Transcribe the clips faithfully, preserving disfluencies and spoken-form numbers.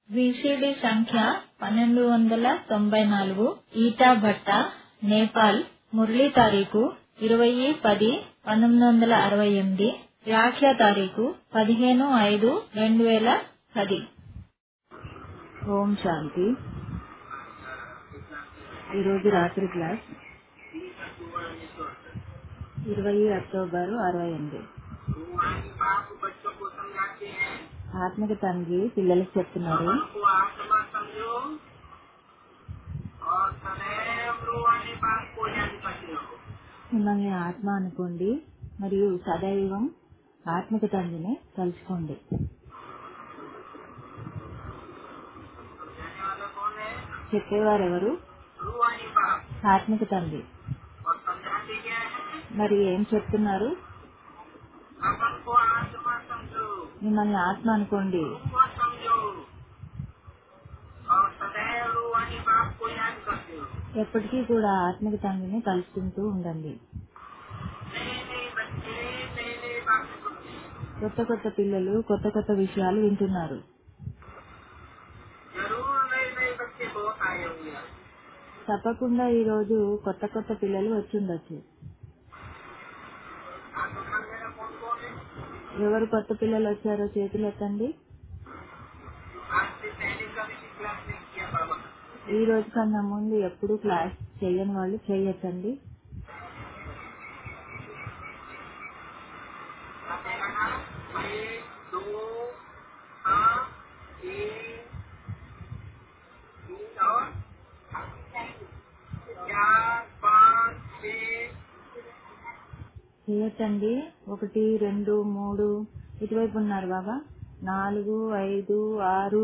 VCD సంఖ్య పన్నెండు వందల తొంభై నాలుగు. ఈటా భట్ట, నేపాల్. మురళీ తారీఖు ఇరవై పది పంతొమ్మిది వందల అరవై ఎనిమిది. వ్యాఖ్య తారీఖు పదిహేను ఐదు రెండు వేల పది. ఓం శాంతి. ఈరోజు రాత్రి క్లాస్ ఇరవై అక్టోబర్ అరవై ఎనిమిది. ఆత్మక తండ్రి పిల్లలకు చెప్తున్నారు, మిమ్మల్ని ఆత్మ అనుకోండి మరియు సదైవం ఆత్మక తండ్రిని తలుచుకోండి. చెప్పేవారెవరు? ఆత్మక తండ్రి. మరి ఏం చెప్తున్నారు? మిమ్మల్ని ఆత్మ అనుకోండి, ఎప్పటికీ కూడా ఆత్మక తండ్రిని తలుచుకుంటూ ఉండండి. కొత్త కొత్త పిల్లలు కొత్త కొత్త విషయాలు వింటున్నారు. తప్పకుండా ఈ రోజు కొత్త కొత్త పిల్లలు వచ్చిండొచ్చు. ఎవరు కొత్త పిల్లలు వచ్చారో చేతులు ఎత్తండి. ఈ రోజు కన్నా ముందు ఎప్పుడు క్లాస్ చేయని వాళ్ళు చేయొచ్చండి. చేయొచ్చండి. ఒకటి రెండు మూడు ఇటువైపు ఉన్నారు బాబా. నాలుగు ఐదు ఆరు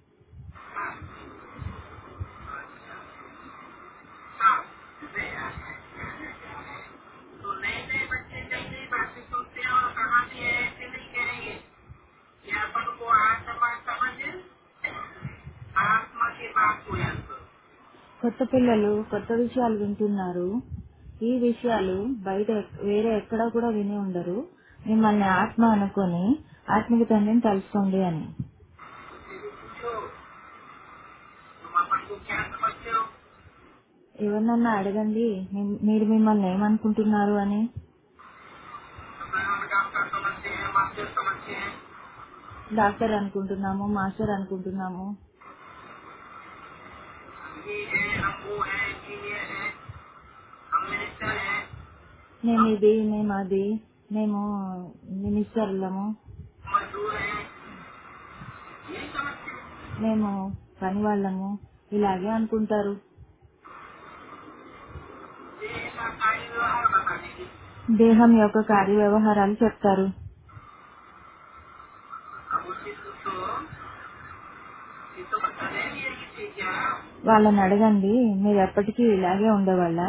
కొత్త పిల్లలు కొత్త విషయాలు వింటున్నారు. ఈ విషయాలు బయట వేరే ఎక్కడా కూడా విని ఉండరు. మిమ్మల్ని ఆత్మ అనుకొని ఆత్మిక తండ్రిని తలుసుకోండి అని. ఎవరినన్నా అడగండి మీరు మిమ్మల్ని ఏమనుకుంటున్నారు అని. డాక్టర్ అనుకుంటున్నాము, మాస్టర్ అనుకుంటున్నాము, మేము ఇది మేము అది, మేము మినిస్టర్లము, మేము పని వాళ్ళము, ఇలాగే అనుకుంటారు. దేహం యొక్క కార్య వ్యవహారాలు చెప్తారు. వాళ్ళని అడగండి మీరు ఎప్పటికీ ఇలాగే ఉండేవాళ్ళ,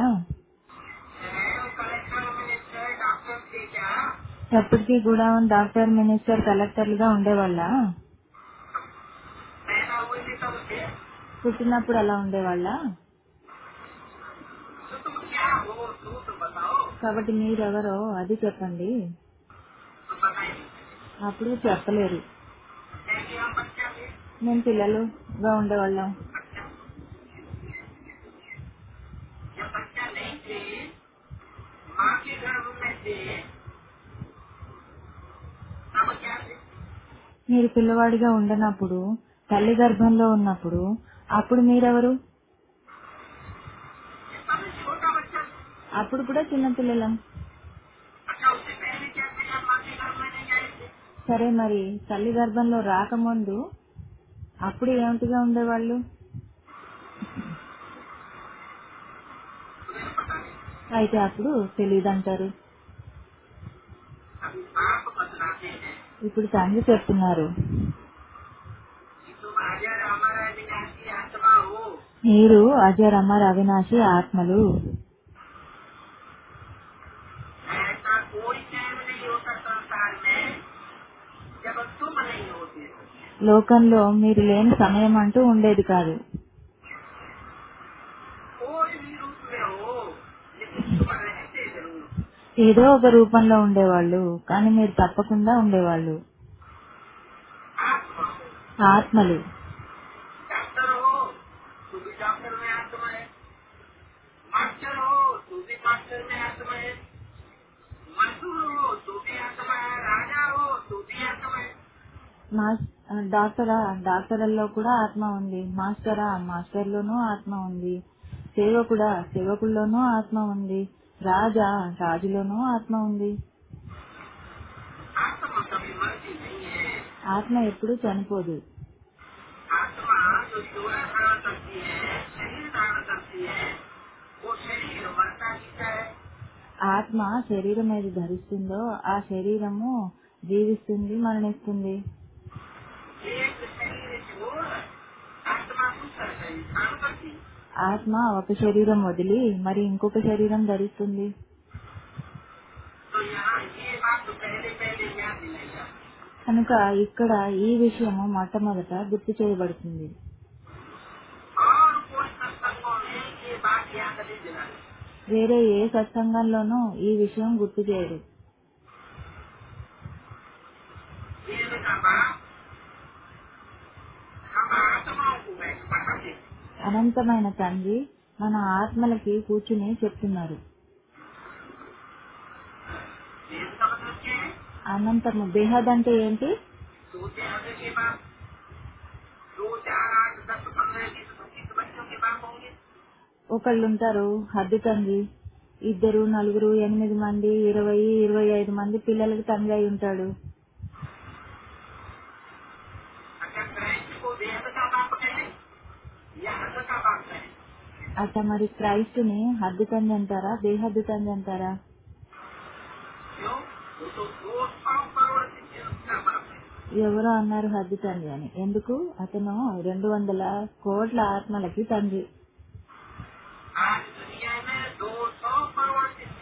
ఎప్పటికీ కూడా డాక్టర్ మినిస్టర్ కలెక్టర్లుగా ఉండేవాళ్ళ, పుట్టినప్పుడు అలా ఉండేవాళ్ళ. కాబట్టి మీరెవరో అది చెప్పండి. అప్పుడు చెప్పలేరు. మేము పిల్లలుగా ఉండేవాళ్ళం. మీరు పిల్లవాడిగా ఉండనప్పుడు, తల్లి గర్భంలో ఉన్నప్పుడు, అప్పుడు మీరెవరు? అప్పుడు కూడా చిన్నపిల్లలం. సరే, మరి తల్లి గర్భంలో రాకముందు అప్పుడు ఏమిటిగా ఉండేవాళ్ళు? అయితే అప్పుడు తెలియదంటారు. ఇప్పుడు తండ్రి చెప్తున్నారు, మీరు అజర్ అమర్ అవినాశి ఆత్మలు. లోకంలో మీరు లేని సమయం అంటూ ఉండేది కాదు. ఏదో ఒక రూపంలో ఉండేవాళ్ళు, కానీ మీరు తప్పకుండా ఉండేవాళ్ళు. ఆత్మలు मास्टर में आत्मा है, मजदूर हो तो भी आत्मा है, राजा हो तो भी आत्मा है। మాస్ డాక్టరా డాక్టర్లో కూడా ఆత్మ ఉంది, మాస్టరా మాస్టర్లోనూ ఆత్మ ఉంది, సేవకుడా సేవకుల్లోనూ ఆత్మ ఉంది, రాజా రాజులోనూ ఆత్మ ఉంది. आत्मा कभी मरती नहीं है। ఆత్మ ఎప్పుడూ చనిపోదు. आत्मा जो जोड़ा धारण करती है, शरीर धारण करती है, वो शरीर मरता जीता है। ఆత్మ శరీరం ఏది ధరిస్తుందో ఆ శరీరము జీవిస్తుంది, మరణిస్తుంది. एक शरीर छोड़ आत्मा दूसरा शरीर धारण करती है। ఆత్మ ఒక శరీరం వదిలి మరి ఇంకొక శరీరం ధరిస్తుంది. तो यहाँ ये बात तो पहले पहले याद दिलाई जाती है। కనుక ఇక్కడ ఈ విషయము మొట్టమొదట గుర్తు చేయబడుతుంది. और कोई सत्संगों में ये बात याद नहीं दिलाई। వేరే ఏ సత్సంగంలోనూ ఈ విషయం గుర్తు చేయరు. वेद का बाप हम आत्माओं को बैठ पढ़ाते हैं। అనంతమైన తండ్రి మన ఆత్మలకి కూర్చుని చెప్తున్నారు. वेद का मतलब क्या है? అనంతము బేహద్ అంటే ఏంటి? दो से आगे के बाप, दो चार आठ दस पंद्रह बीस पच्चीस बच्चों के बाप होंगे। ఒకళ్ళు ఉంటారు హద్దు తండ్రి, ఇద్దరు నలుగురు ఎనిమిది మంది ఇరవై ఇరవై ఐదు మంది పిల్లలకి తండ్రి అయి ఉంటాడు. अगर क्राइस्ट को वेद का बाप कहे या हद का बाप कहे, అట్లా మరి క్రైస్తుని హద్దు తండ్రి అంటారా, బేహద్దు తండ్రి అంటారా? क्यों? वो तो दो सौ करोड़ शिष्यों का बाप है। ఎవరో అన్నారు హద్దు తండ్రి అని. ఎందుకు? అతను రెండు వందల కోట్ల ఆత్మలకి తండ్రి. आज दुनिया में दो सौ करोड़ शिष्य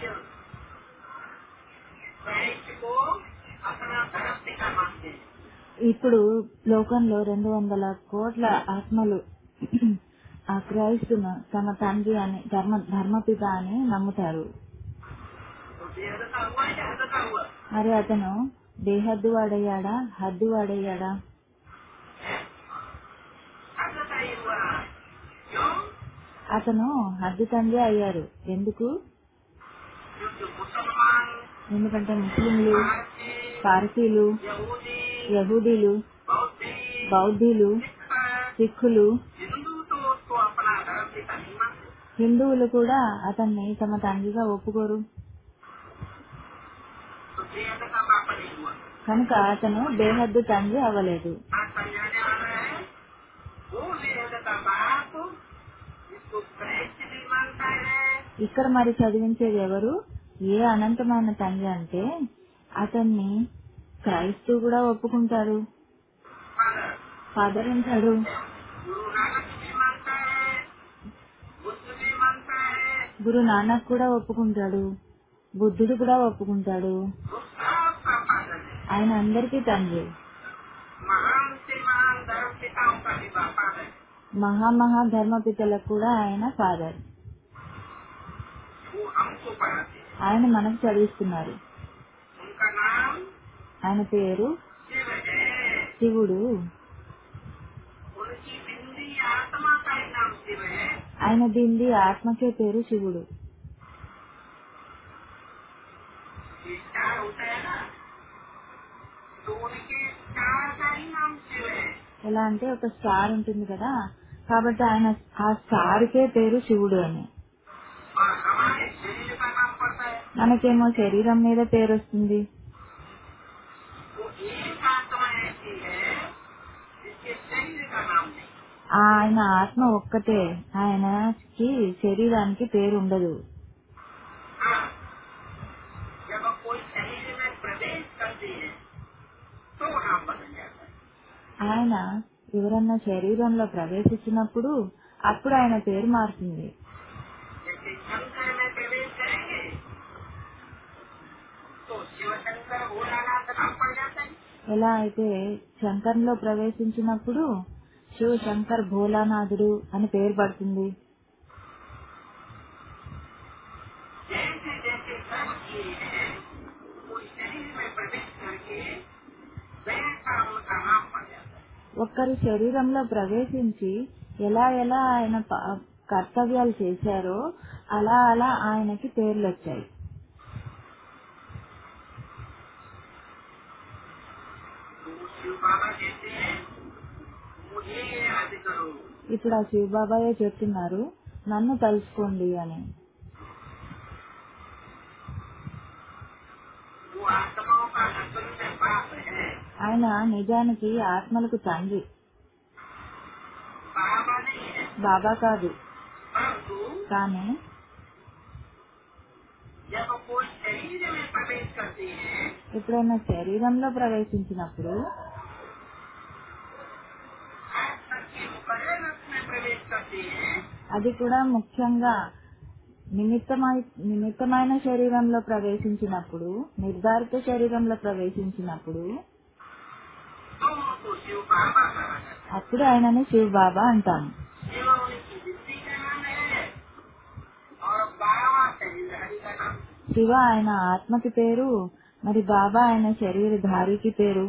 क्राइस्ट को अपना धर्म पिता मानते हैं। ఇప్పుడు లోకంలో రెండు వందల కోట్ల ఆత్మలు ఆ క్రైస్తును తమ తండ్రి అని ధర్మ ధర్మపిత అని నమ్ముతారు. तो वेद का हुआ या हद का हुआ? మరి అతను బేహద్దు వాడయ్యాడా, హద్దు వాడయ్యాడా? हद का ही हुआ। क्यों? అతను హద్దు తండ్రి అయ్యారు. ఎందుకు? क्योंकि मुसलमान, ఎందుకంటే ముస్లింలు, पारसी, పార్సీలు, यहूदी, యహూదీలు, बौद्धी, బౌద్ధీలు, सिख, సిక్కులు, हिंदू तो उसको अपना धर्म पिता नहीं मानते। హిందువులు కూడా అతన్ని తమ తండ్రిగా ఒప్పుకోరు. तो वेद का बाप नहीं हुआ। కనుక అతను బేహద్దు తండ్రి అవ్వలేదు. आज समझाने वाला है वो वेद का बाप जिसको क्राइस्ट भी मानता है, ఇక్కడ మరి చదివించేది ఎవరు? ఏ అనంతమైన తండ్రి అంటే అతన్ని క్రైస్తు కూడా ఒప్పుకుంటారు, फादर ఫాదర్ అంటాడు, गुरु नानक भी मानता है, बुद्ध भी मानता है, గురు నానక్ కూడా ఒప్పుకుంటాడు, బుద్ధుడు కూడా ఒప్పుకుంటాడు. वो सबका फादर है। ఆయన అందరికీ తండ్రి. महान से महान धर्म पिताओं का भी बाप फादर है। మహామహా ధర్మపితలకు కూడా ఆయన ఫాదర్. वो हमको पढ़ाते हैं। ఆయన మనకు చదివిస్తున్నారు. उनका नाम ఆయన పేరు शिव है। శివుడు. उनकी बिंदी आत्मा का ही नाम शिव है। ఆయన దింది ఆత్మకే పేరు శివుడు. ये चार होता है ना, तो उनके चार का ही नाम शिव है। ఎలా అంటే ఒక స్టార్ ఉంటుంది కదా, కాబట్టి ఆయన ఆ స్టార్కే పేరు శివుడు అని. और हमारे शरीर का नाम पड़ता है। మనకేమో శరీరం మీద పేరు వస్తుంది. वो एक आत्मा ऐसी है जिसके शरीर का नाम नहीं। ఆయన ఆత్మ ఒక్కటే, ఆయనకి శరీరానికి పేరు ఉండదు. हाँ, जब कोई शरीर में प्रवेश करती है तो नाम बदल जाता है। ఆయన ఎవరన్నా శరీరంలో ప్రవేశించినప్పుడు అప్పుడు ఆయన పేరు మారుతుంది. जैसे शंकर में प्रवेश करेंगे तो शिव शंकर भोलानाथ नाम पड़ जाता है। ఎలా అయితే శంకర్లో ప్రవేశించినప్పుడు శివ శంకర్ భోలానాథుడు అని పేరు పడుతుంది. जैसे जैसे कर्म किए हैं कोई शरीर में प्रवेश करके वैसा उनका नाम पड़ जाता है। ఒక్కరి శరీరంలో ప్రవేశించి ఎలా ఎలా ఆయన ప- కర్తవ్యాలు చేశారో అలా అలా ఆయనకి పేర్లు వచ్చాయి. तो शिव बाबा कहते हैं मुझे याद करो. ఇప్పుడు ఆ శివబాబాయే చెప్తున్నారు నన్ను తలుచుకోండి అని. वो आत्माओं का असल में बाप है. ఆయన నిజానికి ఆత్మలకు తండ్రి, बाबा नहीं है. బాబా కాదు. परंतु కానీ जब कोई शरीर में प्रवेश करते हैं ఎప్పుడైనా శరీరంలో ప్రవేశించినప్పుడు, खास करके मुकर्रर रस में प्रवेश करते हैं అది కూడా ముఖ్యంగా నిమిత్తమై నిమిత్తమైన శరీరంలో ప్రవేశించినప్పుడు, నిర్ధారిత శరీరంలో ప్రవేశించినప్పుడు तो उनको शिव बाबा कहा जाता है. అప్పుడు ఆయనని శివ్ బాబా అంటాము. शिव उनकी जिंदगी का नाम है और बाबा शरीरधारी का नाम. శివ ఆయన ఆత్మకి పేరు, మరి బాబా ఆయన శరీరధారికి పేరు.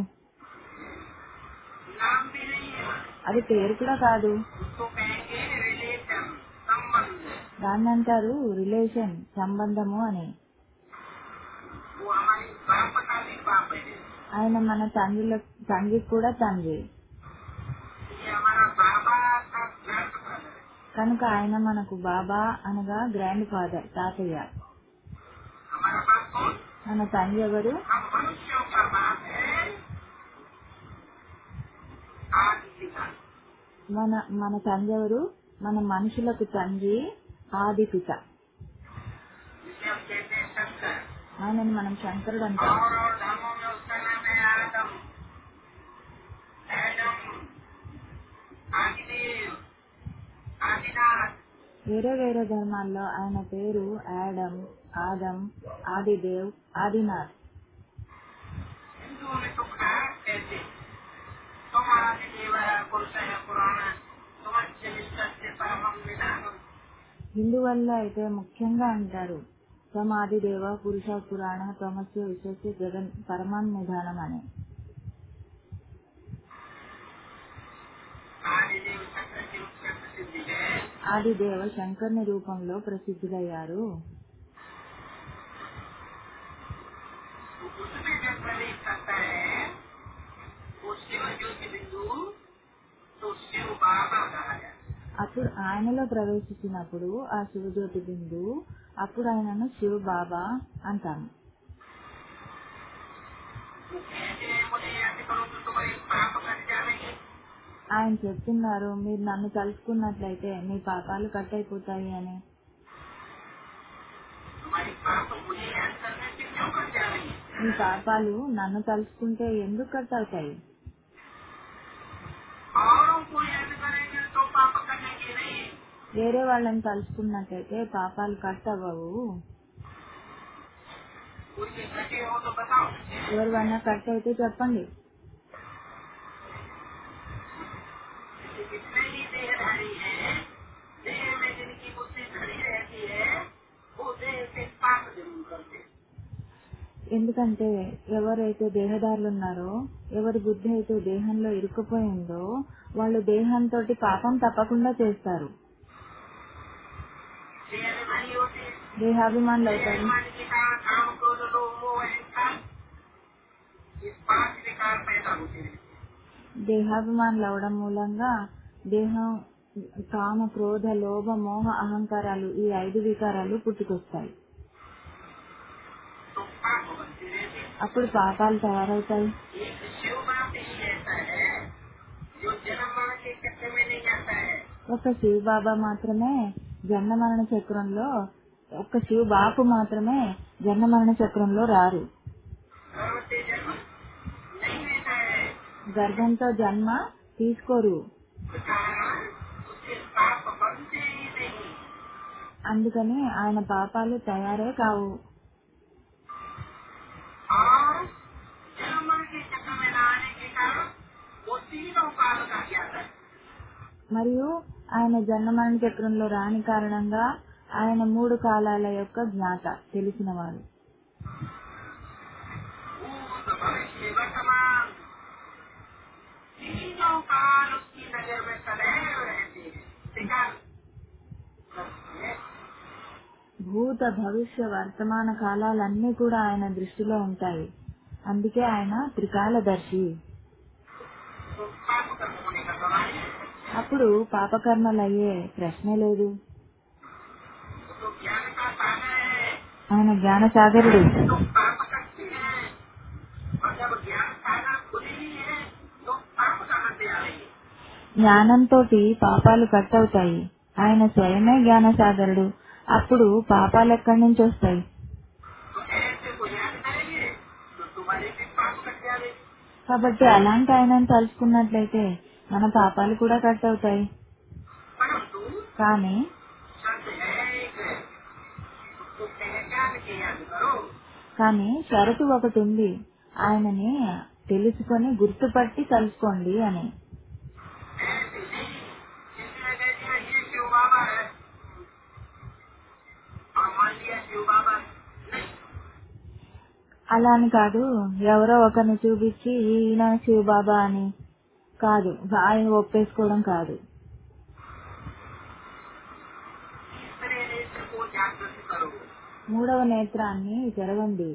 नाम भी नहीं है, అది పేరు కూడా కాదు. उसको कहेंगे रिलेशन, संबंध. దాన్ని అంటారు రిలేషన్, సంబంధము అని. वो हमारे बाप का भी बाप है. ఆయన మన తండ్రిల తండ్రికి కూడా తండ్రి ये हमारा बाबा का ग्रैंड फादर है. కనుక ఆయన మనకు బాబా అనగా గ్రాండ్ ఫాదర్, తాతయ్య. हमारा बाप कौन? మన తండ్రి ఎవరు? हम मनुष्यों का बाप है आदि पिता. మన మన తండ్రి ఎవరు? మన మనుషులకు తండ్రి ఆది పిత. जिसे हम कहते हैं शंकर. ఆయనని మనం శంకరుడు అంటాం. और और धर्मों में उसका नाम है आदम, एडम, आदिदेव, आदिनाथ. వేరే వేరే ధర్మాల్లో ఆయన పేరు ఆడమ్, ఆదం, ఆదిదేవ్, ఆదినాథ్. हिंदुओं में तो खास कहते तुम आदिदेव है, पुरुष है, पुराण, तुम अच्छे से परम विधान. హిందువుల్లో అయితే ముఖ్యంగా అంటారు సమాధిదేవ పురుష పురాణ తమస్య విశ్వస్య జగన్ పరమాన్ నిధానం అని. आदिदेव शंकर की मुख्य प्रसिद्धि है. ఆదిదేవ శంకర్ని రూపంలో ప్రసిద్ధులయ్యారు. उसमें जब प्रवेश करता है वो शिव ज्योति बिंदु, तो शिव बाबा कहा जाता है. అప్పుడు ఆయనలో ప్రవేశించినప్పుడు ఆ శివజ్యోతి బిందు, అప్పుడు ఆయనను శివ బాబా అంటాము. वो कहते हैं मुझे याद करो तो तुम्हारे पाप कट जाएंगे. ఆయన చెప్తున్నారు మీరు నన్ను తలుచుకున్నట్లయితే మీ పాపాలు కట్ అయిపోతాయి అని. तुम्हारे पाप मुझे याद करने से क्यों कट जाएंगे? మీ పాపాలు నన్ను తలుచుకుంటే ఎందుకు కట్ అవుతాయి? औरों को याद करेंगे तो पाप कटेंगे नहीं. వేరే వాళ్ళని తలుచుకున్నట్లయితే పాపాలు కట్ అవ్వవు. कोई से कटे हो तो बताओ. ఎవరివన్నా కట్ అయితే చెప్పండి. जितने ही देहधारी हैं, देह में जिनकी बुद्धि धरी रहती है वो देह से पाप जरूर करते हैं. ఎందుకంటే ఎవరైతే దేహదారులు ఉన్నారో, ఎవరి బుద్ధి అయితే దేహంలో ఇరుక్కుపోయిందో వాళ్ళు దేహంతో పాపం తప్పకుండా చేస్తారు. देहधारी होते हैं. దేహాభిమానులు అవుతారు. देहाभिमान के कारण काम, क्रोध, लोभ, मोह, अहंकार, ये पांच विकार पैदा होते हैं. దేహాభిమానులు అవడం మూలంగా దేహం కామ క్రోధ లోభ మోహ అహంకారాలు ఈ ఐదు వికారాలు పుట్టుకొస్తాయి. तो पाप बनते रहते हैं. అప్పుడు పాపాలు తయారవుతాయి. एक शिव बाप ही ऐसा है जो जन्म मरण के चक्कर में नहीं आता है. ఒక శివ బాబా మాత్రమే జన్మ మరణ చక్రంలో ఒక్క శివ బాపు మాత్రమే జన్మ మరణ చక్రంలో రారు. गर्भ से जन्म नहीं लेता है. గర్భంతో జన్మ తీసుకోరు. कारण उसके पाप बनते ही नहीं. అందుకని ఆయన పాపాలు తయారే కావు. और जन्म मरण के चक्कर में न आने के कारण वो तीनों काल का ज्ञाता है. మరియు ఆయన జన్మ మరణ చక్రంలో రాని కారణంగా ఆయన మూడు కాలాల యొక్క జ్ఞాత, తెలిసినవాడు. भूत भविष्य वर्तमान तीनों काल उसकी नजर में सदैव रहते हैं. शिकार భూత భవిష్య వర్తమాన కాలాలన్నీ కూడా ఆయన దృష్టిలో ఉంటాయి. అందుకే ఆయన త్రికాలదర్శి. तो पाप कर्म होने का सवाल है। అప్పుడు పాపకర్మలయ్యే ప్రశ్నే లేదు. तो ज्ञान का सागर है, ఆయన జ్ఞాన సాగరుడు. तो पाप करते हैं और जब ज्ञान सागर खुद ही है तो पाप कहाँ से आएंगे? జ్ఞానంతో పాపాలు కట్టవుతాయి. ఆయన స్వయమే జ్ఞాన సాగరుడు. అప్పుడు పాపాలు ఎక్కడి నుంచి వస్తాయి? तो ऐसे को याद करेंगे तो तुम्हारे भी पाप कट जाएंगे। కాబట్టి అలాంటి ఆయనను తలుచుకున్నట్లయితే మన పాపాలు కూడా కట్ అవుతాయి. परंतु కానీ शब्द है एक, उसको पहचान के याद करो। కానీ షరతు ఒకటి ఉంది, ఆయనని తెలుసుకొని గుర్తుపట్టి తలుచుకోండి అని. ऐसे नहीं किसी ने कह दिया ये शिव बाबा है और मान लिया शिव बाबा नहीं। అలా అని కాదు, ఎవరో ఒకరిని చూపించి ఈయన శివబాబా అని కాదు, ఆయన ఒప్పేసుకోవడం కాదు. तीसरे नेत्र को जागृत करो। మూడవ నేత్రాన్ని తెరవండి.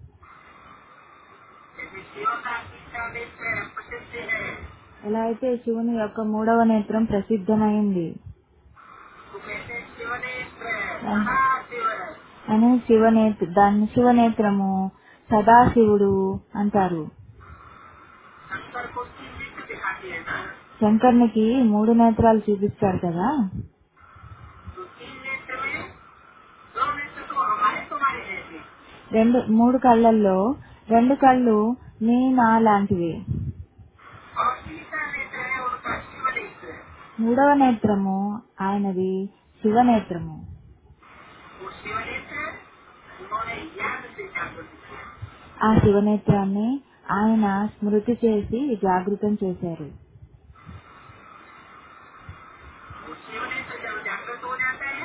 यदि शिव का तीसरा नेत्र प्रसिद्ध है ఎలా అయితే శివుని యొక్క మూడవ నేత్రం ప్రసిద్ధమైంది तो कहते हैं शिव नेत्र महाशिव है। అని శివనేత్ర దాన్ని శివనేత్రము సదాశివుడు అంటారు. शंकर को तीन नेत्र दिखाती है ना, శంకర్నికి మూడు నేత్రాలు చూపిస్తారు కదా. तो तीन नेत्र में दो नेत्र तो हमारे तुम्हारे जैसे రెండు మూడు కళ్ళల్లో రెండు కళ్ళు నీ నా లాంటివి. और तीसरा नेत्र है उनका शिव नेत्र। మూడవ నేత్రము ఆయనది శివనేత్రము. वो शिव नेत्र उन्होंने ज्ञान से जागृत किया। ఆ శివనేత్రాన్ని ఆయన స్మృతి చేసి జాగృతం చేశారు. वो शिव नेत्र जब जागृत हो जाता है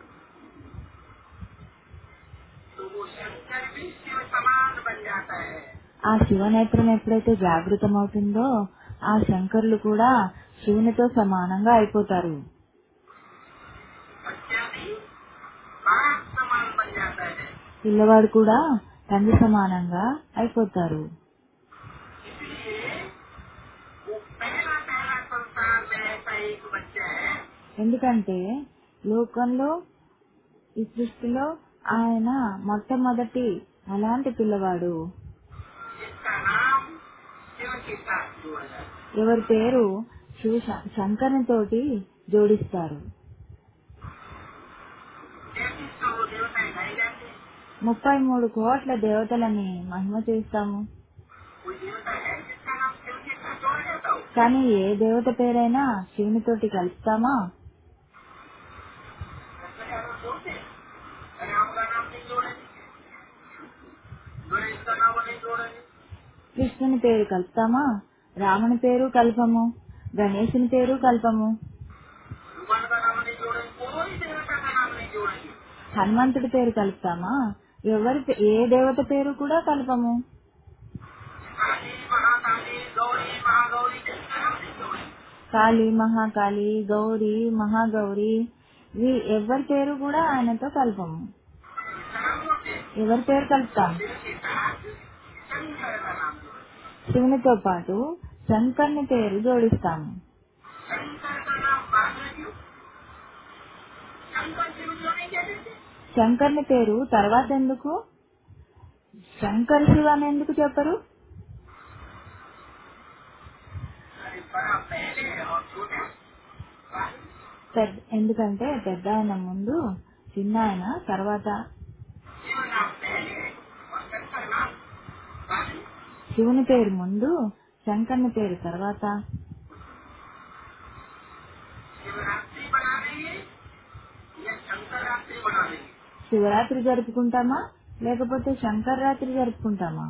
तो वो शंकर भी शिव समान बन जाता है। ఆ శివనేత్రం ఎప్పుడైతే జాగృతం అవుతుందో ఆ శంకరులు కూడా శివునితో సమానంగా అయిపోతారు. बच्चा भी बाप समान बन जाता है। పిల్లవాడు కూడా తండ్రి సమానంగా అయిపోతారు. इसलिए वो पहला पहला संसार में ऐसा एक बच्चा है ఎందుకంటే లోకంలో ఈ సృష్టిలో ఆయన మొట్టమొదటి అలాంటి పిల్లవాడు. जिसका नाम शिव के साथ जोड़ा जाता है। ఎవరి పేరు శివ శంకరుని తోటి జోడిస్తారు. तैतीस करोड़ देवताएं गाई जाती है। ముప్పై మూడు కోట్ల దేవతలని మహిమ చేస్తాము. कोई देवता है जिसका नाम शिव के साथ जोड़ा जाता हो? కానీ ఏ దేవత పేరైనా శివునితోటి కలుపుతామా? कृष्ण जोड़ते राम का नाम नहीं जोड़ेंगे, गणेश का नाम नहीं जोड़ेंगे, కృష్ణుని పేరు కలుపుతామా? రాముని పేరు కల్పము, గణేశుని పేరు కల్పము, हनुमान का नाम नहीं जोड़ेंगे, कोई देवता का नाम नहीं जोड़ेंगे। హనుమంతుడి పేరు కలుపుతామా? ఎవరి పే- ఏ దేవత పేరు కూడా కల్పము. काली महाकाली गौरी महागौरी जिसका नाम नहीं जोड़ेंगे। కాళీ మహాకాళి గౌరీ మహాగౌరి ఇవి ఎవరి పేరు కూడా ఆయనతో కల్పము. जिसका नाम जोड़ते हैं। ఎవరి పేరు కలుపుతాం? शिव के साथ शंकर का नाम जोड़ेंगे। శివునితో పాటు శంకర్ని పేరు జోడిస్తాము. शंकर का नाम बाद में क्यों? शंकर शिव क्यों नहीं कहते? శంకర్ని పేరు తర్వాత ఎందుకు? శంకర్ శివ అని ఎందుకు చెప్పరు? अरे बड़ा पहले और छोटा बाद में। పెద్ద ఎందుకంటే పెద్ద ఆయన ముందు చిన్న ఆయన తర్వాత. शिव नाम पहले और शंकर नाम बाद में। శివుని పేరు ముందు శంకర్ని పేరు తర్వాత. शिवरात्रि बना लेंगे या शंकर रात्रि बना लेंगे? శివరాత్రి జరుపుకుంటామా లేకపోతే శంకర్ రాత్రి జరుపుకుంటామా?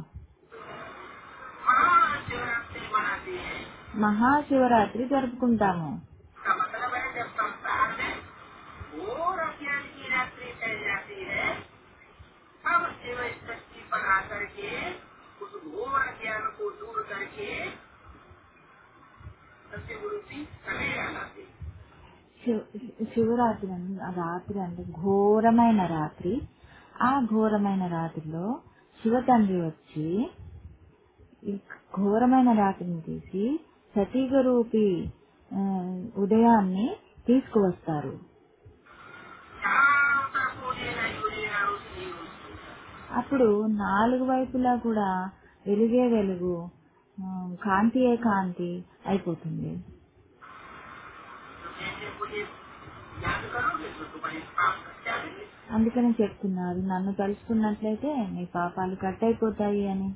महाशिवरात्रि मनाते हैं। మహాశివరాత్రి జరుపుకుంటాము. इसका मतलब है जब संसार में घोर अज्ञान की रात्रि फैल जाती है तब शिव इस धरती पर आकर के उस घोर अज्ञान को दूर करके सत्य गुरु की सवेरा लाते हैं। శివ- శివరాత్రి అని- ఆ రాత్రి అంటే ఘోరమైన రాత్రి. ఆ ఘోరమైన రాత్రిలో శివ తండ్రి వచ్చి ఈ ఘోరమైన రాత్రిని తీసి సతీగ రూపి ఆ, ఉదయాన్ని తీసుకువస్తారు. चारों तरफ उड़ेगा ही उड़ेगा रोशनी रोशनी। అప్పుడు నాలుగు వైపులా కూడా వెలుగే వెలుగు, ఆ, కాంతియే కాంతి అయిపోతుంది. तो जैसे मुझे याद करोगे तो तुम्हारे पाप कट जाएंगे। అందుకని చెప్తున్నారు, నన్ను తలుచుకున్నట్లయితే మీ పాపాలు కట్ అయిపోతాయి అని.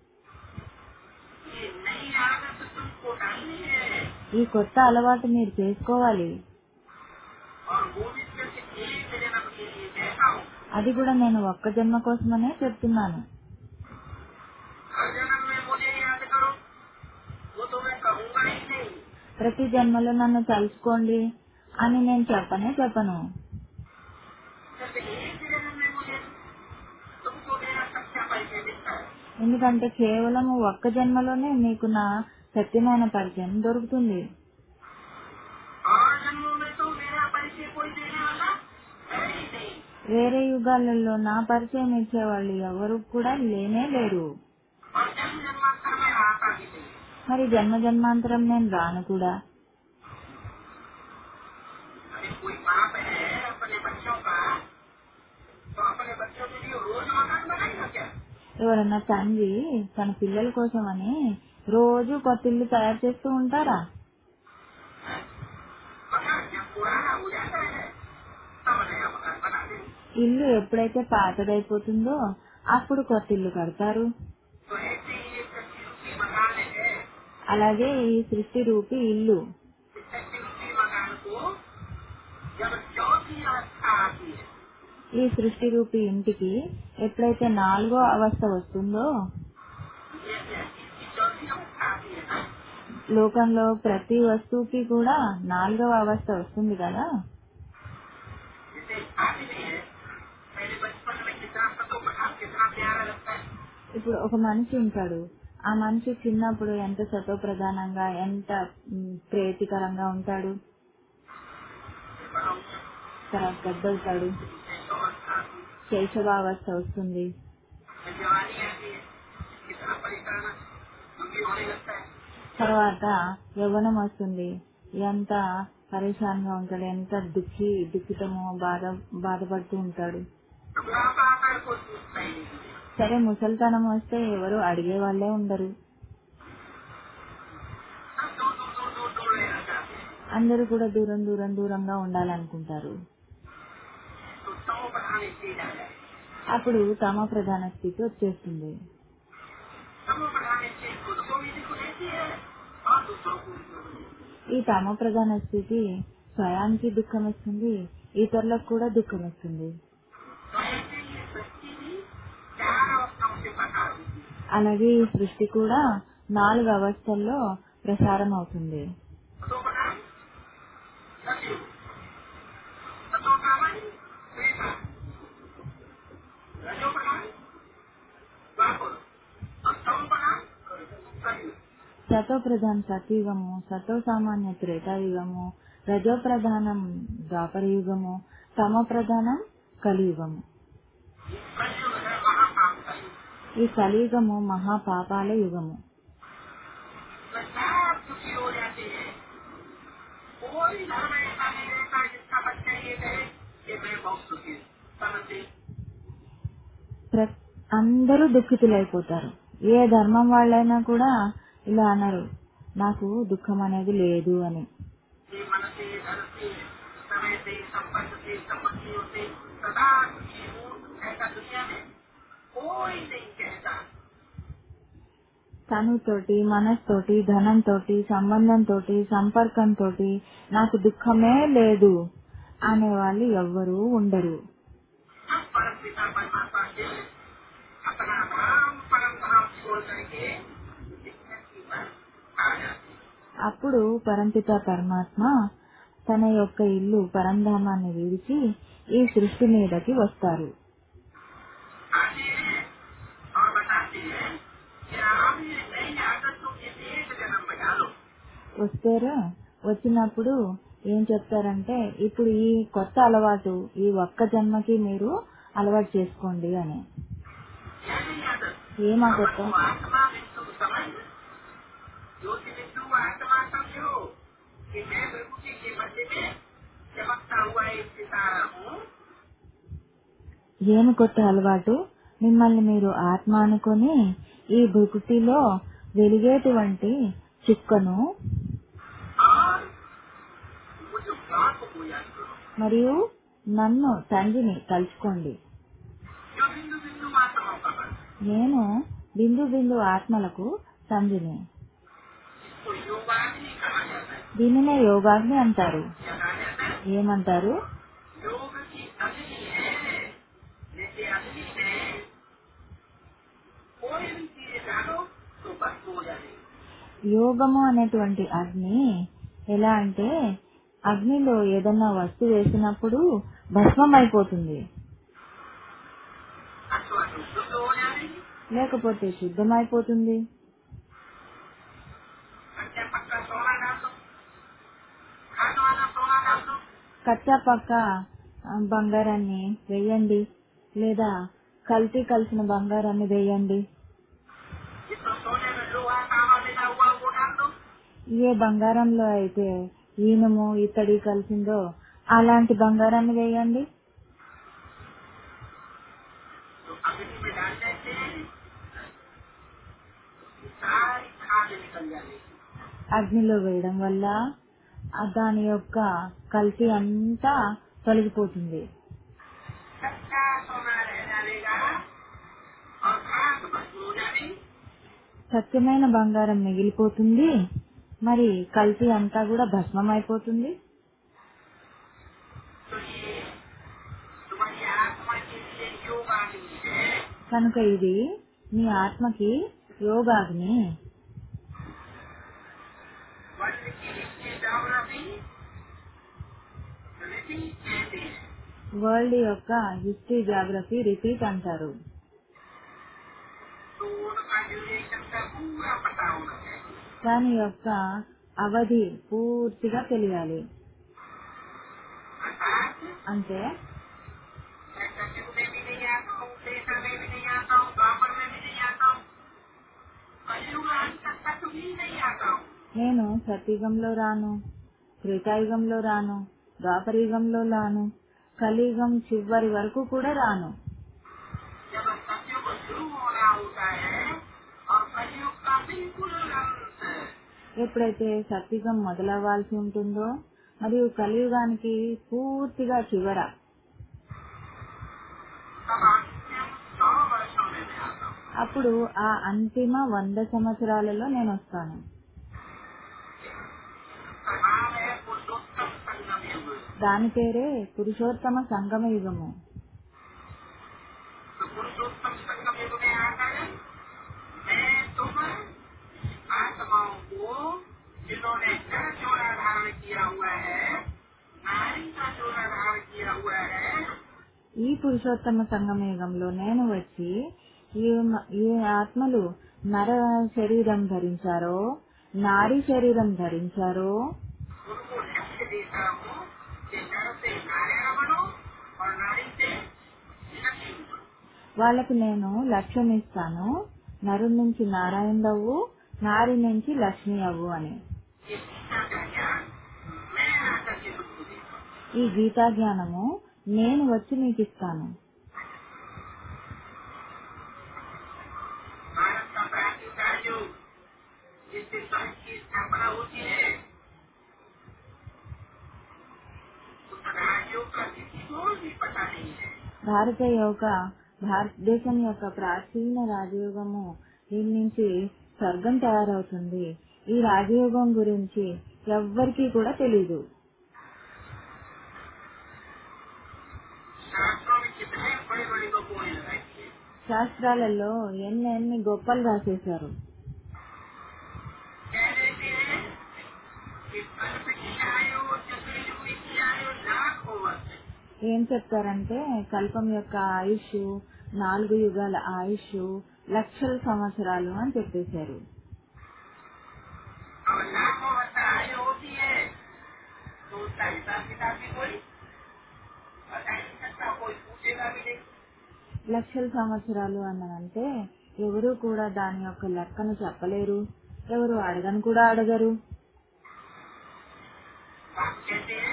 ये नई आदत तुमको डालनी है ఈ కొత్త అలవాటు మీరు చేసుకోవాలి. और वो भी सिर्फ एक जन्म के लिए कहता हूँ। అది కూడా నేను ఒక్క జన్మ కోసమనే చెప్తున్నాను. हर जन्म में मुझे याद करो, वो तो मैं कहूँगा ही नहीं। ప్రతి జన్మలో నన్ను తలుచుకోండి అని నేను చెప్పనే చెప్పను. सिर्फ एक जन्म में मुझे तुमको मेरा सच्चा परिचय मिलता है। ఎందుకంటే కేవలం ఒక్క జన్మలోనే మీకు నా సత్యమైన పరిచయం దొరుకుతుంది. और जन्मों में तो मेरा परिचय कोई देने वाला है ही नहीं। వేరే యుగాలలో నా పరిచయం ఇచ్చేవాళ్ళు ఎవరు కూడా లేనే లేరు. और जन्म जन्मांतर में आता ही नहीं। మరి జన్మ జన్మాంతరం నేను రాను కూడా. अरे कोई बाप है अपने बच्चों का, तो अपने बच्चों के लिए रोज मकान बनाएगा क्या? ఎవరన్నా తండ్రి తన పిల్లల కోసం అని రోజు కొత్త ఇల్లు తయారు చేస్తూ ఉంటారా? मकान जब पुराना हो जाता है तब नया मकान बना देंगे। ఇల్లు ఎప్పుడైతే పాతదైపోతుందో అప్పుడు కొత్త ఇల్లు కడతారు. तो ऐसे ही एक सच्ची रूपी मकान है। అలాగే ఈ సృష్టి రూపి ఇల్లు, इस सच्ची रूपी मकान को जब चौथी अवस्था आती है, ఈ సృష్టి రూపి ఇంటికి ఎప్పుడైతే నాలుగో అవస్థ వస్తుందో, ये इसकी चौथी अवस्था आती है ना, లోకంలో ప్రతి వస్తువుకి కూడా నాలుగవ అవస్థ వస్తుంది కదా. जैसे आदमी है, पहले बचपन में कितना सतो पठान कितना प्यारा लगता है। ఇప్పుడు ఒక మనిషి ఉంటాడు, ఆ మనిషి చిన్నప్పుడు ఎంత సతో ప్రధానంగా ఎంత మ్, ప్రీతికరంగా ఉంటాడు. बड़ा ऊंचा తర్వాత పెద్దవుతాడు, अवस्था आती है, శైశవావస్థ వస్తుంది, फिर जवानी आती है, कितना परेशान दुखी होने लगता है। తర్వాత యవ్వనం వస్తుంది, ఎంత పరేషాన్ గా ఉంటాడు, ఎంత దుఃఖి దుఃఖితమో బాధ బాధపడుతూ ఉంటాడు. तो बुढ़ापा आता है, कोई पूछता ही नहीं। సరే ముసలితనం వస్తే ఎవరు అడిగే వాళ్ళే ఉండరు, सब दूर दूर दूर दूर दूर रहना चाहते हैं। అందరూ కూడా దూరం దూరం దూరంగా ఉండాలనుకుంటారు. तो तमो प्रधान स्टेज आ जाए। అప్పుడు తమ ప్రధాన స్థితి వచ్చేస్తుంది. तमो प्रधान स्टेज खुद को भी दुख देती है और दूसरों को भी दुख देती है। ఈ తమ ప్రధాన స్థితి స్వయానికి దుఃఖం ఇస్తుంది, ఇతరులకు కూడా దుఃఖం ఇస్తుంది. तो ऐसे ये सृष्टि भी चार अवस्थाओं से प्रकार होती है। అలాగే ఈ సృష్టి కూడా నాలుగు అవస్థల్లో ప్రసారం అవుతుంది. सतो प्रधान सचिव, सतो कामन श्वेता, रजो प्रधान द्वापर और तमो प्रधान कलयुग। సతో ప్రధాన సతయుగము, సతో సామాన్య త్రేతాయుగము, రజో ప్రధానం ద్వాపర యుగము, తమ ప్రధానం కలియుగము. ये कलयुग है महापाप कलयुग। ఈ కలియుగము మహాపాపాల యుగము. तो सब दुखी हो जाते हैं। कोई घर में ऐसा नहीं रहता जिसका बच्चा ये कहे कि मैं बहुत सुखी हूँ। समझते? ప్ర- అందరూ దుఃఖితులైపోతారు. ఏ ధర్మం వాళ్ళైనా కూడా ఇలా అనరు, నాకు దుఃఖం అనేది లేదు అని. ये मन से धन से समय से संपत्ति से संपत्तियों से सदा सुखी हूँ, ऐसा दुनिया में कोई नहीं कहता। తనుతోటి, మనస్తోటి, ధనంతోటి, సంబంధంతోటి, సంపర్కంతోటి నాకు దుఃఖమే లేదు అనేవాళ్ళు ఎవ్వరూ ఉండరు. अब परम पिता परमात्मा से अपना धाम परम धाम छोड़ करके इस धरती पर आ जाते हैं। అప్పుడు పరంపిత పరమాత్మ తన యొక్క ఇల్లు పరంధామాన్ని విడిచి ఈ సృష్టి మీదకి వస్తారు. आते हैं और बताते हैं कि आप ये नई आदत तो इस एक जन्म में डालो। వస్తారా వచ్చినప్పుడు ఏం చెప్తారంటే ఇప్పుడు ఈ కొత్త అలవాటు ఈ ఒక్క జన్మకి మీరు అలవాటు చేసుకోండి అని. क्या नहीं आता ఏమా కొత్త? तो आत्मा बिंदु समझ ज्योति बिंदु आत्मा समझो कि मैं प्रकृति के मध्य में चमकता हुआ एक सितारा हूँ। ఏమి కొత్త అలవాటు? మిమ్మల్ని మీరు ఆత్మ అనుకొని ఈ భృకుటిలో వెలిగేటువంటి చుక్కను और मुझे बाप को याद करो మరియు నన్ను తండ్రిని తలుచుకోండి. जो बिंदु बिंदु आत्माओं का बल నేను బిందు బిందు ఆత్మలకు తండ్రిని. इसको योगाग्नि कहा जाता है। దీనినే యోగాగ్ని అంటారు. क्या कहा जाता है? ఏమంటారు? योग की अग्नि है। जैसे अग्नि में कोई भी चीज डालो तो भस्म हो जाएगी। యోగము అనేటువంటి అగ్ని ఎలా అంటే అగ్నిలో ఏదన్నా వస్తువు వేసినప్పుడు భస్మం అయిపోతుంది, अथवा तो शुद्ध हो जाएगी। లేకపోతే శుద్ధమైపోతుంది. कच्चा पक्का सोना डाल दो, खाद वाला सोना डाल दो, కచ్చా పక్క ఆ, బంగారాన్ని వేయండి, లేదా కల్తీ కలిసిన బంగారాన్ని వేయండి. जिसको सोने में लोहा तांबा मिला हुआ वो डाल दो। ఏ బంగారంలో అయితే ఈనము ఇత్తడి కలిసిందో అలాంటి బంగారాన్ని వేయండి. तो अग्नि में डालने से सारी खाद निकल जाएगी। అగ్నిలో వేయడం వల్ల ఆ దాని యొక్క కల్తీ అంతా తొలగిపోతుంది. कच्चा सोना रह जाएगा और खाद भस्म हो जाएगी। సత్యమైన బంగారం మిగిలిపోతుంది, మరి కల్తీ అంతా కూడా భస్మం అయిపోతుంది. तो ये तुम्हारी आत्मा के लिए योगाग्नि है। కనుక ఇది మీ ఆత్మకి యోగాగ్ని. वर्ष की ज्योग्राफी रिपीट कहते हैं। వరల్డ్ యొక్క హిస్టరీ జాగ్రఫీ రిపీట్ అంటారు. तो उनका ड्यूरेशन का पूरा पता होना चाहिए। దాని యొక్క అవధి పూర్తిగా తెలియాలి. अर्थात అంటే मैं सचिव में भी नहीं आता हूँ, त्रेता में भी नहीं आता हूँ, द्वापर में भी नहीं आता हूँ, कलयुग अंत तक भी नहीं आता हूँ। నేను సత్యుగంలో రాను, త్రేతాయుగంలో రాను, ద్వాపరయుగంలో రాను, కలియుగం చివరి వరకు కూడా రాను. जब सत्युग शुरू होना होता है और कलयुग का बिल्कुल अंत, ఎప్పుడైతే సత్యుగం మొదలవ్వాల్సి ఉంటుందో మరియు కలియుగానికి పూర్తిగా చివర, तब अंतिम सौ वर्षों में मैं आता हूँ। అప్పుడు ఆ అంతిమ వంద సంవత్సరాలలో నేను వస్తాను. नाम है पुरुषोत्तम संगम युग। దాని పేరే పురుషోత్తమ సంగమ యుగము. तो पुरुषोत्तम संगम युग में आकर मैं तुम आत्माओं को जिन्होंने जड़ चोरा धारण किया हुआ है, नारी का चोरा धारण किया हुआ है, ఈ పురుషోత్తమ సంగమ యుగంలో నేను వచ్చి ఈ మ- ఈ ఆత్మలు నర శరీరం ధరించారో నారీ శరీరం ధరించారో उनको लक्ष्य देता हूँ कि नर से नारायण बनो और नारी से लक्ष्मी बनो। వాళ్ళకి నేను లక్ష్యం ఇస్తాను, నరు నుంచి నారాయణ అవ్వు, నారి నుంచి లక్ష్మి అవ్వు అని. ये गीता का ज्ञान मैं आकर के तुमको देता हूँ। ఈ గీతా జ్ఞానము నేను వచ్చి మీకు ఇస్తాను. भारत का प्राचीन राजयोग जिससे स्वयं की स्थापना होती है, उस राजयोग का किसी को भी पता नहीं है। భారత యొక్క భారతదేశం యొక్క ప్రాచీన రాజయోగము దీని నుంచి స్వర్గం తయారవుతుంది. ఈ రాజయోగం గురించి ఎవ్వరికీ కూడా తెలీదు. शास्त्रों में कितने बड़े बड़े को बोले लगाई है। శాస్త్రాలలో ఎన్ని ఎన్ని గొప్పలు రాసేశారు. कह देते हैं कि कल्प की आयु चतुर्युग की आयु लाखों वर्ष। ఏం చెప్తారంటే కల్పం యొక్క ఆయుష్ నాలుగు యుగాల ఆయుష్ లక్షల సంవత్సరాలు అని చెప్పేశారు. और लाखों वर्ष आयु होती है तो उसका हिसाब किताब भी कोई बता ही नहीं सकता, कोई पूछेगा भी नहीं। లక్షల సంవత్సరాలు అనంటే ఎవరు కూడా దాని యొక్క లెక్కను చెప్పలేరు, ఎవరు అడగను కూడా అడగరు. आप कहते हैं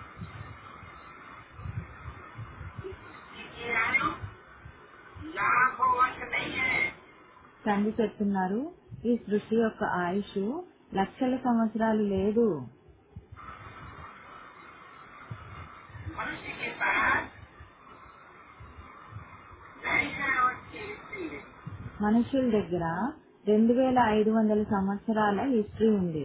ये आयु लाखों वर्ष नहीं है, తండ్రి చెప్తున్నారు ఈ సృష్టి యొక్క ఆయుష్ లక్షల సంవత్సరాలు లేదు. मनुष्य के पास ढाई हजार वर्ष की हिस्ट्री है। మనుషుల దగ్గర రెండు వేల ఐదు వందల సంవత్సరాల హిస్టరీ ఉంది.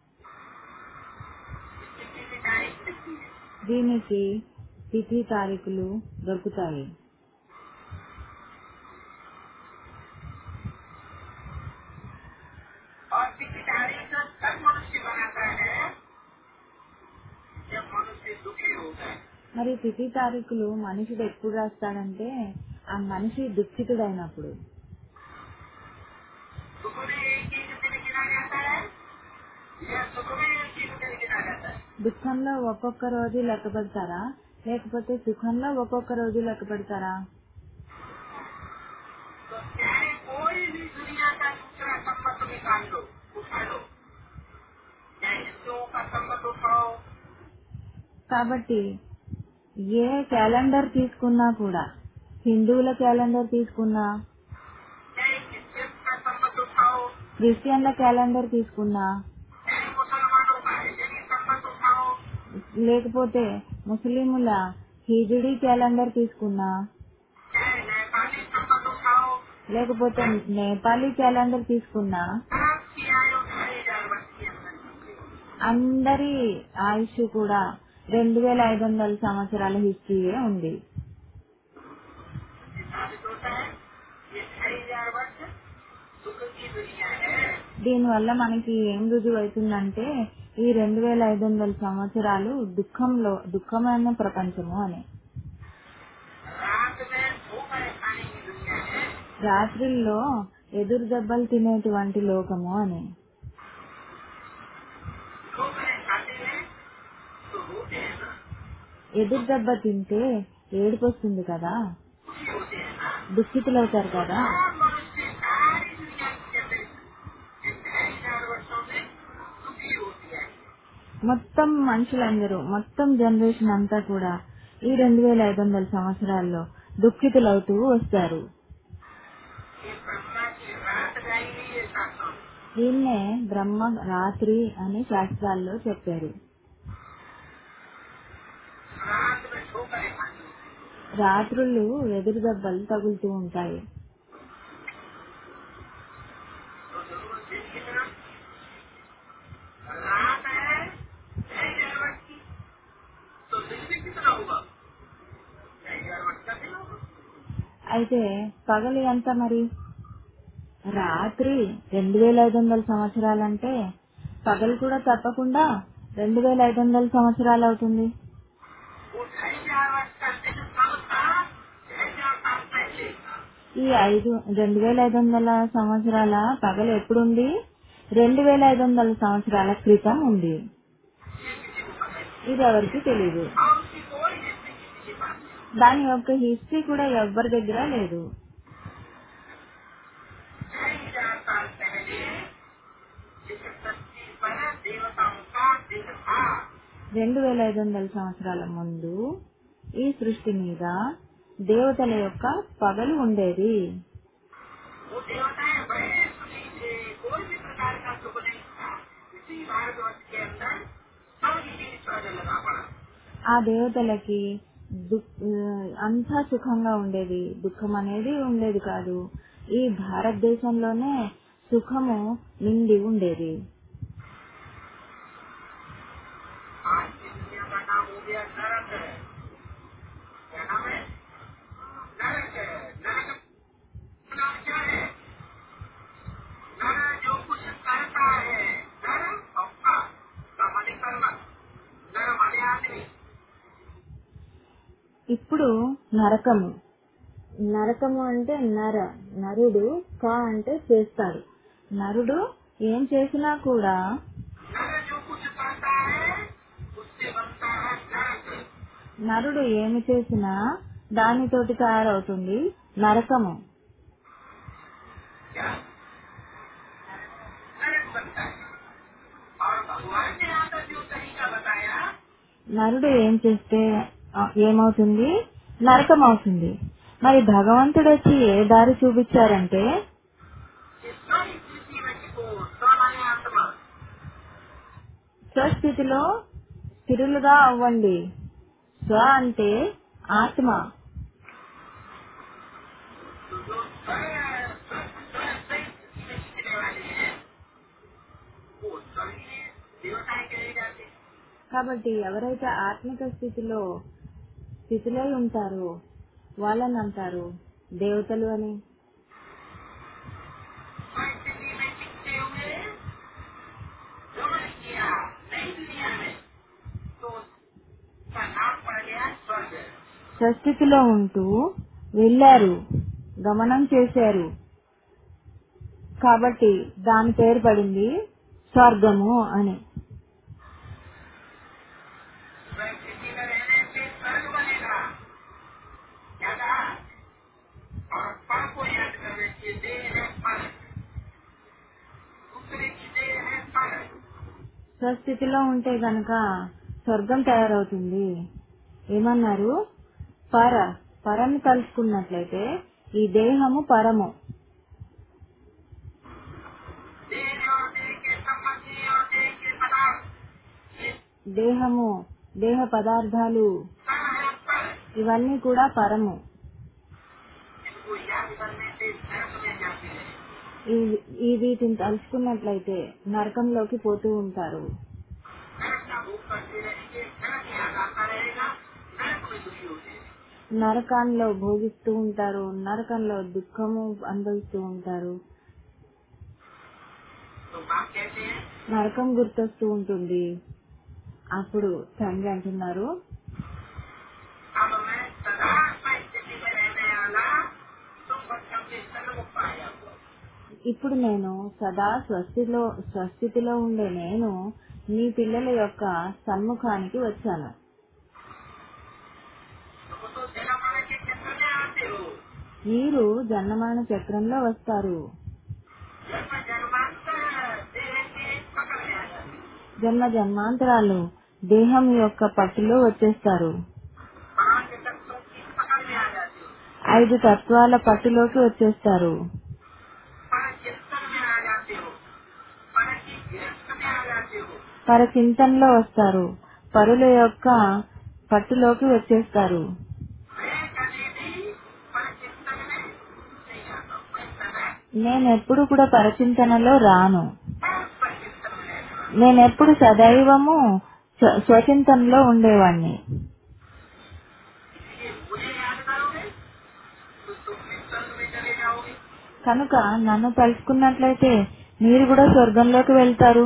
किसी भी तारीख मिलती है। దీనికి తిథి తారీఖులు దొరుకుతాయి. और किसी तारीख को तब मनुष्य बनाता है जब मनुष्य दुखी होता है। మరి తిథి తారీఖులు మనుషుడు ఎప్పుడు రాస్తాడంటే ఆ మనిషి దుఃఖితుడైనప్పుడు. सुख में एक ही दिन गिना जाता है या सुख में एक ही दिन गिना जाता है। దుఃఖంలో ఒక్కొక్క రోజు లెక్క పెడతారా లేకపోతే సుఖంలో ఒక్కొక్క రోజు లెక్క పెడతారా? तो चाहे कोई भी दुनिया का दूसरा संबंध निकाल लो, उठा लो, चाहे हिंदुओं का संबंध उठाओ, కాబట్టి ఏ క్యాలెండర్ తీసుకున్నా కూడా, హిందువుల క్యాలెండర్ తీసుకున్నా, चाहे क्रिश्चियन का संबंध उठाओ, క్రిస్టియన్ల క్యాలెండర్ తీసుకున్నా, चाहे मुसलमानों का हिजरी संबंध उठाओ, లేకపోతే ముస్లిముల హిజడీ క్యాలెండర్ తీసుకున్నా, चाहे नेपाली संबंध उठाओ, లేకపోతే నేపాలీ క్యాలెండర్ తీసుకున్నా, आपकी आयु ढाई हजार वर्ष के अंदर निकली होगी। అందరి ఆయుష్ కూడా రెండు వేల ఐదు వందల సంవత్సరాల హిస్టరీయే ఉంది. ये साबित होता है ये ढाई हजार वर्ष सुख की दुनिया है। దీనివల్ల మనకి ఏం రుజువు అవుతుందంటే ఈ రెండు వేల ఐదు వందల సంవత్సరాలు దుఃఖంలో దుఃఖమైన ప్రపంచము అని. रात में धोकर खाने की दुनिया है। రాత్రిల్లో ఎదురు దెబ్బలు తినేటువంటి లోకము అని. धोकर खाते हैं तो रोते हैं ना, ఎదురు దెబ్బ తింటే ఏడుపు వస్తుంది కదా, दुखी होते हैं ना। దుఃఖితులవుతారు కదా. और मनुष्य सारी दुनिया के अंदर इन ढाई हजार वर्षों में सुखी होती है। మొత్తం మనుషులందరూ, మొత్తం జనరేషన్ అంతా కూడా ఈ రెండు వేల ఐదు వందల సంవత్సరాల్లో దుఃఖితులవుతూ వస్తారు. ये ब्रह्मा की रात गाई हुई है शास्त्रों में। దీన్నే బ్రహ్మ రాత్రి అని శాస్త్రాల్లో చెప్పారు. रात में धोकर खानी होती है। రాత్రులు ఎదురు దెబ్బలు తగులుతూ ఉంటాయి. तो जरूर दिन की तरफ रात है ढाई हजार वर्ष की, तो दिन भी कितना होगा? ढाई हजार वर्ष का दिन होगा। అయితే పగలు ఎంత మరి? రాత్రి రెండు వేల ఐదు వందల సంవత్సరాలంటే పగలు కూడా తప్పకుండా రెండు వేల ఐదు వందల సంవత్సరాలు అవుతుంది. वो ढाई हजार वर्ष का दिन कब था? ढाई हजार साल पहले था। ఈ ఐదు రెండు వేల ఐదు వందల సంవత్సరాల పగలు ఎప్పుడుంది? రెండు వేల ఐదు వందల సంవత్సరాల క్రితం ఉంది. ये किसी को पता नहीं ఇది ఎవరికి తెలియదు. और उसकी कोई हिस्ट्री किसी के पास नहीं। దాని యొక్క హిస్టరీ కూడా ఎవ్వరి దగ్గర లేదు. ढाई हजार साल पहले इस धरती पर देवताओं का दिन था। రెండు వేల ఐదు వందల సంవత్సరాల ముందు ఈ సృష్టి మీద దేవతల యొక్క పగలు ఉండేది. वो देवताएं बड़े सुखी थे, कोई भी प्रकार का सुख नहीं था। इसी भारतवर्ष के अंदर सबकी ईश्वर लगा पड़ा। ఆ దేవతలకి దుః- అంతా సుఖంగా ఉండేది, దుఃఖం అనేది ఉండేది కాదు. ఈ భారతదేశంలోనే సుఖము నిండి ఉండేది. आज की दुनिया का नाम हो गया नरक। क्या नाम है? नरक। नरक नाम क्या है? नर जो कुछ करता है, नर और का का माने कर्म, नर माने आदमी। ఇప్పుడు నరకము, నరకము అంటే నర, నరుడు, కా అంటే చేస్తాడు. నరుడు ఏం చేసినా కూడా नर जो कुछ करता है उससे बनता है నరుడు ఏమి చేసినా దానితోటి తయారవుతుంది నరకము. क्या नरक बनता है। और भगवान ने यहाँ पर जो तरीका बताया నరుడు ఏం చేస్తే ఆ, ఏమవుతుంది నరకం అవుతుంది. మరి భగవంతుడు వచ్చి ఏ దారి చూపించారంటే कि स्वयं स्थिति में टिको, स्वमाने आत्मा। స్వస్థితిలో స్థిరులుగా అవ్వండి. స్వ అంటే ఆత్మ. तो जो स्वयं स्वयं सही स्थिति में टिकने वाले हैं वो स्वर्गीय देवताएं कहे जाते हैं। కాబట్టి ఎవరైతే ఆత్మిక స్థితిలో స్థితిలో ఉంటారో వాళ్ళని అంటారు దేవతలు అని. स्वयं स्थिति में टिकते हुए गमन किया नई दुनिया में तो उसका नाम पड़ गया स्वर्ग। స్వస్థితిలో ఉంటూ వెళ్ళారు, గమనం చేశారు, కాబట్టి దాని పేరు పడింది స్వర్గము అని. स्वयं स्थिति में रहने से स्वर्ग बनेगा। क्या कहा? और पर को याद करने की देह है पर, दूसरे की देह है पर। స్వస్థితిలో ఉంటే గనక స్వర్గం తయారవుతుంది. ఏమన్నారు? పర పరని కలుసుకున్నట్లయితే ఈ దేహము పరము. देह और देह के संबंधी और देह के पदार्थ ये దేహము, దేహ పదార్థాలు सब है पर। ఇవన్నీ కూడా పరము. इनको याद करने से नरक में जाते हैं। ఈ- ఈ వీటిని తలుచుకున్నట్లయితే నరకంలోకి పోతూ ఉంటారు. नरक का भोग करते रहेंगे, नरक याद आता रहेगा, नरक में दुखी होते हैं। నరకాల్లో భోగిస్తూ ఉంటారు, నరకంలో దుఃఖము అనుభవిస్తూ ఉంటారు. तो बाप कहते हैं నరకం గుర్తొస్తూ ఉంటుంది. అప్పుడు తండ్రి అంటున్నారు, अब मैं सदा स्वस्थ स्थिति में रहने वाला तुम बच्चों के सर्व पाया हुआ। ఇప్పుడు నేను సదా స్వస్థితిలో స్వస్థితిలో ఉండే నేను నీ పిల్లల యొక్క సన్ముఖానికి వచ్చాను. तुम तो जन्म के चक्र में आते हो। మీరు జన్మమరణ చక్రంలో వస్తారు. जन्म जन्मांतर देह के पकड़ में आ जाते हो। జన్మ జన్మాంతరాలు దేహం యొక్క పట్టులో వచ్చేస్తారు. पांच तत्वों की पकड़ में आ जाते हो। ఐదు తత్వాల పట్టులోకి వచ్చేస్తారు. पर चिंतन में आ जाते हो, पर की गिरफ्त में आ जाते हो। పరచింతనలో వస్తారు, పరుల యొక్క పట్టులోకి వచ్చేస్తారు. मैं कभी भी पर चिंतन में नहीं आता हूँ। मैं सदा నేనెప్పుడు కూడా పరచింతనలో రాను. बहुत पर चिंतन में रहता हूँ। నేనెప్పుడు సదైవము స్వ- స్వచింతనలో ఉండేవాణ్ణి. इसलिए मुझे याद करोगे तो तुम भी स्वर्ग में चले जाओगे। కనుక నన్ను తలుచుకున్నట్లయితే మీరు కూడా స్వర్గంలోకి వెళ్తారు.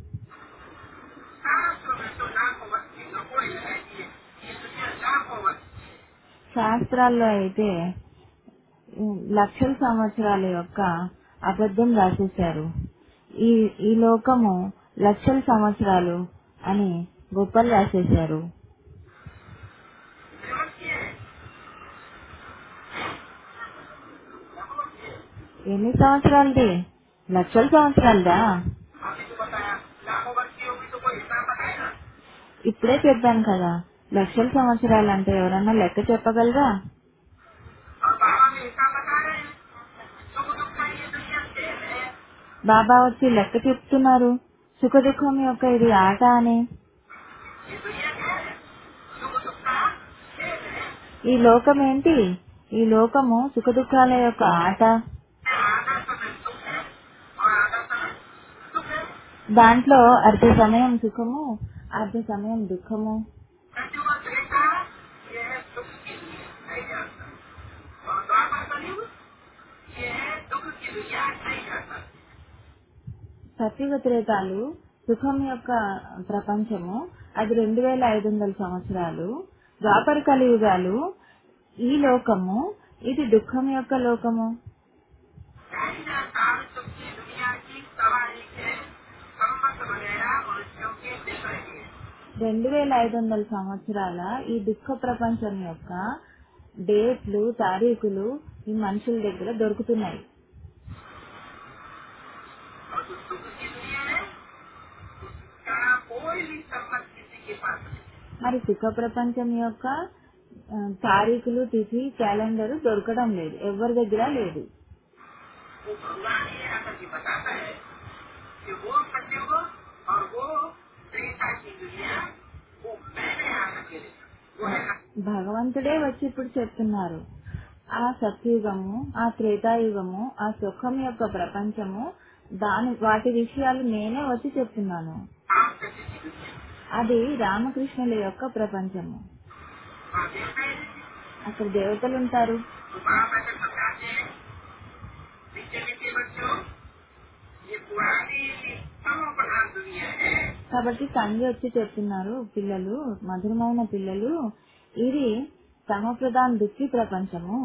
शास्त्र में तो लाखों वर्ष की नकोड़ी लगाई है, ये दुनिया लाखों वर्ष की है। శాస్త్రాల్లో అయితే ఉమ్, లక్షల సంవత్సరాల యొక్క అబద్ధం రాసేశారు. ఈ ఈ లోకము లక్షల సంవత్సరాలు అని గొప్పలు రాసేశారు. व्यवस्था है। ఎన్ని సంవత్సరాలది? లక్షల సంవత్సరాలదా? आपने तो बताया लाखों वर्ष की होगी तो कोई हिसाब बताएगा। ఇప్పుడే చెప్పాను కదా, లక్షల సంవత్సరాలు అంటే ఎవరన్నా లెక్క చెప్పగలరా? और बाबा में हिसाब बता रहे हैं। सुख दुख का ये दुनिया खेल है। బాబా వచ్చి లెక్క చెప్తున్నారు, సుఖ దుఃఖం యొక్క ఇది ఆట అని. ये दुनिया क्या है? सुख दुख का खेल है। ఈ లోకం ఏంటి? ఈ లోకము సుఖ దుఃఖాల యొక్క ఆట. आधा समय सुख है और आधा समय दुख है। దాంట్లో అర్ధ సమయం సుఖము, అర్ధ సమయం దుఃఖము. सत्युग त्रेता ये है सुख की दुनिया नहीं जाता, और द्वापर कलयुग ये है दुख की दुनिया नहीं जाता। సత్యుగ త్రేతాలు సుఖం యొక్క ప్రపంచము, అది రెండు వేల ఐదు వందల సంవత్సరాలు. ద్వాపర కలియుగాలు ఈ లోకము, ఇది దుఃఖం యొక్క లోకము. ढाई हजार साल सुख की दुनिया की सवारी के संबंध वगैरह मनुष्यों के दिख रहे हैं। రెండు వేల ఐదు వందల సంవత్సరాల ఈ దుఃఖ ప్రపంచం యొక్క డేట్లు తారీఖులు ఈ మనుషుల దగ్గర దొరుకుతున్నాయి. और जो सुख की दुनिया है उसका कोई भी संबंध किसी के पास नहीं. మరి సుఖ ప్రపంచం యొక్క ఆ, తారీఖులు తిథి క్యాలెండర్ దొరకడం లేదు, ఎవరి దగ్గర లేదు. वो भगवान ये आकर के बताता है कि वो सत्युग और वो त्रेता की दुनिया वो मैंने आकर के देखा. वो है భగవంతుడే వచ్చి ఇప్పుడు చెప్తున్నారు, ఆ సత్యుగము ఆ త్రేతాయుగము ఆ సుఖం యొక్క ప్రపంచము దాని వాటి విషయాలు నేనే వచ్చి చెప్తున్నాను. आप सत्य की दुनिया. అది రామకృష్ణుల యొక్క ప్రపంచము. और देवता है అక్కడ దేవతలు ఉంటారు. तो बाप ऐसे बताते हैं नीचे नीचे बच्चों ये पुरानी तमो प्रधान दुनिया है. కాబట్టి తండ్రి వచ్చి చెప్తున్నారు, పిల్లలు మధురమైన పిల్లలు, ఇది సమప్రధాన దుఃఖి ప్రపంచము.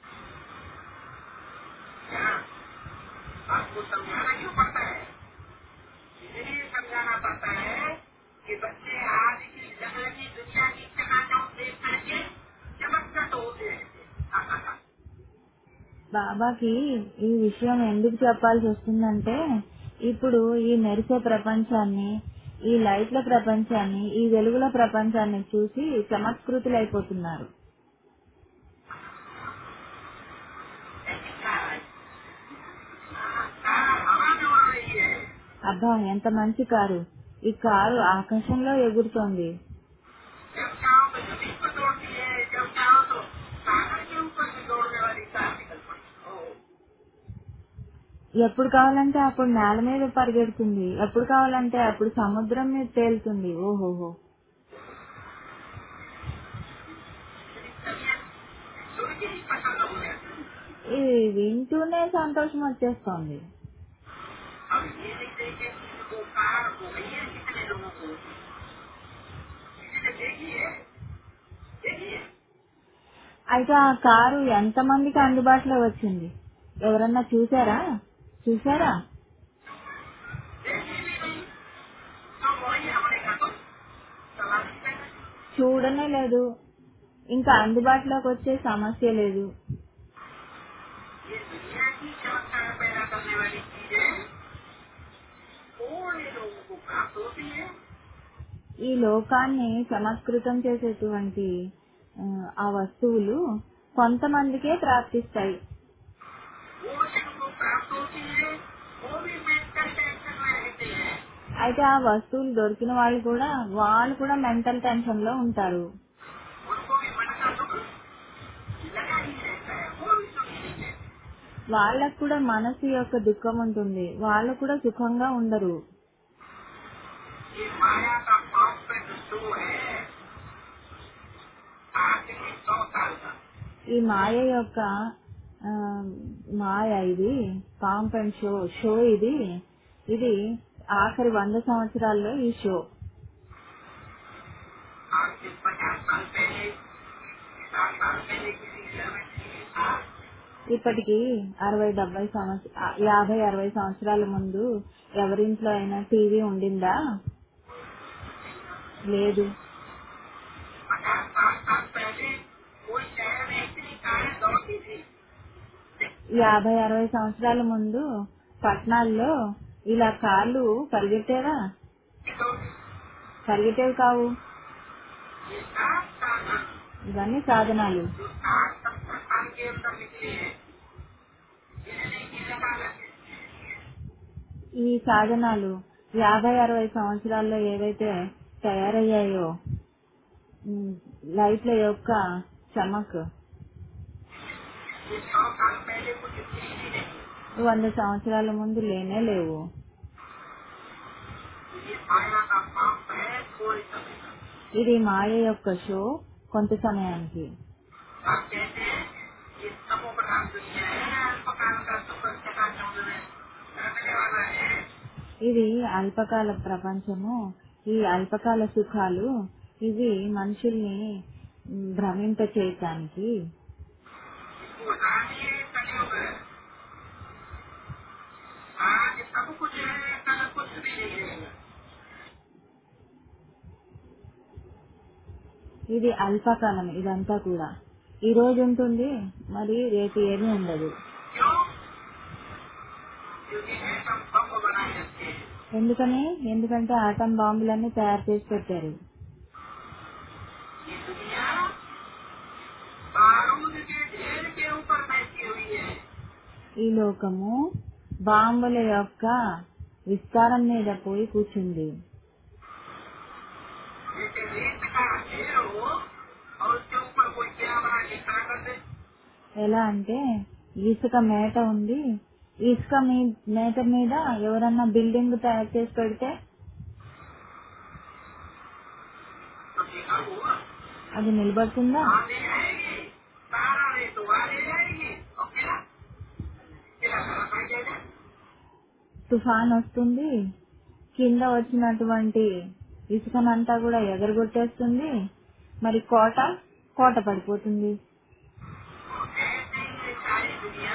यहाँ आपको समझाना क्यों पड़ता है? इसलिए समझाना पड़ता है कि बच्चे आज की जगलगी दुनिया की चकाचौंध देख करके चमत्कृत होते रहते. బాబాకి ఈ విషయం ఎందుకు చెప్పాల్సి వస్తుందంటే, ఇప్పుడు ఈ మెరిసే ప్రపంచాన్ని, ఈ లైట్ల ప్రపంచాన్ని, ఈ వెలుగుల ప్రపంచాన్ని చూసి చమత్కృతులైపోతున్నారు. हवा में उड़ रही है. అబ్బా ఎంత మంచి కారు, ఈ కారు ఆకాశంలో ఎగురుతోంది. जब चाहो तो जमीन पर दौड़ती है, जब चाहो तो सागर के ऊपर से दौड़ने वाली कार निकल पड़ी. ఎప్పుడు కావాలంటే అప్పుడు నేల మీద పరిగెడుతుంది, ఎప్పుడు కావాలంటే అప్పుడు సముద్రం మీద తేలుతుంది. ఓహోహో, सुन के ही पसंद हो गया. ఇది వింటూనే సంతోషం వచ్చేస్తోంది. अब ये नहीं देखे कि वो कार हो गई है कितने लोगों को. किसी ने देखी है? देखी है. అయితే ఆ కారు ఎంత మందికి అందుబాటులో వచ్చింది, ఎవరన్నా చూసారా చూసారా देखी भी नहीं. तो वही हमारे घर को चला सकते हैं. చూడనే లేదు, ఇంకా అందుబాటులోకి వచ్చే సమస్య లేదు. ये दुनिया की चमत्कार पैदा करने वाली चीजें थोड़े लोगों को प्राप्त होती है. ఈ లోకాన్ని చమత్కృతం చేసేటువంటి ఆ, ఆ వస్తువులు కొంతమందికే ప్రాప్తిస్తాయి. वो जिनको प्राप्त होती है वो भी मेंटल टेंशन में रहते हैं. అయితే ఆ వస్తువులు దొరికిన వాళ్ళు కూడా వాళ్ళు కూడా మెంటల్ టెన్షన్ లో ఉంటారు. उनको भी मन का दुख लगा ही रहता है. वो भी सुखी नहीं है. వాళ్ళకు కూడా మనసు యొక్క దుఃఖం ఉంటుంది, వాళ్ళు కూడా సుఖంగా ఉండరు. ये माया का कॉम्प्लेक्स शो है आखिरी सौ साल का. ఈ మాయ యొక్క ఆ, మాయ ఇది పాంప్ అండ్ షో షో ఇది ఇది ఆఖరి వంద సంవత్సరాల్లో ఈ షో. आज से पचास साल पहले साठ साल पहले किसी घर में टीवी था. ఇప్పటికి అరవై డెబ్బై సంవత్సర యాభై అరవై సంవత్సరాల ముందు ఎవరింట్లో అయినా టీవీ ఉండిందా? లేదు. पचास साठ साल पहले कोई शहर में इतनी कारें दौड़ती थी. యాభై అరవై సంవత్సరాల ముందు పట్టణాల్లో ఇలా కార్లు పరిగెట్టేవా? పరిగెట్టేవి కావు. ये सात साधन ఇవన్నీ సాధనాలు. जो सात संस्थान के अंदर निकले हैं जिन्हें की लगा लगे. ఈ సాధనాలు యాభై అరవై సంవత్సరాల్లో ఏవైతే తయారయ్యాయో ఉమ్, లైట్ల యొక్క చమక్ ये सौ साल पहले कुछ थी ही नहीं. వంద సంవత్సరాల ముందు లేనే లేవు. ये माया का पाप है कोई समय का. ఇది మాయ యొక్క షో కొంత సమయానికి. आप कहते हैं ये तमो प्रधान दुनिया है अल्पकाल का सुख चकाचौंध में रखने वाला है. ఇది అల్పకాల ప్రపంచము, ఈ అల్పకాల సుఖాలు ఇవి మనుషుల్ని ఉమ్, భ్రమింప చేయటానికి. इसको हटाइए कलयुग है. आज सब कुछ है कल कुछ भी नहीं रहेगा. ఇది అల్పకాలం, ఇదంతా కూడా ఈ రోజు ఉంటుంది, మరి రేపు ఏమీ ఉండదు. क्यों? क्योंकि एटम बम बनाए रखे हैं। ఎందుకని? ఎందుకంటే ఆటం బాంబులన్నీ తయారు చేసి పెట్టారు. ये दुनिया बारूद के ढेर के ऊपर बैठी हुई है। ఈ లోకము బాంబుల యొక్క విస్తారం మీద పోయి కూర్చుంది. जैसे रेत का ढेर हो और उसके ऊपर कोई क्या बना के खड़ा कर दे। ఎలా అంటే ఇసుక మేట ఉంది, ఇసుక మీ మేట మీద ఎవరన్నా బిల్డింగ్ తయారు చేసి పెడితే तो देखा हुआ అది నిలబడుతుందా? आने आएगी, सारा रेत आने जाएगी और क्या क्या कर जाएगा। తుఫాన్ వస్తుంది, కింద వచ్చినటువంటి ఇసుకనంతా కూడా ఎగరగొట్టేస్తుంది, మరి కోట కోట పడిపోతుంది. ऐसे ही ये सारी दुनिया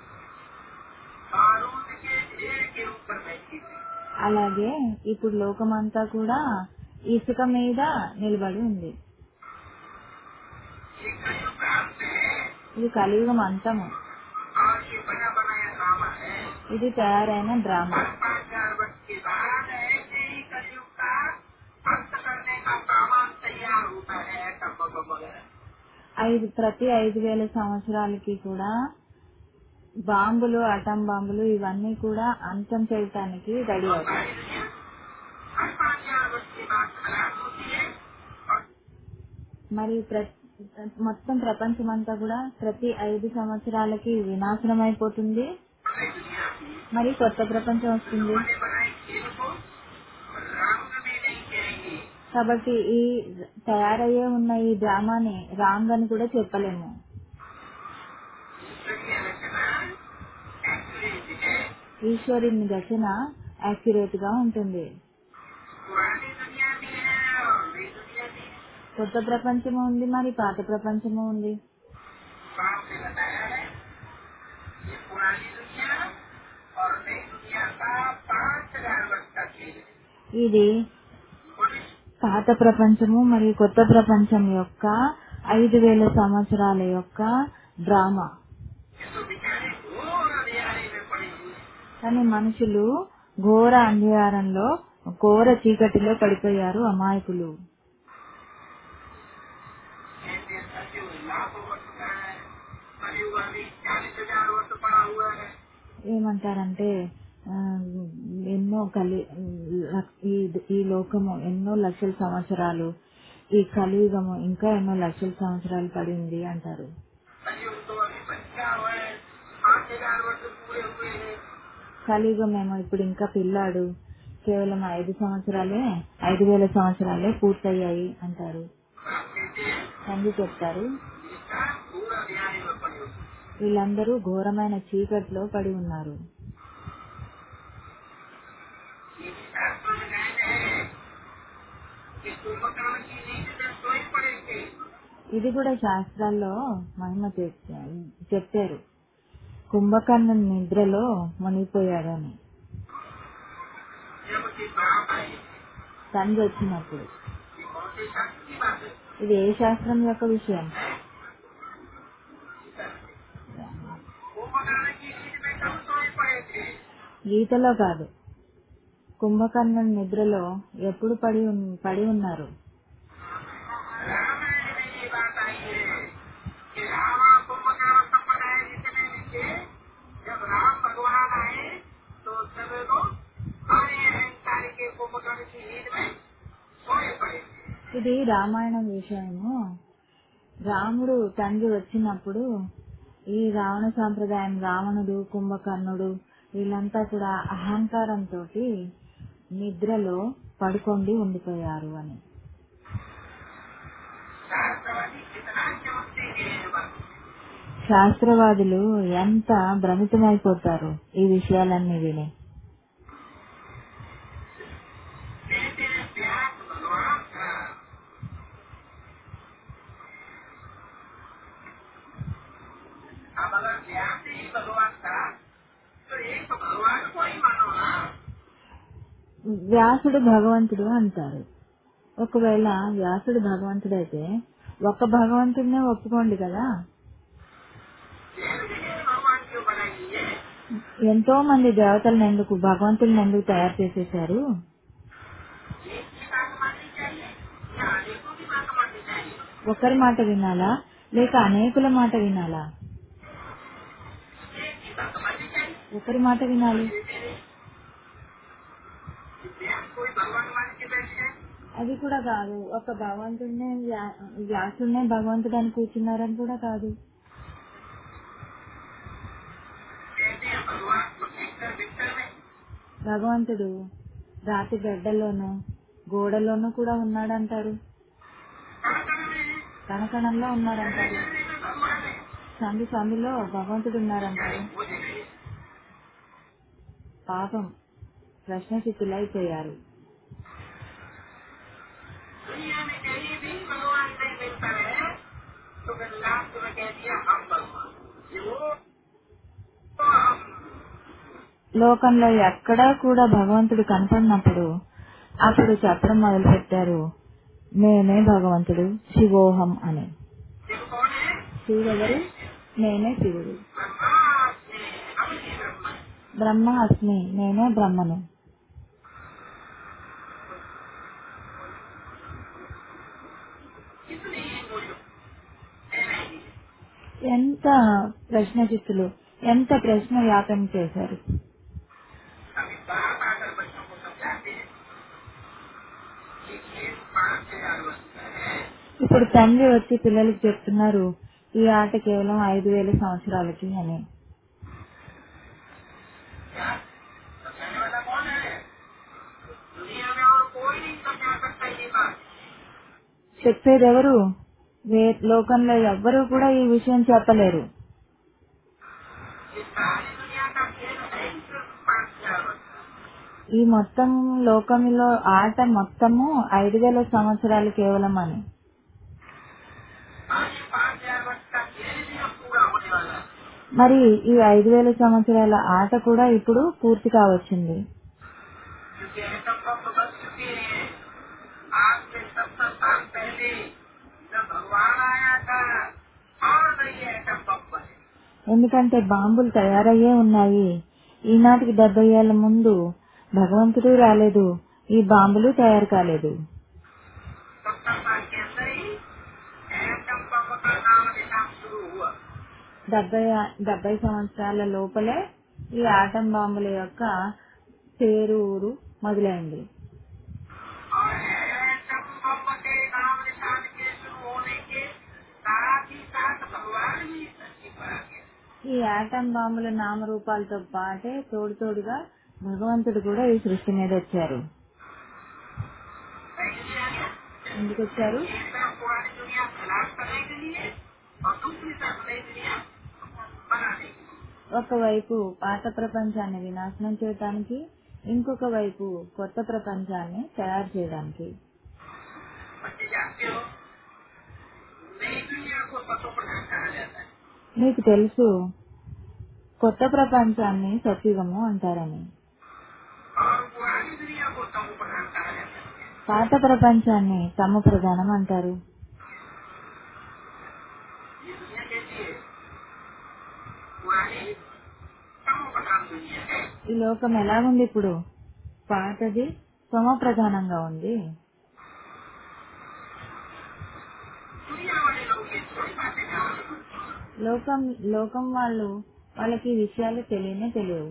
बारूद के ढेर के ऊपर बैठी है। అలాగే ఇప్పుడు లోకమంతా కూడా ఇసుక మీద నిలబడి ఉంది. ये कलयुग का अंत है ఇది కలియుగం అంతము. और ये बना बनाया ड्रामा है। ఇది తయారైన డ్రామా. हर पाँच हजार वर्ष के बाद ऐसे ही कलयुग का अंत करने का सामान तैयार होता है, एटम बम वगैरह। ఐదు ప్రతి ఐదు వేల సంవత్సరాలకి కూడా బాంబులు, అటం బాంబులు ఇవన్నీ కూడా అంతం చేయటానికి రెడీ और అవుతాయి. सारी दुनिया हर पाँच हजार वर्ष के बाद खराब होती है और మరి ప్ర- మొత్తం ప్రపంచమంతా కూడా ప్రతి ఐదు సంవత్సరాలకి వినాశనం అయిపోతుంది, नई दुनिया की మరి కొత్త ప్రపంచం వస్తుంది. उन्होंने बनाए खेल को रंग भी नहीं कहेंगे। కాబట్టి ఈ తయారయ్యే ఉన్న ఈ డ్రామాని రాంగ్ అని కూడా చెప్పలేము. ईश्वरीय रचना एक्यूरेट है। ఈశ్వరుని రచన యాక్యురేట్ గా ఉంటుంది. पुरानी दुनिया भी है और नई दुनिया भी है। కొత్త ప్రపంచము ఉంది, మరి పాత ప్రపంచము ఉంది. बाप ने बताया है ये पुरानी दुनिया और नई दुनिया का पाँच हजार वर्ष का खेल है। ఇది मनुष्य పాత ప్రపంచము మరియు కొత్త ప్రపంచం యొక్క ఐదు వేల సంవత్సరాల యొక్క డ్రామా. ये तो बेचारे घोर अंधेरे में पड़े हुए हैं। కానీ మనుషులు ఘోర అంధకారంలో, ఘోర చీకటిలో పడిపోయారు, అమాయకులు. ऐसे सचिव लाखों वर्ष का है, कलयुग अभी चालीस हजार वर्ष पड़ा हुआ है। ఏమంటారంటే ఆ, ఎన్నో కలి ఈ ఈ లోకము ఎన్నో లక్షల సంవత్సరాలు, ఈ కలియుగము ఇంకా ఎన్నో లక్షల సంవత్సరాలు పడింది అంటారు. कलयुग तो अभी बच्चा हुआ है, पाँच हजार वर्ष पूरे हुए हैं। కలియుగం ఏమో ఇప్పుడు ఇంకా పిల్లాడు, కేవలం ఐదు సంవత్సరాలే ఐదు వేల సంవత్సరాలే పూర్తయ్యాయి అంటారు. आप कहते हैं తండ్రి చెప్తారు, इसका पूरा अंधेरे में पड़े हुए हैं। వీళ్ళందరూ ఘోరమైన చీకట్లో పడి ఉన్నారు. ये भी शास्त्रों में कहते हैं कि कुंभकर्ण की नींद में सोई पड़ेंगे। ఇది కూడా శాస్త్రాల్లో మహిమ చెప్- చెప్పారు, కుంభకర్ణుని నిద్రలో మునిగిపోయాడని. जब उसकी बात आई తండ్రి వచ్చినప్పుడు कि कौन से शास्त्र की बात है। ఇది ఏ శాస్త్రం యొక్క విషయం? कुंभकर्ण की नींद में कब सोए पड़े थे। గీతలో కాదు, కుంభకర్ణుని నిద్రలో ఎప్పుడు పడి ఉన్- పడి ఉన్నారు. रामायण में ये बात आई है कि रावण कुंभकर्ण संप्रदाय जितने भी थे, जब राम भगवान आए तो सभी लोग सारे अहंकार के कुंभकर्ण की नींद में सोए पड़े थे। ఇది రామాయణం విషయము. రాముడు తండ్రి వచ్చినప్పుడు ఈ రావణ సాంప్రదాయం, రావణుడు, కుంభకర్ణుడు వీళ్ళంతా కూడా అహంకారంతో నిద్రలో పడుకోండి ఉండిపోయారు అని. शास्त्रवादी कितना चमकते हैं बस। శాస్త్రవాదులు ఎంత భ్రమితమైపోతారు ఈ విషయాలన్నీ విని. कहते हैं व्यास भगवान था, अब अगर व्यास ही भगवान था तो एक तो भगवान को ही मानो ना। వ్యాసుడు భగవంతుడు అంటారు, ఒకవేళ వ్యాసుడు భగవంతుడైతే ఒక్క భగవంతుడినే ఒప్పుకోండి కదా. ఎంతో మంది దేవతలను ఎందుకు భగవంతుడిని ఎందుకు తయారు చేసేశారు? ఒకరి మాట వినాలా లేక అనేకుల మాట వినాలా? ఒకరి మాట వినాలి. అది కూడా కాదు. ఒక భగవంతుడినే వ్యాసుడినే భగవంతుడు అని కూర్చున్నారని కూడా కాదు. భగవంతుడు రాతి గడ్డల్లోనూ గోడల్లోనూ కూడా ఉన్నాడంటారు. కణకణంలో ఉన్నాడంటారు. సందు సందులో భగవంతుడు ఉన్నారంటారు. పాపం ప్రశ్నచిత్తులైపోయారు. లోకంలో ఎక్కడా కూడా భగవంతుడు కనపడినప్పుడు అప్పుడు చెప్పడం మొదలు పెట్టారు, నేనే భగవంతుడు, శివోహం అని. శివుడెవరు? నేనే శివుడు. బ్రహ్మ అస్మి, నేనే బ్రహ్మను. ఎంత ప్రశ్నచిత్తులు, ఎంత ప్రశ్న వ్యాపం చేశారు. ఇప్పుడు తండ్రి వచ్చి పిల్లలకి చెప్తున్నారు, ఈ ఆట కేవలం ఐదు వేల సంవత్సరాలకి అని. చెప్పేదెవరు? లోకంలో ఎవ్వరూ కూడా ఈ విషయం చెప్పలేరు. ఈ మొత్తం లోకంలో ఆట మొత్తము ఐదు వేల సంవత్సరాలు కేవలం అని. మరి ఈ ఐదు వేల సంవత్సరాల ఆట కూడా ఇప్పుడు పూర్తి కావచ్చింది. ఎందుకంటే బాంబులు తయారయ్యే ఉన్నాయి. ఈనాటికి డెబ్బై ఏళ్ల ముందు భగవంతుడు రాలేదు, ఈ బాంబులు తయారు కాలేదు. డెబ్బై డెబ్బై సంవత్సరాల లోపలే ఈ ఆటం బాంబుల యొక్క పేరు ఊరు మొదలైంది. ఈ ఆటం బాంబుల నామరూపాలతో పాటే తోడు తోడుగా భగవంతుడు కూడా ఈ సృష్టి మీద వచ్చారు. ఎందుకు వచ్చారు? ఒకవైపు పాత ప్రపంచాన్ని వినాశనం చేయడానికి, ఇంకొక వైపు కొత్త ప్రపంచాన్ని తయారు చేయడానికి. మీకు తెలుసు, కొత్త ప్రపంచాన్ని సత్యుగము అంటారని, పాత ప్రపంచాన్ని తమ ప్రధానం అంటారు. ఈ లోకం ఎలాగుంది ఇప్పుడు? పాతది తమ ప్రధానంగా ఉంది. లోకం లోకం వాళ్ళు వాళ్ళకి ఈ విషయాలు తెలియనే తెలియవు.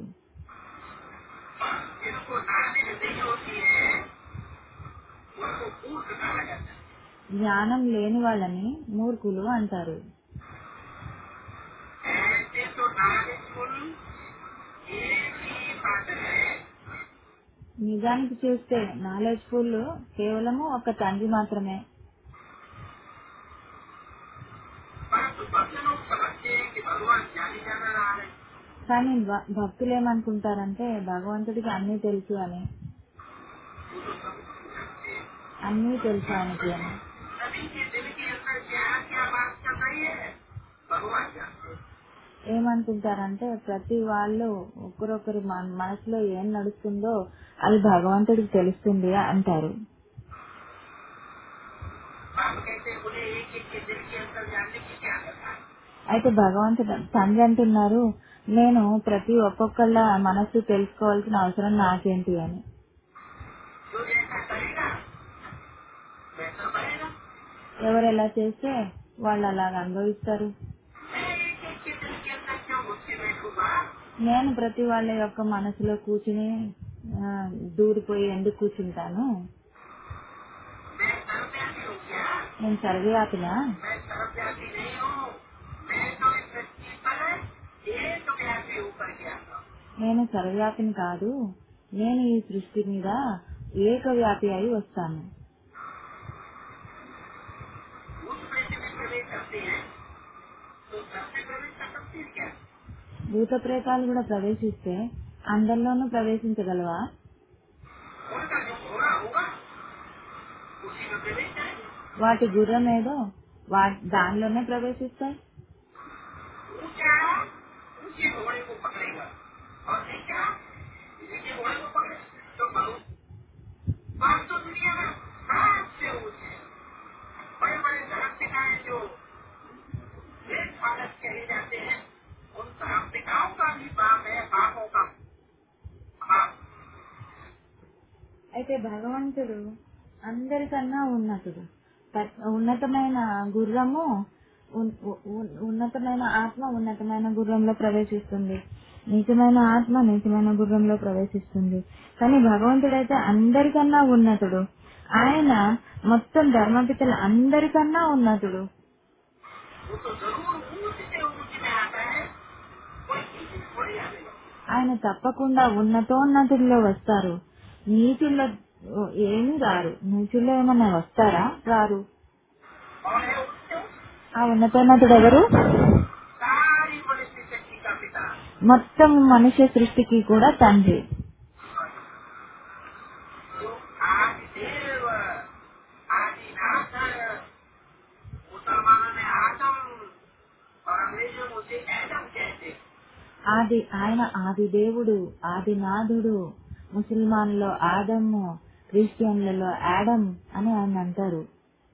జ్ఞానం లేని వాళ్ళని మూర్ఖులు అంటారు. నిజానికి చూస్తే నాలెడ్జ్ ఫుల్ కేవలము ఒక తండ్రి మాత్రమే. కానీ భక్తులు ఏమనుకుంటారంటే భగవంతుడికి అన్నీ తెలుసు అని, అన్నీ తెలుసు ఆయనకి అని. ఏమనుకుంటారంటే ప్రతి వాళ్ళు ఒకరొకరి మనసులో ఏం నడుస్తుందో అది భగవంతుడికి తెలుస్తుంది అంటారు. से उन्हें एक एक के दिल के अंदर जानने की क्या करना है। అయితే భగవంతుడు తండ్రి అంటున్నారు, నేను ప్రతి ఒక్కొక్కళ్ళ మనస్సు తెలుసుకోవాల్సిన అవసరం నాకేంటి అని. जो जैसा करेगा वैसा बनेगा। ఎవరు ఎలా చేస్తే వాళ్ళు అలాగ అనుభవిస్తారు. मैं एक एक के दिल के अंदर क्यों मुझसे बैठूंगा। నేను ప్రతి వాళ్ళ యొక్క మనసులో కూర్చుని ఆ, దూరిపోయి ఎందుకు కూర్చుంటాను. मैं सर्वव्यापी हूँ क्या। నేను సర్వవ్యాపినా? मैं सर्वव्यापी नहीं हूँ। मैं तो इस धरती पर एक व्यापी होकर के आता हूँ। నేను సర్వవ్యాపిని కాదు, నేను ఈ సృష్టి మీద ఏకవ్యాపి అయి వస్తాను. उस वैसे में प्रवेश करते हैं तो सबसे प्रवेश कर सकते हैं क्या। భూత ప్రేతాలు కూడా ప్రవేశిస్తే అందరిలోనూ ప్రవేశించగలవా? उनका जो घोड़ा होगा उसी में प्रवेश करेंगे। వాటి గుర్రం ఏదో వా దానిలోనే ప్రవేశిస్తాయి. ऊंचा ऊंचे घोड़े को पकड़ेगा और नीचा नीचे घोड़े को पकड़े तो बहुत बात तो दुनिया में सबसे ऊंचे बड़े बड़े धर्म पिताएं जो एक फादर कहे जाते हैं उन धर्म पिताओं का भी बाप है बापों का बाप। అయితే భగవంతుడు అందరికన్నా ఉన్నతుడు. ప- ఉన్నతమైన గుర్రము ఉన్- ఉన్- ఉన్నతమైన ఆత్మ ఉన్నతమైన గుర్రంలో ప్రవేశిస్తుంది, నీచమైన ఆత్మ నీచమైన గుర్రంలో ప్రవేశిస్తుంది. కానీ భగవంతుడైతే అందరికన్నా ఉన్నతుడు. ఆయన మొత్తం ధర్మపితలు అందరికన్నా ఉన్నతుడు. वो तो जरूर ऊंच से ऊंच में आता है कोई किसी थोड़ी आएगा। ఆయన తప్పకుండా ఉన్నతోన్నతుల్లో వస్తారు, నీచుల్లో ఏమీ రారు. నీచుల్లో ఏమన్నా వస్తారా? రారు. और है उससे ఆ ఉన్నతోన్నతుడు ఎవరు? सारी मनुष्य शक्ति का पिता। మొత్తం మనుష్య సృష్టికి కూడా తండ్రి. जो आदिदेव आदिनाथ मुसलमानों में आदम और अंग्रेजों में उसे एडम कहते हैं। ఆది ఆయన ఆది దేవుడు, ఆదినాథుడు. ముసల్మాన్లో ఆదము, క్రిస్టియన్లలో ఆడమ్ అని ఆయన అంటారు.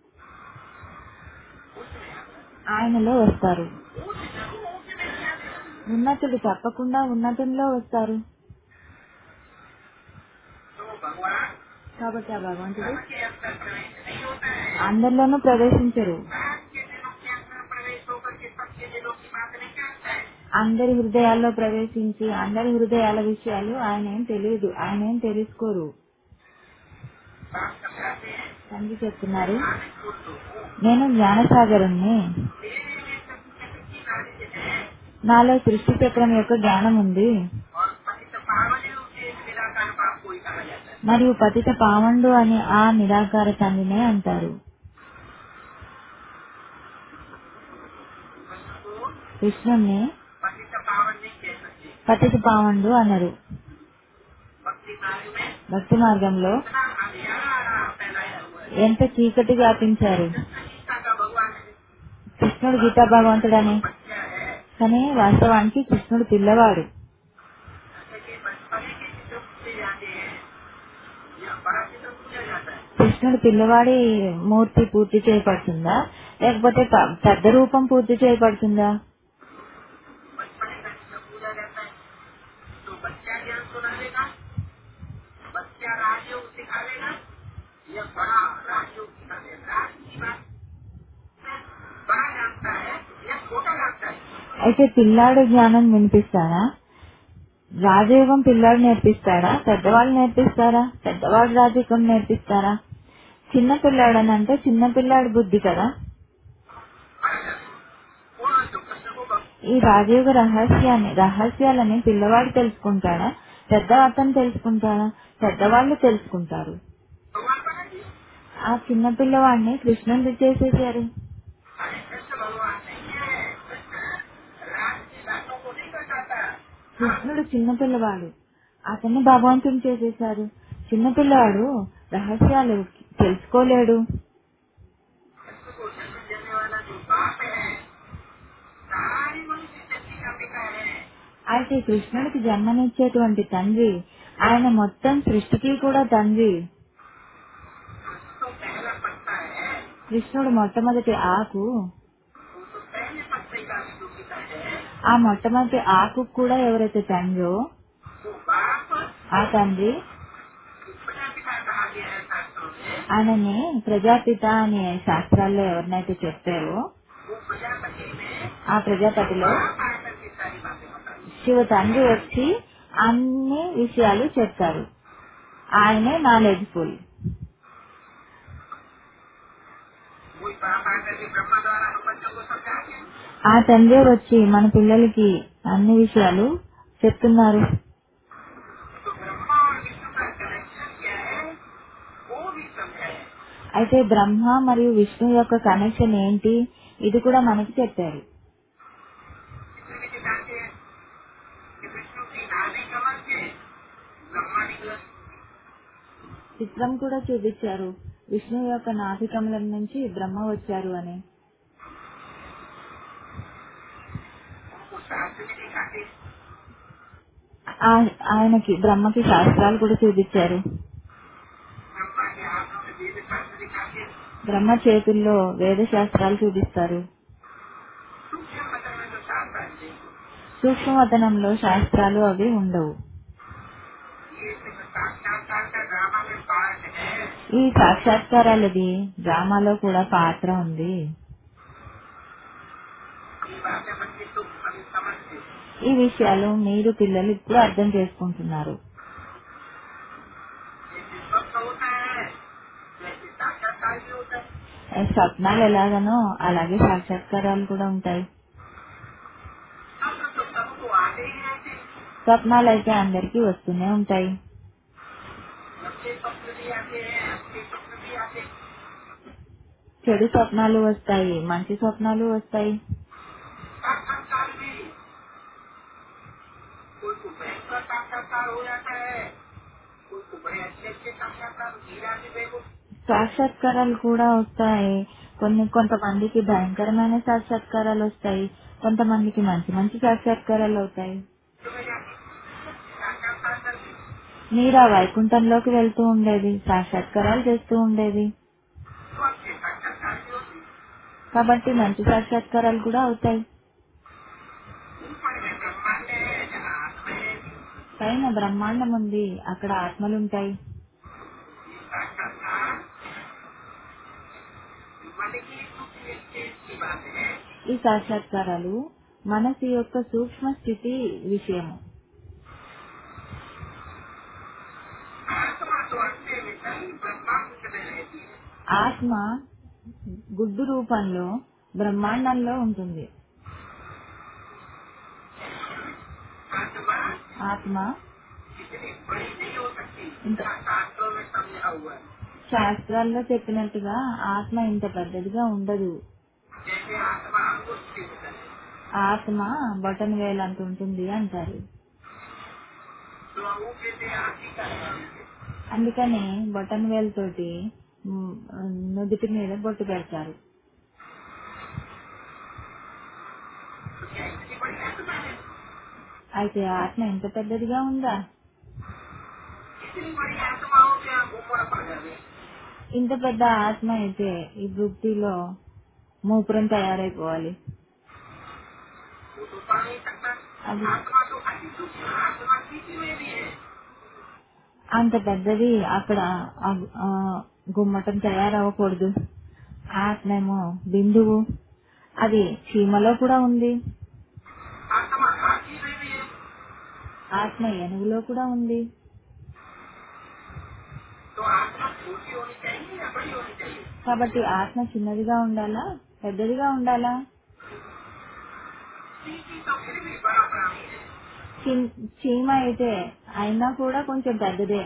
ఆయనలో వస్తారు. ऊंच जरूर ऊंच में नहीं आते। ఉన్నతుడు తప్పకుండా ఉన్నతంలో వస్తారు. तो भगवान కాబట్టి ఆ భగవంతుడు सबके अंदर प्रवेश नहीं होता है। అందరిలోనూ ప్రవేశించరు. सबके दिलों के अंदर प्रवेश होकर के सबके दिलों की बात नहीं करता है। అందరి హృదయాల్లో ప్రవేశించి అందరి హృదయాల విషయాలు ఆయన ఏం తెలియదు, ఆయన ఏం తెలుసుకోరు. बात समझाते हैं తండ్రి చెప్తున్నారు, आनंद को तो నేను జ్ఞానసాగరుణ్ణి, मेरे में सबकी सबकी नारी है నాలో సృష్టి చక్రం యొక్క జ్ఞానం ఉంది. और पतित पावने उसे निराकार बाप को ही कहा जाता है। మరియు పతిత పావండు అని ఆ నిరాకార తండ్రినే అంటారు. उसको కృష్ణుణ్ణి पतित पावन नहीं कह सकते। పతిత పావండు అన్నారు. भक्ति मार्ग में భక్తి మార్గంలో इतना अंधियारा फैलाया हुआ है। ఎంత చీకటి వ్యాపించారు. गीता का भगवान है, కృష్ణుడు గీతా భగవంతుడని, बच्चा है కానీ వాస్తవానికి కృష్ణుడు పిల్లవాడు. जैसे बचपने के चित्र पूजे जाते हैं या बड़ा चित्र पूजा जाता है। కృష్ణుడు పిల్లవాడి మూర్తి పూర్తి చేయబడుతుందా, లేకపోతే ప- పెద్ద రూపం పూర్తి చేయబడుతుందా? बचपने का चित्र पूजा जाता है तो बच्चा ज्ञान सुनावेगा, बच्चा राजयोग सिखावेगा या बड़ा राजयोग सिखावेगा। राज की बात बड़ा जानता है या छोटा जानता है। అయితే పిల్లాడు జ్ఞానం వినిపిస్తాడా? రాజయోగం పిల్లాడు నేర్పిస్తాడా? పెద్దవాళ్ళు నేర్పిస్తారా? పెద్దవాడు రాజయోగం నేర్పిస్తారా? చిన్న పిల్లాడు అని అంటే చిన్న పిల్లాడి బుద్ధి కదా. पूर्ण जो कृष्ण को भक्त ఈ రాజయోగ రహస్యాన్ని రహస్యాలని పిల్లవాడు తెలుసుకుంటాడా? పెద్ద అతను తెలుసుకుంటాడా? పెద్దవాళ్ళు తెలుసుకుంటారు. भगवान बना दिया। ఆ చిన్న పిల్లవాడిని కృష్ణుడు చేసేసారు. अरे कृष्ण भगवान नहीं है, कृष्ण राज की बातों को नहीं बताता। కృష్ణుడు చిన్న పిల్లవాడు, అతన్ని భగవంతుని చేసేశారు. చిన్న పిల్లవాడు రహస్యాలు తెలుసుకోలేడు. कृष्ण को जन्म देने वाला जो बाप है सारी मनुष्य शक्ति का पिता है। అయితే కృష్ణుడికి జన్మనిచ్చేటువంటి తండ్రి ఆయన మొత్తం సృష్టికి కూడా తండ్రి. कृष्ण तो पहला पत्ता है కృష్ణుడు మొట్టమొదటి ఆకు, वो तो पहले पत्ते का जो पिता है ఆ మొట్టమొదటి ఆకు కూడా ఎవరైతే తండ్రో वो बाप ఆ తండ్రి प्रजापिता कहा गया है शास्त्रों में। ఆయనని ప్రజాపిత అనే శాస్త్రాల్లో ఎవరినైతే చెప్పారో वो प्रजापति में ఆ ప్రజాపతిలో बाप आकर के सारी बातें बताई। శివ తండ్రి వచ్చి అన్ని విషయాలు చెప్తారు. ఆయనే నాలెడ్జ్ఫుల్. वो बाप आकर के ब्रह्मा द्वारा हम बच्चों को समझाते हैं। ఆ తండ్రి వచ్చి మన పిల్లలకి అన్ని విషయాలు చెప్తున్నారు. तो ब्रह्मा और विष्णु का कनेक्शन क्या है वो भी समझाए। అయితే బ్రహ్మ మరియు విష్ణు యొక్క కనెక్షన్ ఏంటి ఇది కూడా మనకి చెప్పారు. इसमें भी दिखाते हैं कि विष्णु की नाभि कमल से ब्रह्मा निकला। చిత్రం కూడా చూపించారు విష్ణు యొక్క నాభికమలం నుంచి బ్రహ్మ వచ్చారు అని. वो शास्त्र भी दिखाते हैं। ఆ- ఆయనకి బ్రహ్మకి శాస్త్రాలు కూడా చూపించారు. ब्रह्मा के हाथों में वेद शास्त्र दिखाते हैं। బ్రహ్మ చేతుల్లో వేద శాస్త్రాలు చూపిస్తారు. सूक्ष्म मतलब में जो शास्त्र है సూక్ష్మవతనంలో శాస్త్రాలు అవి ఉండవు. ये सिर्फ साक्षात्कार का ड्रामा में पार्ट है। ఈ సాక్షాత్కారాలది డ్రామాలో కూడా పాత్ర ఉంది. ये बातें बच्चे तो अभी समझते। ఈ విషయాలు మీరు పిల్లలు ఇప్పుడు అర్థం చేసుకుంటున్నారు. जैसे स्वप्न होता है वैसे साक्षात्कार भी होता है। ఏ స్వప్నాలు ఎలాగనో అలాగే సాక్షాత్కారాలు కూడా ఉంటాయి. स्वप्न तो सबको आते ही रहते हैं। స్వప్నాలు అయితే అందరికీ వస్తూనే ఉంటాయి. अच्छे स्वप्न भी आते हैं अच्छे स्वप्न भी आते हैं। చెడు స్వప్నాలు వస్తాయి, మంచి స్వప్నాలు వస్తాయి. साक्षात्कार भी कोई को भयंकर साक्षात्कार हो जाता है, कोई को बड़े अच्छे अच्छे साक्षात्कार हीरा भी देखो। సాక్షాత్కారాలు కూడా వస్తాయి. కొన్ని కొంతమందికి భయంకరమైన సాక్షాత్కారాలు వస్తాయి, కొంతమందికి మంచి మంచి సాక్షాత్కారాలు అవుతాయి. तुम्हें जाके साक्षात्कार करके మీరా వైకుంఠంలోకి వెళ్తూ ఉండేది, సాక్షాత్కారాలు చేస్తూ ఉండేది. तो अच्छे साक्षात्कार भी होते हैं। కాబట్టి మంచి సాక్షాత్కారాలు కూడా అవుతాయి. ऊपर में ब्रह्मांड है जहाँ आत्मा है। పైన బ్రహ్మాండం ఉంది, అక్కడ ఆత్మలుంటాయి. ये साक्षात्कार मन की सूक्ष्म स्टेज की बात है। ఈ సాక్షాత్కారాలు మనసు యొక్క సూక్ష్మ స్థితి విషయము. आत्मा तो अच्छे विषय ब्रह्मांड में रहती है। ఆత్మ గుడ్డు రూపంలో బ్రహ్మాండంలో ఉంటుంది. आत्मा ఆత్మ इतनी बड़ी नहीं हो सकती इंत- जितना शास्त्रों में समझा हुआ है। శాస్త్రాల్లో చెప్పినట్టుగా ఆత్మ ఇంత పెద్దదిగా ఉండదు. जैसे आत्मा अंगुष्ठ की होता है ఆత్మ బటన్ వేలు అంత ఉంటుంది అంటారు. तो अंगूठे से आंखी का है। అందుకని బటన్ వేలుతోటి మ్, నుదుటి మీద బొట్టు పెడతారు. तो क्या इतनी बड़ी आत्मा है? అయితే ఆత్మ ఇంత పెద్దదిగా ఉందా? इतनी बड़ी आत्माओं के यहाँ घूमर पड़ जाए। ఇంత పెద్ద ఆత్మ అయితే ఈ వృత్తిలో మూపురం తయారైపోవాలి. वो तो पढ़ नहीं सकता। अभी- आत्मा तो अति सूक्ष्म आत्मा किसी में भी है। అంత పెద్దది అక్కడ ఆ- ఆ గుమ్మటం తయారవ్వకూడదు. ఆత్మేమో బిందువు, అది చీమలో కూడా ఉంది. आत्मा हाथी में भी है। ఆత్మ ఏనుగులో కూడా ఉంది. तो आत्मा छोटी होनी चाहिए या बड़ी होनी चाहिए? కాబట్టి ఆత్మ చిన్నదిగా ఉండాలా, పెద్దదిగా ఉండాలా? चीटी तो फिर भी बड़ा प्राणी है। చి- చీమ అయితే అయినా కూడా కొంచెం పెద్దదే.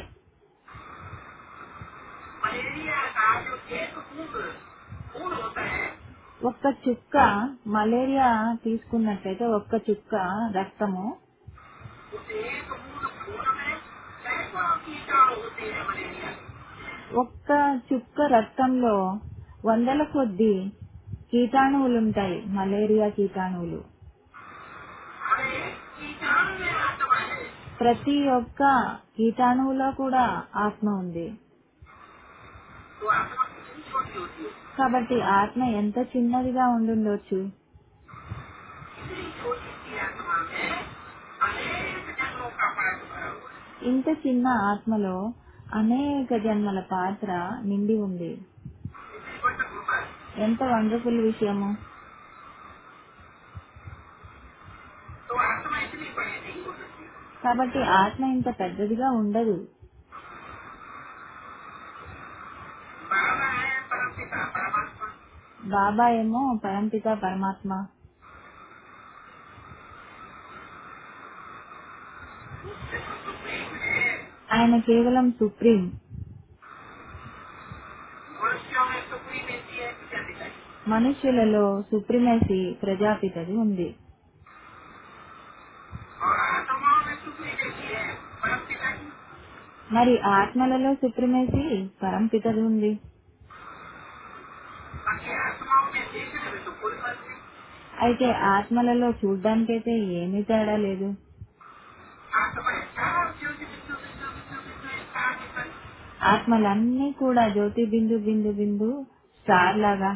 मलेरिया का जो एक बूंद खून होता है ఒక్క చుక్క మలేరియా తీసుకున్నట్లయితే ఒక్క చుక్క రక్తము उस एक बूंद खून में सैकड़ों कीटाणु होते हैं मलेरिया। ఒక్క చుక్క రక్తంలో వందల కొద్ది కీటాణువులుంటాయి, మలేరియా కీటాణువులు. हर एक कीटाणु में आत्मा है। ప్రతి ఒక్క కీటాణువులో కూడా ఆత్మ ఉంది. तो आत्मा कितनी छोटी होती है? కాబట్టి ఆత్మ ఎంత చిన్నదిగా ఉండుండొచ్చు. इतनी छोटी सी आत्मा में अनेक जन्मों का पाठ भरा हुआ है। ఇంత చిన్న ఆత్మలో అనేక జన్మల పాత్ర నిండి ఉంది. इतनी वंडरफुल बात। ఎంత వండర్ఫుల్ విషయము. तो आत्मा इतनी बड़ी नहीं हो सकती। కాబట్టి ఆత్మ ఇంత పెద్దదిగా ఉండదు. बाबा है परमपिता परमात्मा। బాబా ఏమో పరంపిత పరమాత్మ. सुप्रीम है। ఆయన కేవలం సుప్రీం. मनुष्यों में सुप्रीमेसी है प्रजापिता की। మనుష్యులలో సుప్రీమేసి ప్రజాపితది ఉంది. और आत्माओं में सुप्रीमेसी है परमपिता की। మరి ఆత్మలలో సుప్రీమేసి పరంపితది ఉంది. बाकी आत्माओं में देखने में तो कोई बात नहीं। అయితే ఆత్మలలో చూడ్డానికైతే ఏమీ తేడా లేదు. आत्मा चार ज्योति बिंदु बिंदु बिंदु बिंदु चार निकल। ఆత్మలన్నీ కూడా జ్యోతి బిందు బిందు బిందు స్టార్ లాగా.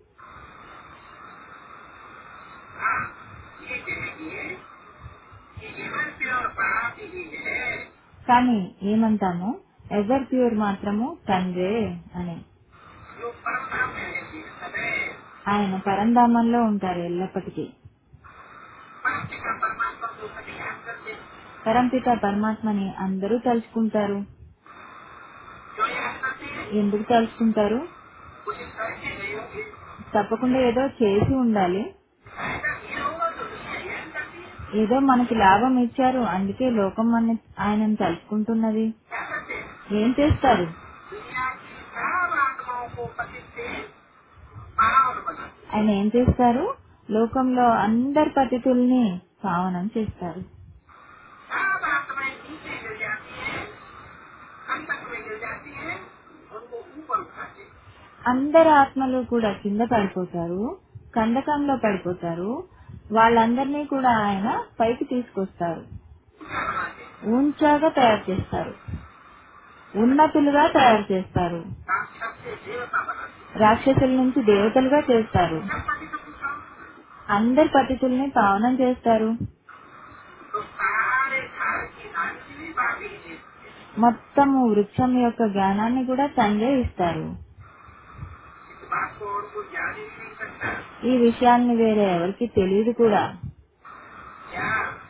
हाँ, ये कहेंगे कि जीवन प्योर पराती ही है। కానీ ఏమంటాము, ఎవర్ ప్యూర్ మాత్రము తండ్రే అని. जो परम धाम में रहती है सदैव। ఆయన పరంధామంలో ఉంటారు ఎల్లప్పటికీ. परमपिता परमात्मा को सभी याद करते हैं। పరంపిత పరమాత్మని అందరూ తలుచుకుంటారు. जो याद करते हैं ఎందుకు తలుచుకుంటారు? कुछ करके नहीं होंगे। తప్పకుండా ఏదో చేసి ఉండాలి. ऐसा किया होगा तो दुनिया याद करती है। ఏదో మనకి లాభం ఇచ్చారు, అందుకే లోకం మన ఆయనను తలుచుకుంటున్నది. क्या करते हैं? ఏం చేస్తారు? दुनिया की सब आत्माओं को पतित से पावन बनाते हैं। ఆయన ఏం చేస్తారు? లోకంలో అందరి పతితుల్ని పావనం చేస్తారు. सब आत्माएं नीचे गिर जाती है, कंटक में गिर जाती है, उनको ऊपर उठाते हैं। అందరి ఆత్మలు కూడా కింద పడిపోతారు, కందకంలో పడిపోతారు. వాళ్ళందరినీ కూడా ఆయన పైకి తీసుకొస్తారు, ऊंचा बनाते हैं। ఊంచాగా తయారు చేస్తారు, ఉన్నతులుగా తయారు చేస్తారు. राक्षस से देवता बनाते हैं। రాక్షసుల నుంచి దేవతలుగా చేస్తారు. सब पतित पूछा అందరి పతితుల్ని పావనం చేస్తారు. तो सारे झाड़ की नाम की भी बात ही नहीं। మొత్తము వృక్షం యొక్క జ్ఞానాన్ని కూడా తండ్రే ఇస్తారు. इस बात को और कोई जान ही नहीं सकता। ఈ విషయాల్ని వేరే ఎవరికి తెలియదు కూడా. क्या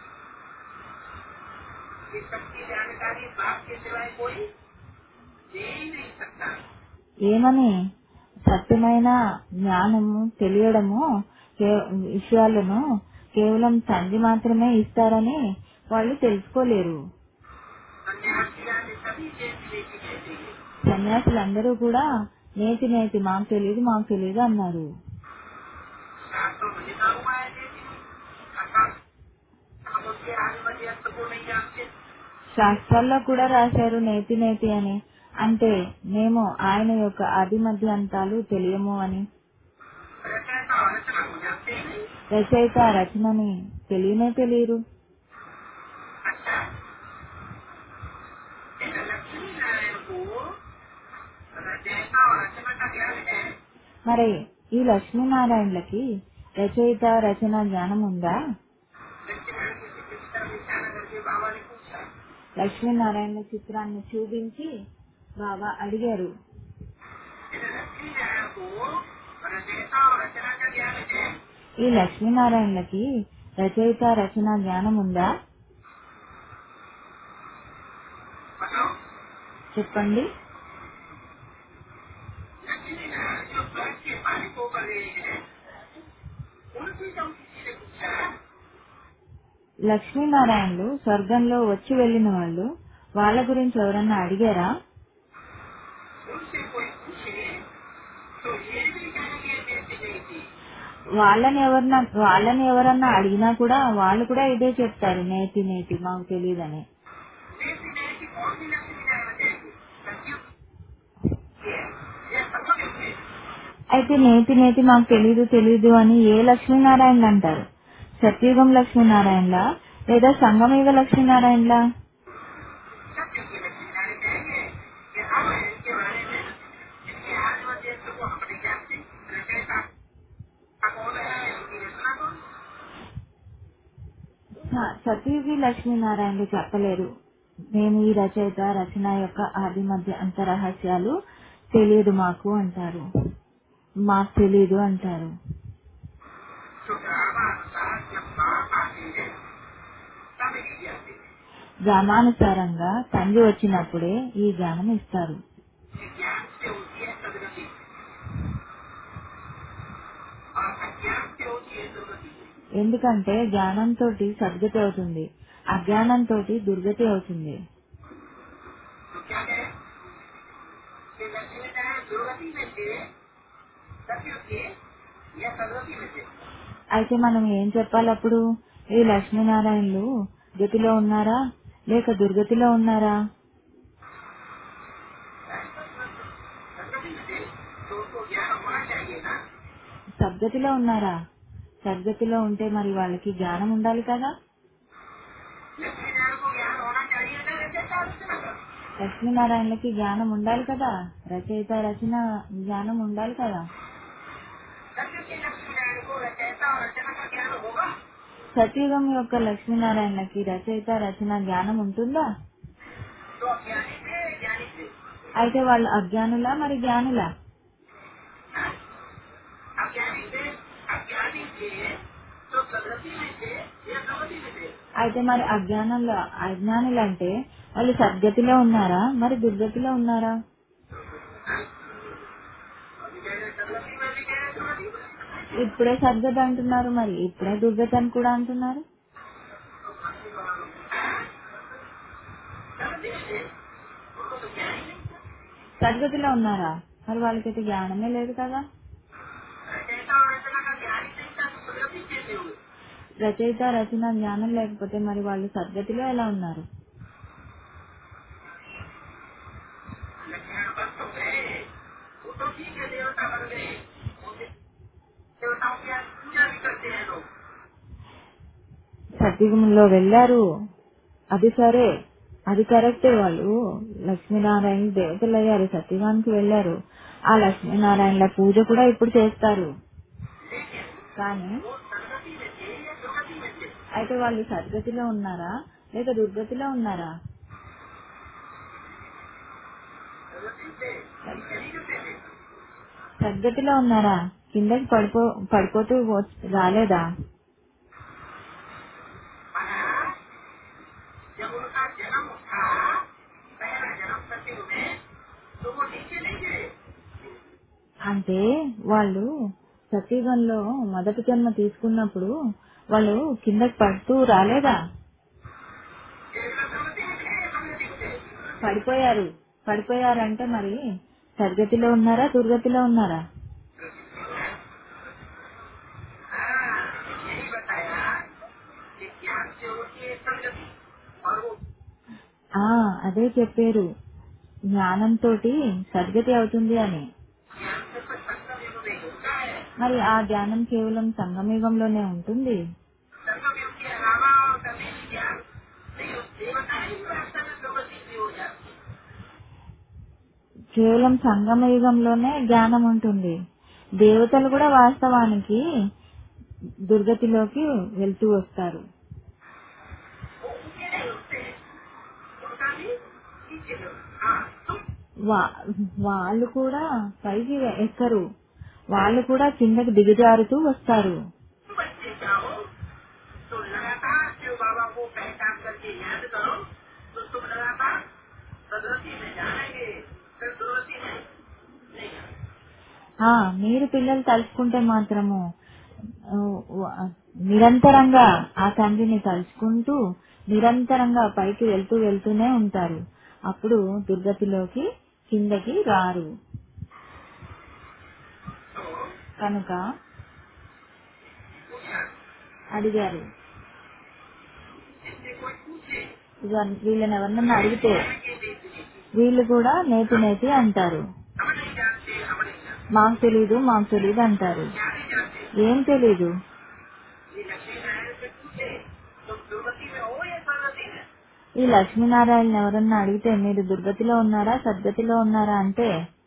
ये सबकी जानकारी बाप के सिवाय कोई दे ही नहीं सकता। ఏమని? సత్యమైన జ్ఞానము తెలియడము కే- విషయాలను కేవలం తండ్రి మాత్రమే ఇస్తారని వాళ్ళు తెలుసుకోలేరు. सन्यासी आने सभी देश लेके कहते हैं సన్యాసులందరూ కూడా నేతి నేతి మాకు తెలియదు మాకు తెలియదు అన్నారు. शास्त्रों में लिखा हुआ है देती अर्थात हम उसके आदिमध्य अंत को नहीं जानते। శాస్త్రాల్లో కూడా రాశారు నేతి నేతి అని. అంటే మేము ఆయన యొక్క ఆది మధ్య అంతాలు తెలియము అని. रचना और रचना को जानते ही नहीं। రచయిత రచనని తెలియనే తెలియరు. अच्छा इन लक्ष्मी नारायण को रचयिता और रचना का ज्ञान है। మరి ఈ లక్ష్మీనారాయణలకి రచయిత రచన జ్ఞానం ఉందా? लक्ष्मीनारायण की चिकित्सा विचार करके बाबा ने पूछा లక్ష్మీనారాయణ చిత్రాన్ని చూపించి బాబా అడిగారు, इन लक्ष्मी नारायण को रचयिता और रचना का ज्ञान है। ఈ లక్ష్మీనారాయణలకి రచయిత రచన జ్ఞానం ఉందా? बताओ చెప్పండి. लक्ष्मी नारायण जो स्वर्ग के मालिक होकर रहे हैं उनकी जब किसी ने पूछा లక్ష్మీనారాయణలు స్వర్గంలో వచ్చి వెళ్లిన వాళ్ళు, వాళ్ళ గురించి ఎవరన్నా అడిగారా? उनसे कोई पूछे तो ये भी कहेंगे देती नहीं थी। వాళ్ళని ఎవరన్నా వాళ్ళని ఎవరన్నా అడిగినా కూడా వాళ్ళు కూడా ఇదే చెప్తారు, నేతి నేతి మాకు తెలియదని. देती नहीं थी कौन सी लक्ष्मी नारायण जाएगी सत्युग ये ये संभव है। అయితే నేతి నేతి మాకు తెలీదు తెలీదు అని ఏ లక్ష్మీనారాయణలు అంటారు? సత్యుగం లక్ష్మీనారాయణలా లేదా సంగమయుగ లక్ష్మీనారాయణలా? सत्युग की लक्ष्मी नारायण कहेंगे कि हम इनके बारे में इनके आदिमध्य को हम नहीं जानते। స- సతీవి లక్ష్మీనారాయణలు చెప్పలేరు, మేము ఈ రచయిత రచన యొక్క ఆది మధ్య అంతరహస్యాలు తెలియదు మాకు అంటారు, మాకు తెలియదు అంటారు. तो ग्रामानुसार जब बाप आती है तब ये ज्ञान గ్రామానుసారంగా తండ్రి వచ్చినప్పుడే ఈ జ్ఞానం ఇస్తారు. ज्ञान से होती है सदगति और अज्ञान से होती है दुर्गति। ఎందుకంటే జ్ఞానంతో సద్గతి అవుతుంది, అజ్ఞానంతో దుర్గతి అవుతుంది. तो क्या है कि लक्ष्मी नारायण दुर्गति में थे सत्य के या सदगति में थे। అయితే మనం ఏం చెప్పాలి అప్పుడు? ఈ లక్ష్మీనారాయణలు గతిలో ఉన్నారా లేక దుర్గతిలో ఉన్నారా? सदगति में थे तो उनको ज्ञान होना चाहिए ना। సద్గతిలో ఉన్నారా? సద్గతిలో ఉంటే మరి వాళ్ళకి జ్ఞానం ఉండాలి కదా. लक्ष्मी नारायण को ज्ञान होना चाहिए ना रचयिता रचना का। లక్ష్మీనారాయణలకి జ్ఞానం ఉండాలి కదా, రచయిత రచన జ్ఞానం ఉండాలి కదా. सत्य के लक्ष्मी नारायण को रचयिता और रचना का ज्ञान होगा సత్యుగం యొక్క లక్ష్మీనారాయణలకి రచయిత రచన జ్ఞానం ఉంటుందా? तो अज्ञानी थे ज्ञानी थे। అయితే వాళ్ళు అజ్ఞానులా మరి జ్ఞానులా? अज्ञानी थे अज्ञानी थे तो सदगति में थे या दुर्गति में थे। అయితే మరి అజ్ఞానంలో అజ్ఞానులంటే వాళ్ళు సద్గతిలో ఉన్నారా మరి దుర్గతిలో ఉన్నారా? अभी कह रहे सदगति में भी कह रहे दुर्गति में। ఇప్పుడే సద్గతి అంటున్నారు, మరి ఇప్పుడే దుర్గతి అని కూడా అంటున్నారు. सदगति में थे उनको तो ज्ञान ही नहीं। సద్గతిలో ఉన్నారా మరి వాళ్ళకైతే జ్ఞానమే లేదు కదా. रचयिता और रचना का ज्ञान ही नहीं था तो सदगति कैसे हुए। రచయిత రచన జ్ఞానం లేకపోతే మరి వాళ్ళు సద్గతిలో ఎలా ఉన్నారు? लक्ष्मण बन तो गए वो तो ठीक है देवता बन गए उनके देवताओं की आज पूजा भी करते हैं लोग। సత్యుగంలో వెళ్ళారు, అది సరే, అది కరెక్టే. వాళ్ళు లక్ష్మీనారాయణ దేవతలు అయ్యారు, సత్యుగానికి వెళ్ళారు. ఆ లక్ష్మీనారాయణల పూజ కూడా ఇప్పుడు చేస్తారు. लेकिन కానీ वो सदगति में थे या दुर्गति में थे। అయితే వాళ్ళు సద్గతిలో ఉన్నారా లేక దుర్గతిలో ఉన్నారా? सदगति से शरीर से थे। సద్గతిలో ఉన్నారా? కిందకి పడిపో పడిపోతూ వ- రాలేదా? मना जब उनका जन्म था पहला जन्म सत्युग में तो वो नीचे नहीं गिरे। అంటే వాళ్ళు సత్యుగంలో మొదటి జన్మ తీసుకున్నప్పుడు వాళ్ళు కిందకి పడుతూ రాలేదా? केवल सदगति में थे सदगति में थे। పడిపోయారు. పడిపోయారంటే మరి సద్గతిలో ఉన్నారా దుర్గతిలో ఉన్నారా? हाँ, यही बताया कि ज्ञान से होती है सदगति और वो ఆ అదే చెప్పారు, జ్ఞానంతో సద్గతి అవుతుంది అని. ज्ञान से तो संगम युग में होता है। మరి ఆ జ్ఞానం కేవలం సంగమయుగంలోనే ఉంటుంది. संगम युग के अलावा और कभी भी ज्ञान नहीं हो। देवता ही वास्तव में दुर्गति की हो जाती है। కేవలం సంగమయుగంలోనే జ్ఞానం ఉంటుంది. దేవతలు కూడా వాస్తవానికి దుర్గతిలోకి వెళ్తూ వస్తారు. वो ऊंचे नहीं होते हैं उनका भी नीचे नहीं होता। हाँ तुम వా- వాళ్ళు కూడా పైకి ఎక్కరు, వాళ్ళు కూడా కిందకి దిగజారుతూ వస్తారు. बच्चे जाओ तो लगातार शिव बाबा को पहचान करके याद करो तो तुम लगातार सदगति में जाएंगे फिर दुर्गति में नहीं जाएंगे। ఆ మీరు పిల్లలు తలుచుకుంటే మాత్రము ఆ, వ- నిరంతరంగా ఆ తండ్రిని తలుచుకుంటూ నిరంతరంగా పైకి వెళ్తూ వెళ్తూనే ఉంటారు. అప్పుడు దుర్గతిలోకి కిందకి రారు. तो కనుక पूछा అడిగారు, जिससे कोई पूछे ఇక వీళ్ళని ఎవరినన్నా అడిగితే ये देती नहीं। వీళ్ళు కూడా నేతి నేతి అంటారు. हम नहीं जानते हम नहीं जानते మాకు తెలీదు మాకు తెలీదు అంటారు. क्या नहीं जानते। ఏం తెలీదు? ये लक्ष्मी नारायण से पूछे तुम दुर्गति में हो या सदगति में। ఈ లక్ష్మీనారాయణ ఎవరన్నా అడిగితే మీరు దుర్గతిలో ఉన్నారా సద్గతిలో ఉన్నారా అంటే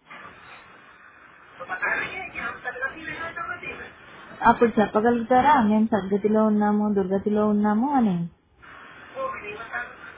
तो बताएंगे कि हम सदगति में हैं दुर्गति में। అప్పుడు చెప్పగలుగుతారా మేము సద్గతిలో ఉన్నాము దుర్గతిలో ఉన్నాము అని?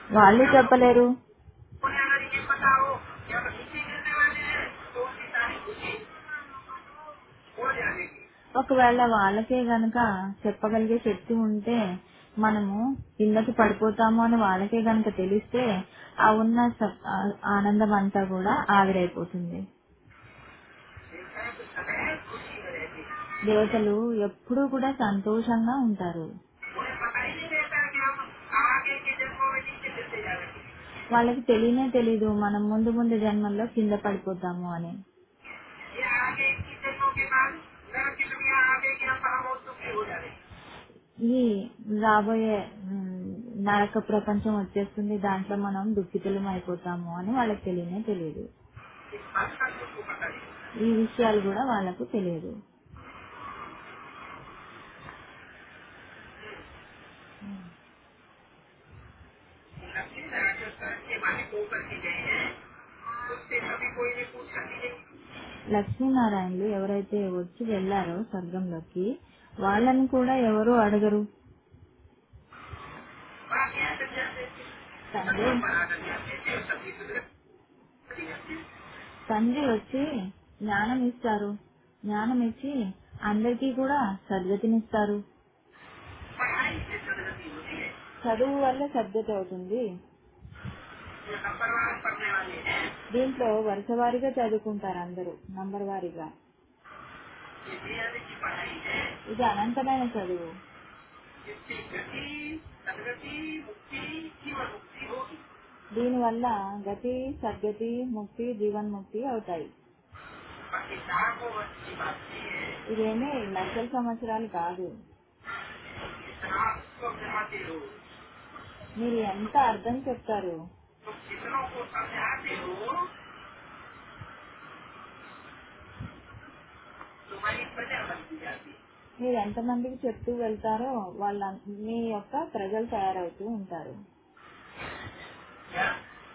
వాళ్ళు చెప్పలేరు. उन्हें अगर ये पता हो कि हम नीचे गिरने वाले हैं तो उनकी सारी खुशी हो जाएगी। ఒకవేళ వాళ్ళకే గనక చెప్పగలిగే శక్తి ఉంటే మనము కిందకి పడిపోతాము అని వాళ్ళకే గనక తెలిస్తే ఆ ఉన్న స- ఆ- ఆనందం అంతా కూడా ఆవిరైపోతుంది. देखा तो सदैव खुशी में रहती है। దేవతలు ఎప్పుడూ కూడా సంతోషంగా ఉంటారు. उन्हें पता ही नहीं रहता कि हम आगे के जन्मों में नीचे गिरते जा रहे हैं। వాళ్ళకి తెలియనే తెలీదు మనం ముందు ముందు జన్మల్లో కింద పడిపోతాము అని. ये आगे की जन्मों के बाद नरक की दुनिया आगे की हम बहुत दुखी हो जा रहे हैं। ఈ రాబోయే ఉమ్, నరక ప్రపంచం వచ్చేస్తుంది, దాంట్లో మనం దుఃఖితులం అయిపోతాము అని వాళ్ళకి తెలియనే తెలియదు. इस बात का तुमको पता नहीं। ఈ విషయాలు కూడా వాళ్ళకు తెలియదు. लक्ष्मी नारायण के मालिक होकर के गए हैं उससे कभी कोई ने पूछा नहीं। లక్ష్మీనారాయణలు ఎవరైతే వచ్చి వెళ్లారో స్వర్గంలోకి వాళ్ళని కూడా ఎవరు అడగరు. बाकी ऐसे जाते తండ్రి सभी తండ్రి వచ్చి జ్ఞానం ఇస్తారు, జ్ఞానం ఇచ్చి అందరికీ కూడా సద్గతినిస్తారు. पढ़ाई से सदगति होती है। చదువు వల్ల సద్గతి అవుతుంది. जो नंबर वन पढ़ने वाले हैं దీంట్లో వరుస వారీగా చదువుకుంటారు అందరూ, నంబర్ వారీగా. ये बेहद की पढ़ाई है। ఇది అనంతమైన చదువు. इससे गति सदगति मुक्ति जीवन मुक्ति होगी। దీనివల్ల గతి, సద్గతి, ముక్తి, జీవన్ముక్తి అవుతాయి. बाकी लाखों वर्ष की बात नहीं है। ఇదేమీ లక్షల సంవత్సరాలు కాదు. इतना उसको समझाते हो మీరు ఎంత అర్థం చెప్తారు, तो कितनों को समझाते हो तुम्हारी प्रजा बनती जाती है। మీరు ఎంతమందికి చెప్తూ వెళ్తారో వాళ్ళ మీ యొక్క ప్రజలు తయారవుతూ ఉంటారు. क्या?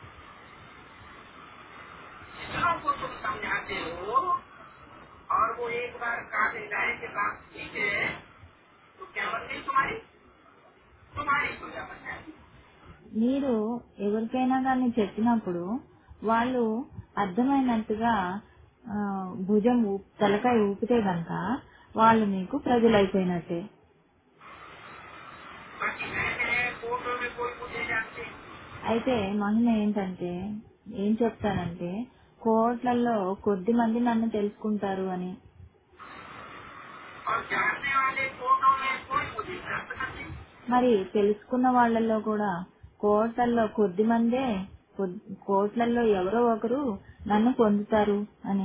कितनों को तुम समझाते हो और वो एक बार काटे जाए के बाद ठीक है तो क्या बन गई तुम्हारी तुम्हारी प्रजा बन जाती। మీరు ఎవరికైనా కానీ చెప్పినప్పుడు వాళ్ళు అర్థమైనట్టుగా ఆ, భుజం ఊప్- తలకాయ ఊపితే గనక వాళ్ళు మీకు ప్రజలైపోయినట్టే. बाकी मैंने फोटो में कोई मुझे जानते అయితే మహిమ ఏంటంటే ఏం చెప్తానంటే కోట్లలో కొద్ది మంది నన్ను తెలుసుకుంటారు అని. और जानने वाले फोटो में कोई मुझे प्राप्त करते। మరి తెలుసుకున్న వాళ్ళల్లో కూడా కోట్లలో కొద్ది మందే కొద్- కోట్లలో ఎవరో ఒకరు నన్ను పొందుతారు అని.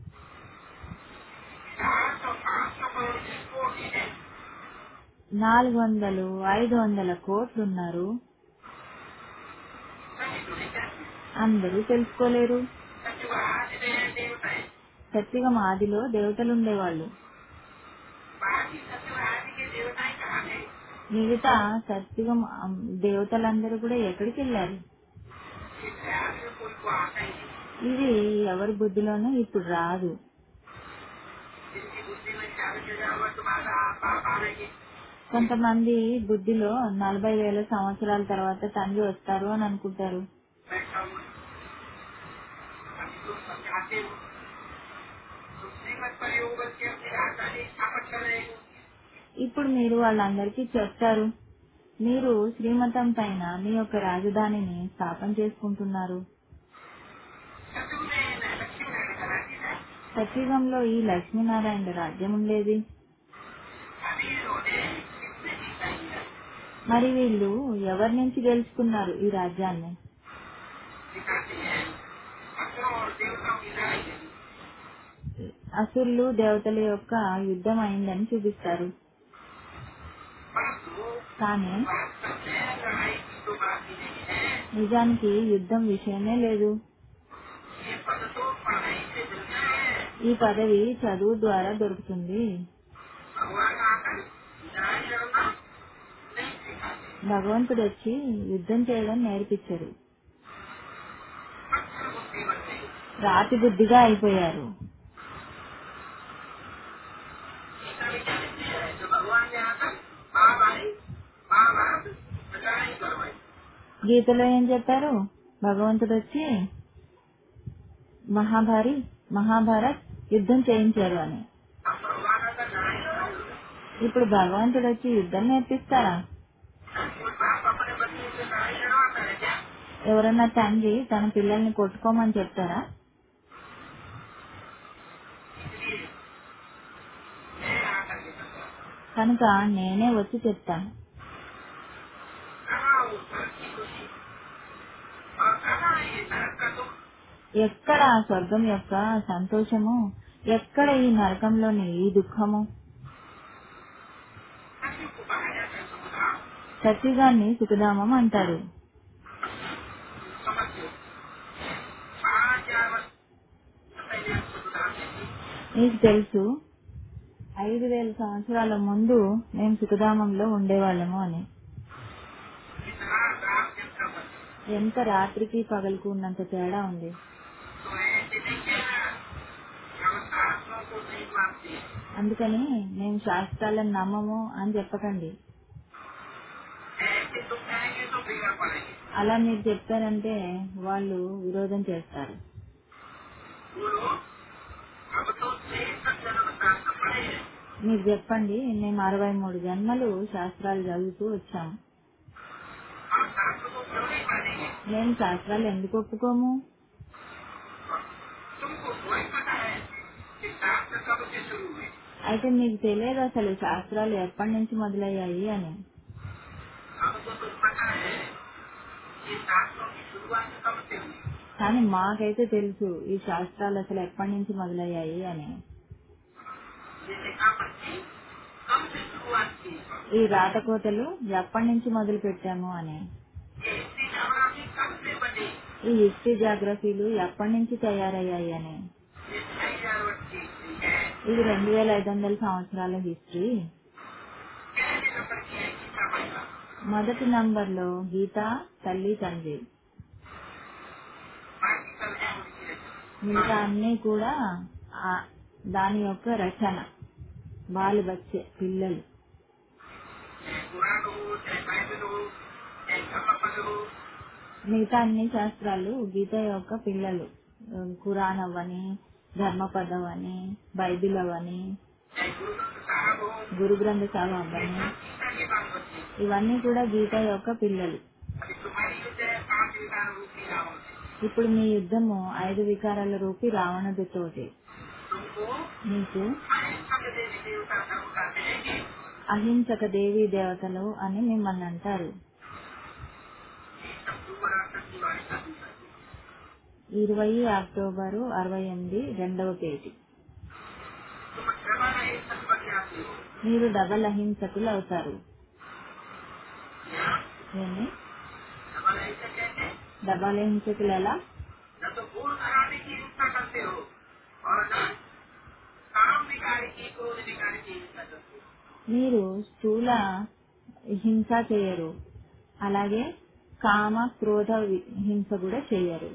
चार सौ पाँच सौ करोड़ की कोटि है। నాలుగు వందలు ఐదు వందల కోట్లున్నారు, सभी तो नहीं जानते। అందరూ తెలుసుకోలేరు. सचिव आज में है देवता है। సత్యుగం ఆదిలో దేవతలుండేవాళ్ళు. बाकी सचिव आदि के देवताएं कहाँ है? మిగతా సత్యుగం అమ్, దేవతలందరూ కూడా ఎక్కడికి వెళ్ళారు? इस ख्याल में कोई को आता ही नहीं। ఇది ఎవరి బుద్ధిలోనూ ఇప్పుడు రాదు. जिनकी बुद्धि में चालीस हजार वर्ष बाद आप बाप आ रहे కొంతమంది బుద్ధిలో నలభై వేల సంవత్సరాల తర్వాత తండ్రి వస్తారు అని అనుకుంటారు. बैठा हुआ अभी तुम समझाते हो तो श्रीमत पर योग के अपनी राजधानी स्थापन कर रहे हो। ఇప్పుడు మీరు వాళ్ళందరికీ చెప్తారు, మీరు శ్రీమతం పైన మీ యొక్క రాజధానిని స్థాపన చేసుకుంటున్నారు. सचिव में लक्ष्मी नारायण का राज्य है। సత్యుగంలో ఈ లక్ష్మీనారాయణ రాజ్యం ఉండేది. अभी इन्होंने किससे जीता ही है? మరి వీళ్ళు ఎవరి నుంచి గెలుచుకున్నారు ఈ రాజ్యాన్ని? सिखाते हैं असुरों और देवताओं की लड़ाई है। అసురులు దేవతల యొక్క యుద్ధం అయిందని చూపిస్తారు. परंतु కానీ वास्तव में लड़ाई की तो बात ही नहीं है। నిజానికి యుద్ధం విషయమే లేదు. ये पद तो पढ़ाई से मिलता है। ఈ పదవి చదువు ద్వారా దొరుకుతుంది. भगवान आकर लड़ाई लड़ना नहीं सिखाते। భగవంతుడు వచ్చి యుద్ధం చేయడం నేర్పించరు. पत्थर बुद्धि बन गई। రాతి బుద్ధిగా అయిపోయారు. गीता में क्या लिखती है? जो भगवान ने आकर महाभारत महाभारत लड़ाई करवाई। గీతలో ఏం చెప్పారు? భగవంతుడు వచ్చి మహాభారి మహాభారత్ యుద్ధం చేయించారు అని. अब भगवान का लड़ाई लड़ा ఇప్పుడు భగవంతుడు వచ్చి యుద్ధం నేర్పిస్తారా? कोई बाप अपने बच्चे से लड़ाई लड़वाता है क्या? ఎవరన్నా తండ్రి తన పిల్లల్ని కొట్టుకోమని చెప్తారా? इसलिए मैं आकर के बताऊं, కనుక నేనే వచ్చి చెప్తాను. कहाँ वो स्वर्ग की खुशी और कहाँ ये नरक का दुख? ఎక్కడ ఆ స్వర్గం యొక్క సంతోషము, ఎక్కడ ఈ నరకంలోని ఈ దుఃఖము? सत्य को कहा जाता है सुखधाम। సత్యుగాన్ని సుఖధామం అంటారు. समझो पाँच हजार वर्ष पहले सुखधाम में थी। నీకు తెలుసు ఐదు వేల సంవత్సరాల ముందు మేము సుఖధామంలో ఉండేవాళ్ళము అని. इतना रात दिन का बंद ఎంత రాత్రికి పగలకు ఉన్నంత తేడా ఉంది. तो ऐसे नहीं कहना हम शास्त्रों को नहीं मानते, అందుకని మేము శాస్త్రాలను నమ్మము అని చెప్పకండి. ऐसे तुम कहेंगे तो बिगड़ पड़ेंगे। అలా మీరు చెప్పారంటే వాళ్ళు విరోధం చేస్తారు. बोलो अब तो तेईस जन्म शास्त्र पढ़े हैं, మీరు చెప్పండి మేము అరవై మూడు జన్మలు శాస్త్రాలు చదువుతూ వచ్చాము. हम शास्त्र को क्यों नहीं मानेंगे? మేము శాస్త్రాలు ఎందుకు ఒప్పుకోము? तुमको कोई पता है कि शास्त्र कब से शुरू हुए? అయితే మీకు తెలియదు అసలు శాస్త్రాలు ఎప్పటి నుంచి మొదలయ్యాయి అని. हमको तो पता है कि शास्त्रों की शुरुआत कब से हुई। కానీ మాకైతే తెలుసు ఈ శాస్త్రాలు అసలు ఎప్పటి నుంచి మొదలయ్యాయి అని. ये लिखापढ़ी कब से शुरुआत की? ఈ రాతకోతలు ఎప్పటి నుంచి మొదలు పెట్టాము అని. ये हिस्ट्री जोग्राफी कब से बनी? ఈ హిస్టరీ జాగ్రఫీలు ఎప్పటి నుంచి తయారయ్యాయి అని. ये छह हजार वर्ष की हिस्ट्री है। ఇది రెండు వేల ఐదు వందల సంవత్సరాల హిస్టరీ. पहले नंबर की है गीता महिला, మొదటి నంబర్లో గీత తల్లి తండ్రి, बाकी सब है उनकी रचना। మిగతా అన్ని కూడా ఆ- దాని యొక్క రచన. బాలు బచ్చే పిల్లలు. चाहे कुरान हो, चाहे बाइबल हो, चाहे धम्मपद हो, మిగతా అన్ని శాస్త్రాలు గీత యొక్క పిల్లలు. ఖురాన్ అవ్వని, ధర్మపదం అని, బైబిల్ అవని, चाहे गुरु ग्रंथ साहब हो, గురు గ్రంథ సాహబ్ అవ్వని, गीता के बाल बच्चे। ఇవన్నీ కూడా గీత యొక్క పిల్లలు. अभी तुम्हारी युद्ध है पांच विकार रूपी रावण से। ఇప్పుడు మీ యుద్ధము ఐదు వికారాల రూపి రావణుడితోటి. तुमको నీకు अहिंसक देवी देवता धर्म का कहेंगे। అహింసక దేవీ దేవతలు అని మిమ్మల్ని అంటారు. ये सब दुबारा की वाणी का दूसरा रूप। ఇరవై అక్టోబరు అరవై ఎనిమిది రెండవ పేజీ. तुम डबल अहिंसक बन जाते हो। మీరు డబల్ అహింసకులు అవుతారు. यहाँ ఏమి डबल अहिंसक कहते हैं, డబల్ అహింసకులు ఎలా? न तो भूल कराने की हिंसा करते हो और न काम बिगाड़ी की क्रोध बिगाड़ी की हिंसा करते हो। మీరు స్థూల హింస చేయరు, అలాగే కామ క్రోధ వి- హింస కూడా చేయరు.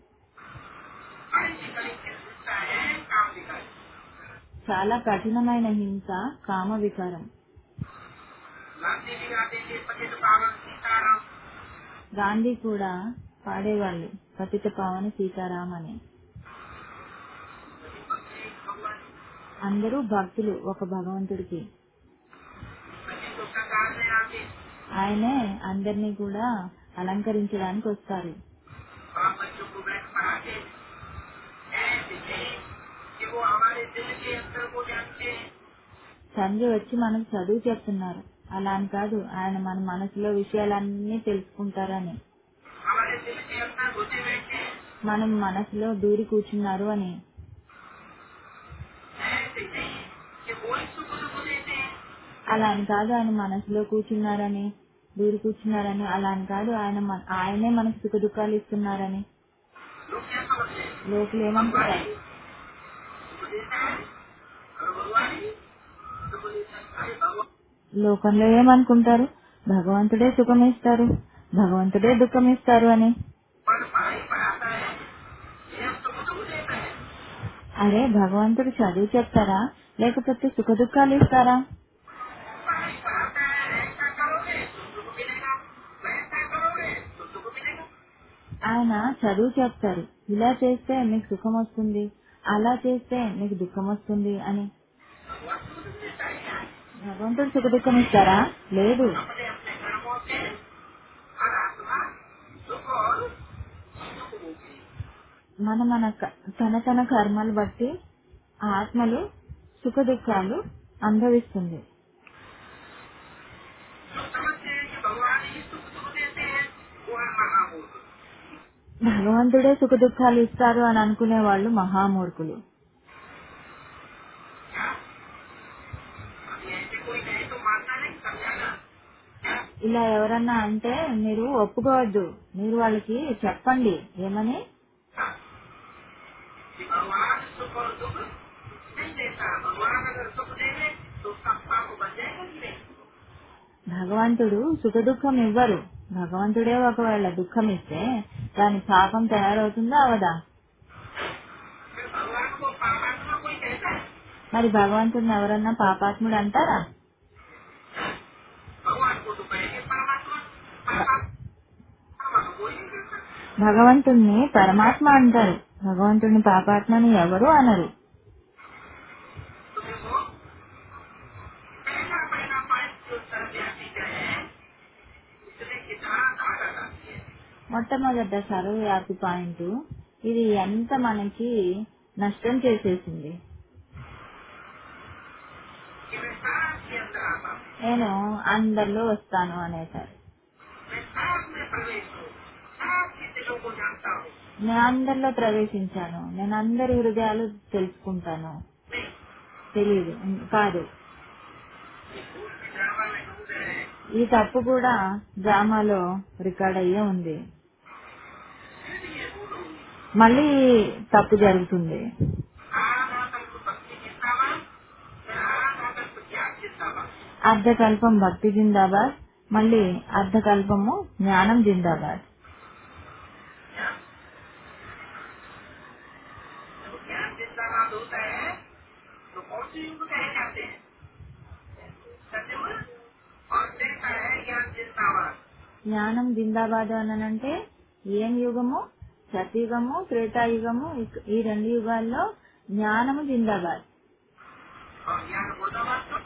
बड़ी सी कड़ी हिंसा है काम बिगाड़ी। చాలా కఠినమైన హింస కామ వికారం. गांधी भी गाते थे पतित पावन सीताराम। గాంధీ కూడా పాడేవాళ్ళు పతిత పావని సీతారాం అని. सभी भक्ति भगवान అందరూ భక్తులు ఒక భగవంతుడికి. सभी को संगारने आते। ఆయనే అందరినీ కూడా అలంకరించడానికి వస్తారు. बाप बच्चों को बैठ पढ़ाते ऐसे नहीं कि वो हमारे दिल के अंतर को जानते हैं। తండ్రి వచ్చి మనకు చదువు చెప్తున్నారు, అలా అని కాదు ఆయన మన మనసులో విషయాలన్నీ తెలుసుకుంటారని. हमारे दिल के अंदर घुसे बैठे हैं। మనం మనసులో దూరి కూర్చున్నారు అని. ऐसे नहीं कि वो ही सुख दुख देते हैं। అలా అని కాదు ఆయన మనసులో కూర్చున్నారని, దూరి కూర్చున్నారని. అలా అని కాదు ఆయన మన- ఆయనే మనకు సుఖ దుఃఖాలు ఇస్తున్నారని. लोग क्या समझते हैं? లోపల ఏమనుకుంటారు? सुख देता है और भगवान ही सुख देता है। अरे भगवान లోకంలో ఏమనుకుంటారు? భగవంతుడే సుఖం ఇస్తారు, భగవంతుడే దుఃఖం ఇస్తారు అని. पर पढ़ाई पढ़ाता है ये सुख दुख देता है। అరే భగవంతుడు చదువు చెప్తారా లేకపోతే సుఖ దుఃఖాలు ఇస్తారా? पढ़ाई पढ़ाता है ऐसा करोगे तो सुख मिलेगा, वैसा करोगे तो दुख ఆయన చదువు చెప్తారు, ఇలా చేస్తే మీకు సుఖం వస్తుంది, అలా చేస్తే మీకు దుఃఖం వస్తుంది అని. भगवान सुख दुख देता है क्या? భగవంతుడు సుఖ దుఃఖం ఇస్తారా? లేదు. अपने अपने कर्मों से हर आत्मा सुख और दुख भोगी। మన మన క- తన తన కర్మలు బట్టి ఆత్మలు సుఖ దుఃఖాలు అనుభవిస్తుంది. जो समझते हैं कि भगवान ही सुख दुख देते हैं वो है महामूर्ख। భగవంతుడే సుఖ దుఃఖాలు ఇస్తారు అని అనుకునే వాళ్ళు మహామూర్ఖులు. क्या? अभी ऐसे कोई कहे तो मानना नहीं, समझाना क्या? ఇలా ఎవరన్నా అంటే మీరు ఒప్పుకోవద్దు, మీరు వాళ్ళకి చెప్పండి. ఏమని? हाँ। कि भगवान सुख और दुख नहीं देता। भगवान अगर सुख देंगे तो उसका पाप बन जाएगा कि नहीं? భగవంతుడు సుఖ దుఃఖం ఇవ్వరు. భగవంతుడే ఒకవేళ దుఃఖం ఇస్తే దాని పాపం తయారవుతుందా అవదా? फिर भगवान को परमात्मा कोई कहता है? మరి భగవంతుడిని ఎవరన్నా పాపాత్ముడు అంటారా? भगवान को तो कहेंगे परमात्मा। परमात्मा को कोई नहीं कहता। భగవంతుడిని పరమాత్మ అంటారు, భగవంతుడిని పాపాత్మని ఎవరు అనరు. तो देखो पहला पहला पाठ जो सर्वव्यापी का है इसने कितना धागा डाली है। మొట్టమొదట సర్వవ్యాపి పాయింట్ ఇది ఎంత మనకి నష్టం చేసేసింది. कि मैं साथ के अंदर आता हूँ, నేను అందరిలో వస్తాను అనేసారు. मैं साथ में प्रवेश हूँ, साथ के दिलों को जानता हूँ। నేను అందరిలో ప్రవేశించాను, నేను అందరి హృదయాలు తెలుసుకుంటాను. नहीं, తెలియదు కాదు. ये भूल भी ड्रामा में डूब रहे हैं। ఈ తప్పు కూడా డ్రామాలో రికార్డ్ అయ్యే ఉంది. फिर ये भूल होगी। మళ్ళీ తప్పు జరుగుతుంది. आधा कल्प भक्ति जिंदाबाद, फिर आधा कल्प ज्ञान जिंदाबाद। అర్ధకల్పం భక్తి జిందాబాద్, మళ్ళీ అర్ధకల్పము జ్ఞానం జిందాబాద్. जब ज्ञान जिंदाबाद होता है तो कौन से युग कहे जाते हैं? सतयुग। और देखता है ज्ञान जिंदाबाद। జ్ఞానం జిందాబాద్ అనంటే ఏం యుగము? సతయుగము, త్రేతాయుగము. ఇక్- ఈ రెండు యుగాల్లో జ్ఞానము జిందాబాద్. और ज्ञान मुर्दाबाद तो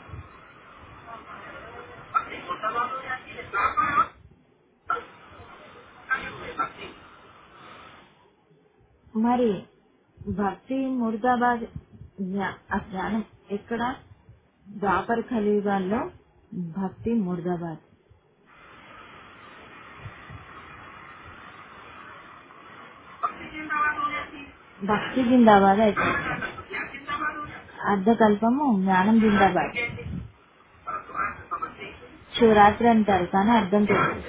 भक्ति मुर्दाबाद हो जाती है। द्वापर और कलयुग में भक्ति। మరి భక్తి ముర్దాబాద్, జ్ఞా- ఆ జ్ఞానం ఎక్కడ? ద్వాపర కలియుగాల్లో భక్తి ముర్దాబాద్. भक्ति जिंदाबाद हो जाती है। భక్తి జిందాబాద్ అయితే आधा कल्प ज्ञान जिंदाबाद हो जाता అర్ధకల్పము జ్ఞానం है। జిందాబాద్. कैसे? परंतु आज समझ नहीं। శివరాత్రి అంటారు కానీ అర్థం తెలియదు.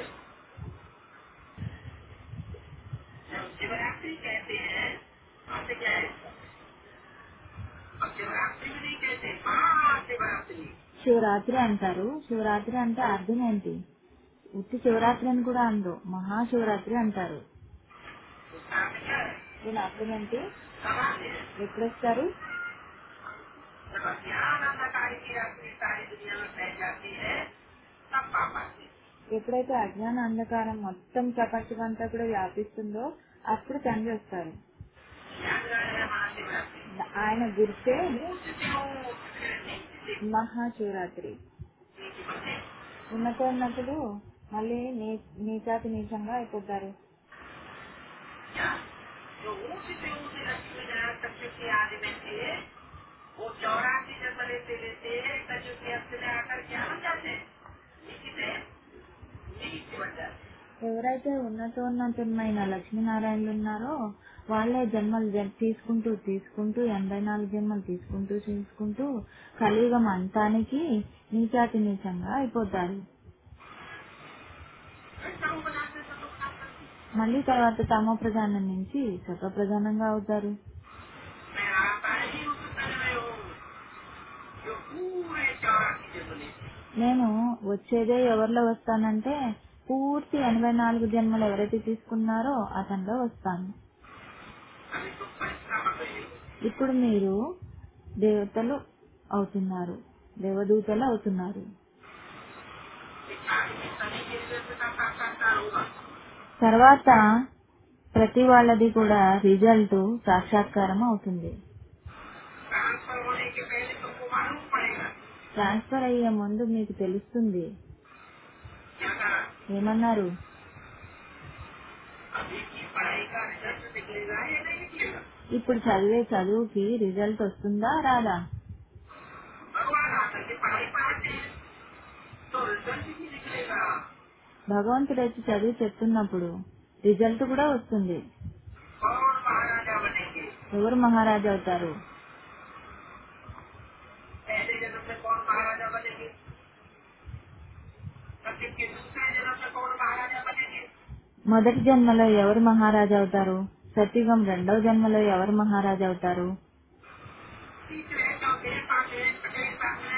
जब शिवरात्रि कहते हैं अर्थ क्या है? और शिवरात्रि भी नहीं कहते, महाशिवरात्रि। శివరాత్రి అంటారు. శివరాత్రి అంటే అర్థం ఏంటి? ఉత్తి శివరాత్రి అని కూడా అందరు, మహాశివరాత్రి అంటారు. उसका अर्थ क्या है? దీని అర్థం ఏంటి? समाधि है। ఎప్పుడు వస్తారు? जब अज्ञान अंधकार की रात्रि सारी दुनिया में फैल जाती है तब पाप आती है। ఎప్పుడైతే అజ్ఞాన అంధకారం మొత్తం ప్రపంచం అంతా కూడా వ్యాపిస్తుందో అప్పుడు తండ్రి వస్తారు. याद रहे महाशिवरात्रि। ఆయన గుర్తే जिसे वो फिर नीचे మహాశివరాత్రి. नीचे बनते हैं। ఉన్నతోన్నతుడు మళ్ళీ నీ- నీచాతి నీచంగా అయిపోతారు. क्या? जो ऊंच से ऊंच लक्ष्मी नारायण कश्यप के आदि में थे वो चौरासी जन्म लेते लेते कश्यप के अंत में आकर क्या बन जाते हैं? नीचे से नीचे बन जाते हैं। ఎవరైతే ఉన్నతోన్నతమైన లక్ష్మీనారాయణలు ఉన్నారో వాళ్ళే జన్మలు జ- తీసుకుంటూ తీసుకుంటూ ఎనభై నాలుగు జన్మలు తీసుకుంటూ తీసుకుంటూ కలియుగం అంతానికి నీచాతి నీచంగా అయిపోతారు. फिर सब बनाते सब लोग काम करते हैं। మళ్ళీ తర్వాత తమో ప్రధానం నుంచి సత్వ ప్రధానంగా అవుతారు. मैं आता ही उस तन में हूँ जो पूरे चौरासी जन्म लेते हैं। నేను వచ్చేదే ఎవరిలో వస్తానంటే పూర్తి ఎనభై నాలుగు జన్మలు ఎవరైతే తీసుకున్నారో అతనిలో వస్తాను. अभी तुम परिश्रम कर रहे हो। ఇప్పుడు మీరు దేవతలు అవుతున్నారు, దేవదూతలు అవుతున్నారు. इस आदमी सभी के लिए पिता साक्षात्कार होगा। తర్వాత ప్రతి వాళ్ళది కూడా రిజల్ట్ సాక్షాత్కారం అవుతుంది. ट्रांसफर होने के पहले तुमको मालूम पड़ेगा ట్రాన్స్ఫర్ అయ్యే ముందు మీకు తెలుస్తుంది. क्या करा ఏమన్నారు? अभी की पढ़ाई का रिजल्ट निकलेगा या नहीं निकलेगा ఇప్పుడు చదివే చదువుకి రిజల్ట్ వస్తుందా రాదా? भगवान आकर के पढ़ाई पढ़ाते हैं तो रिजल्ट भी निकलेगा। భగవంతుడు వచ్చి చదివి చెప్తున్నప్పుడు రిజల్ట్ కూడా వస్తుంది. कौन महाराजा बनेंगे ఎవరు మహారాజా అవుతారు? पहले जन्म में कौन महाराजा बनेंगे सत्युग के दूसरे जन्म में कौन महाराजा बनेंगे మొదటి జన్మలో ఎవరు మహారాజా అవుతారు? సత్యుగం రెండవ జన్మలో ఎవరు మహారాజా అవుతారు? तीसरे चौथे पांचवे छठे सातवें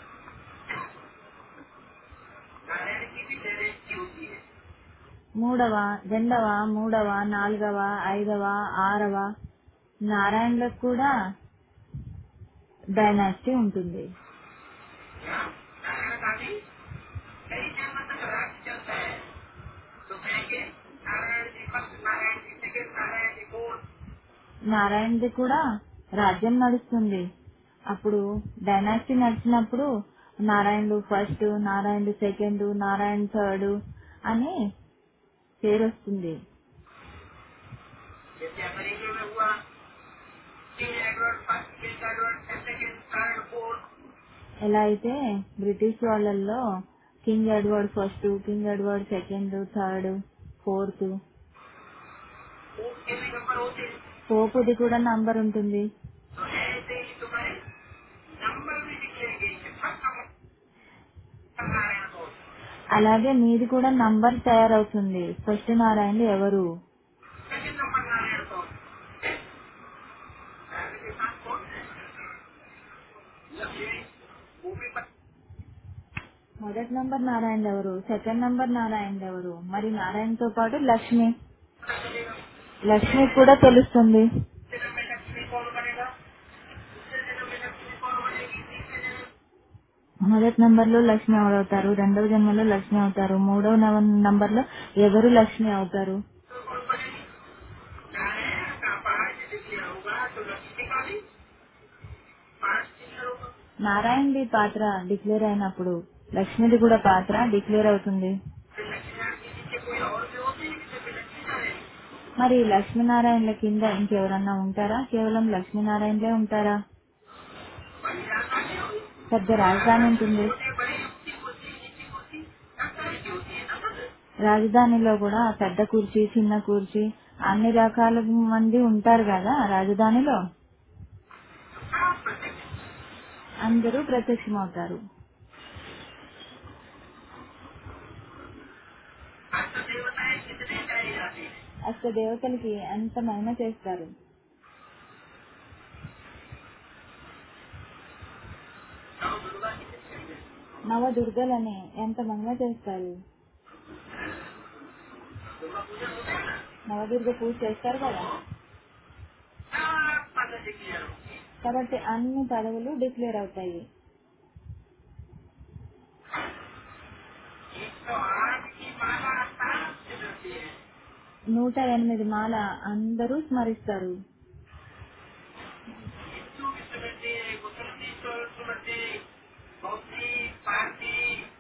नारायण की भी डायरेक्ट होती है మూడవ రెండవ మూడవ నాలుగవ ఐదవ ఆరవ నారాయణలకు కూడా డైనాసిటీ ఉంటుంది. नारायण का भी कई जन्म तक राज्य चलता है तो कहेंगे Narayan ji first Narayan ji second Narayan ji fourth నారాయణది కూడా రాజ్యం నడుస్తుంది. అప్పుడు డైనాసిటీ నడిచినప్పుడు నారాయణుడు ఫస్ట్, నారాయణుడు సెకండ్, నారాయణ థర్డ్ అని పేరు వస్తుంది. जैसे अमेरिका में हुआ king Edward first king Edward second third fourth ఎలా అయితే బ్రిటిష్ వాళ్ళల్లో king Edward first, king Edward second, third, fourth, उसके भी नंबर होते हैं పోపుది కూడా నంబర్ ఉంటుంది. तो ऐसे ही तुम्हारे नंबर भी निकलेंगे कि फर्स्ट नारायण को అలాగే మీది కూడా నంబర్ తయారవుతుంది. ఫస్ట్ నారాయణుడు ఎవరు, सेकंड नंबर नारायण को नारायण के साथ कौन लक्ष्मी भूमि पर మొదటి నంబర్ నారాయణుడు ఎవరు, సెకండ్ నంబర్ నారాయణుడు ఎవరు, మరి నారాయణతో పాటు లక్ష్మి, चलेगा లక్ష్మి కూడా తెలుస్తుంది. जन्म में लक्ष्मी कौन बनेगा दूसरे जन्म में लक्ष्मी कौन बनेगी तीसरे जन्म మొదటి నంబర్ లో లక్ష్మి ఎవరవుతారు, రెండవ జన్మలో లక్ష్మి అవుతారు, మూడవ నంబర్ లో ఎవరు లక్ష్మి అవుతారు. तो कौन बनेगी नारायण का पाठ लिखिया होगा तो लक्ष्मी का भी पाठ लिखिया होगा నారాయణుడి పాత్ర డిక్లేర్ అయినప్పుడు లక్ష్మిది కూడా పాత్ర డిక్లేర్ అవుతుంది. फिर लक्ष्मीनारायण के नीचे कोई और भी होते हैं कि सिर्फ लक्ष्मीनारायण మరి లక్ష్మీనారాయణల కింద ఇంకెవరన్నా ఉంటారా? కేవలం లక్ష్మీనారాయణలే ఉంటారా? बड़ी राजधानी होगी పెద్ద రాజధాని ఉంటుంది. छोटे बड़े ऊंची कुर्सी नीची कुर्सी सब तरह की होती है ना बस రాజధానిలో కూడా పెద్ద కుర్చీ, చిన్న కుర్చీ, అన్ని రకాల మంది ఉంటారు కదా రాజధానిలో. सब प्रत्यक्ष అందరూ ప్రత్యక్షమవుతారు. अष्ट देवताएं कितने गाए जाते हैं అష్ట దేవతలకి ఎంత మహిమ చేస్తారు. नौ दुर्गा कितने गाए जाते हैं నవ దుర్గలని ఎంత మహిమ చేస్తారు. दुर्गा पूजा होता है ना నవదుర్గ పూజ చేస్తారు కదా. सब पद क्लियर होती है కాబట్టి అన్ని పదవులు డిక్లేర్ అవుతాయి. एक सौ आठ की माला स्थान से मिलती है నూట ఎనిమిది మాల అందరూ స్మరిస్తారు. हिंदू की सुनते मुसलमान सुनते बौद्धि पारसी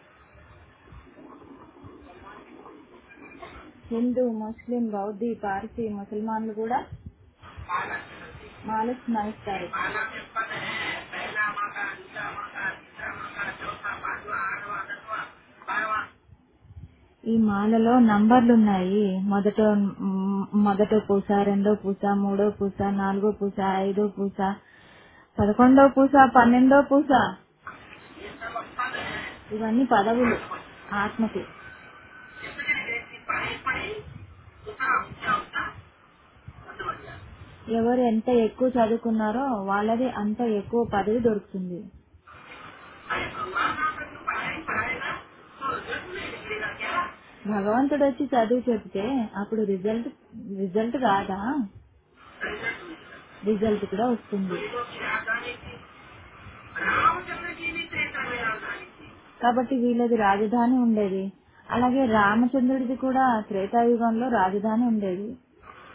హిందూ, ముస్లిం, బౌద్ధి, పార్సీ, ముసల్మాన్లు కూడా माला सुनते మాల స్మరిస్తారు. माला में पद है पहला माता दूसरा माता तीसरा माता चौथा पांचवा आठवां दसवां बारहवां ఈ మాలలో నంబర్లున్నాయి. మొదట మొదటో పూస, రెండో పూస, మూడో పూస, నాలుగో పూస, ఐదో పూస, పదకొండో పూస, పన్నెండో పూస. ये सब पद है ఇవన్నీ పదవులు ఆత్మకి. जिसने जैसी पढ़ाई पढ़ी उतना ऊंचा उतना पद बढ़ जाता ఎవరు ఎంత ఎక్కువ చదువుకున్నారో వాళ్ళది అంత ఎక్కువ పదవి దొరుకుతుంది. अरे भगवान आकर के पढ़ाई पढ़ाएगा तो रिजल्ट नहीं निकलेगा क्या భగవంతుడు వచ్చి చదువు చెప్తే అప్పుడు రిజల్ట్ రిజల్ట్ రాదా? रिजल्ट मिलेगा రిజల్ట్ కూడా వస్తుంది. वेदों की राजधानी थी रामचंद्र की भी त्रेता में राजधानी थी కాబట్టి వీళ్ళది రాజధాని ఉండేది. అలాగే రామచంద్రుడిది కూడా త్రేతాయుగంలో రాజధాని ఉండేది.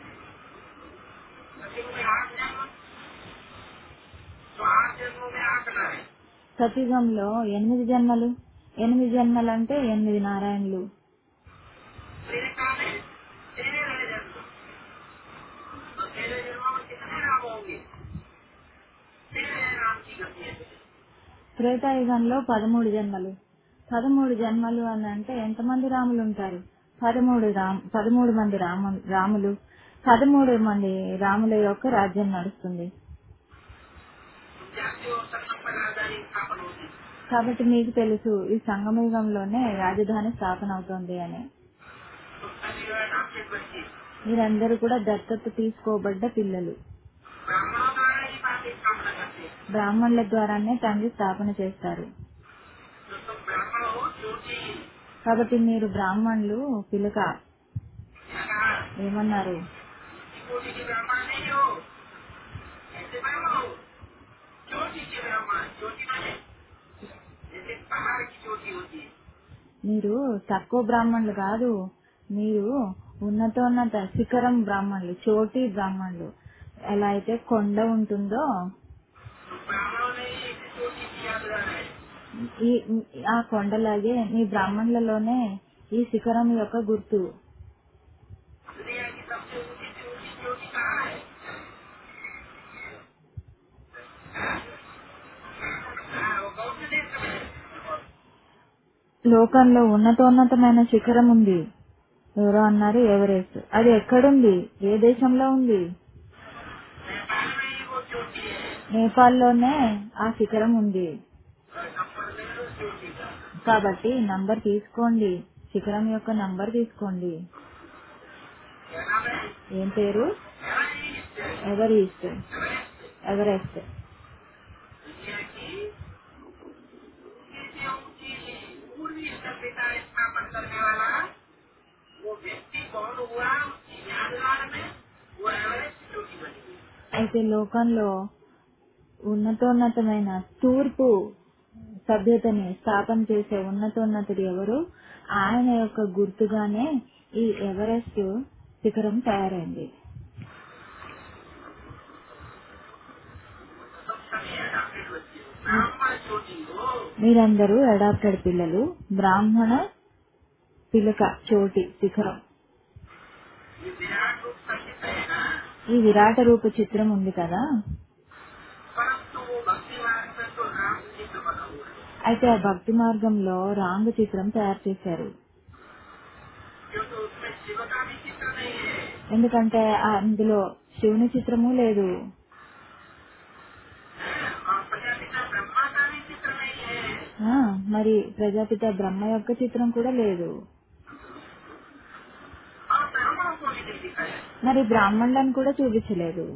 సతయుగంలో ఎనిమిది జన్మలు. ఎనిమిది జన్మలు అంటే ఎనిమిది నారాయణులు. त्रेता में तेरह रह जन्म, तो तेरह जन्मों में कितने राम होंगे? तेरह राम की गति है। త్రేతాయుగంలో పదమూడు జన్మలు. పదమూడు జన్మలు అని అంటే ఎంతమంది రాములు ఉంటారు? పదమూడు రామ్ పదమూడు మంది రామ రాములు పదమూడు మంది రాముల యొక్క రాజ్యం నడుస్తుంది. जातियों संगम पर राजधानी स्थापन होगी। కాబట్టి మీకు తెలుసు ఈ సంగమయుగంలోనే రాజధాని స్థాపన అవుతుంది అని. तो सभी जो है आपके बच्चे మీరందరూ కూడా దత్తత తీసుకోబడ్డ పిల్లలు. ब्राह्मणों द्वारा ही बात स्थापना करते हैं। బ్రాహ్మణుల ద్వారానే తండ్రి స్థాపన చేస్తారు. तो तुम ब्राह्मण हो ज्योति, కాబట్టి మీరు బ్రాహ్మణులు పిలక क्या कहा? ఏమన్నారు? कोटि के ब्राह्मण नहीं हो, ऐसे ब्राह्मण हो ज्योति के ब्राह्मण। ज्योति माने जैसे पहाड़ की ज्योति होती है। మీరు తక్కువ బ్రాహ్మణులు కాదు, మీరు ఉన్నతోన్నత శిఖరం బ్రాహ్మణులు, చోటి బ్రాహ్మణులు. ఎలా అయితే కొండ ఉంటుందో तो ब्राह्मणों ने ही इस ज्योति की याद दिलाना है। ఈ ఆ కొండలాగే మీ బ్రాహ్మణులలోనే ఈ శిఖరం యొక్క గుర్తు. दुनिया की सबसे ऊंची से ऊंची ज्योति कहाँ है? हाँ, वो कौन से देश में है? లోకంలో ఉన్నతోన్నతమైన శిఖరం ఉంది. ఎవరో అన్నారు ఎవరెస్ట్. అది ఎక్కడుంది? ఏ దేశంలో ఉంది? नेपाल में ही वो ज्योति है। నేపాల్లోనే ఆ శిఖరం ఉంది. और नंबर ले लो ज्योति का। కాబట్టి నంబర్ తీసుకోండి, శిఖరం యొక్క నంబర్ తీసుకోండి. क्या नाम है? ఏం పేరు? एवरेस्ट। ఎవరెస్ట్. एवरेस्ट ఎవరెస్ట్ दुनिया की सबसे ऊंची पूर्वी सभ्यता स्थापन करने वाला वो व्यक्ति कौन हुआ? उसकी यादगार में वो एवरेस्ट ज्योति बनी। అయితే లోకంలో ఉన్నతోన్నతమైన తూర్పు సభ్యతని స్థాపన చేసే ఉన్నతోన్నతుడు ఎవరు? ఆయన యొక్క గుర్తుగానే ఈ ఎవరెస్ట్ శిఖరం తయారైంది. तो सभी अडॉप्टेड बच्चे ब्राह्मण ज्योति हो। మీరందరూ అడాప్టెడ్ పిల్లలు, బ్రాహ్మణ పిలక చోటి శిఖరం. ये विराट रूप संचित है ना, ఈ విరాట రూప చిత్రం ఉంది కదా, परंतु वो भक्ति मार्ग में तो राम चित्र बना हुआ है। అయితే ఆ భక్తి మార్గంలో రాంగ్ चिత్రం తయారు చేశారు. क्योंकि उसमें शिव का भी चित्र नहीं है ఎందుకంటే అందులో శివుని చిత్రము లేదు, और प्रजापिता ब्रह्मा का भी चित्र नहीं है। ఆ మరి ప్రజాపిత బ్రహ్మ యొక్క చిత్రం కూడా లేదు. और ब्राह्मणों को भी नहीं दिखाया। మరి బ్రాహ్మణులను కూడా చూపించలేదు.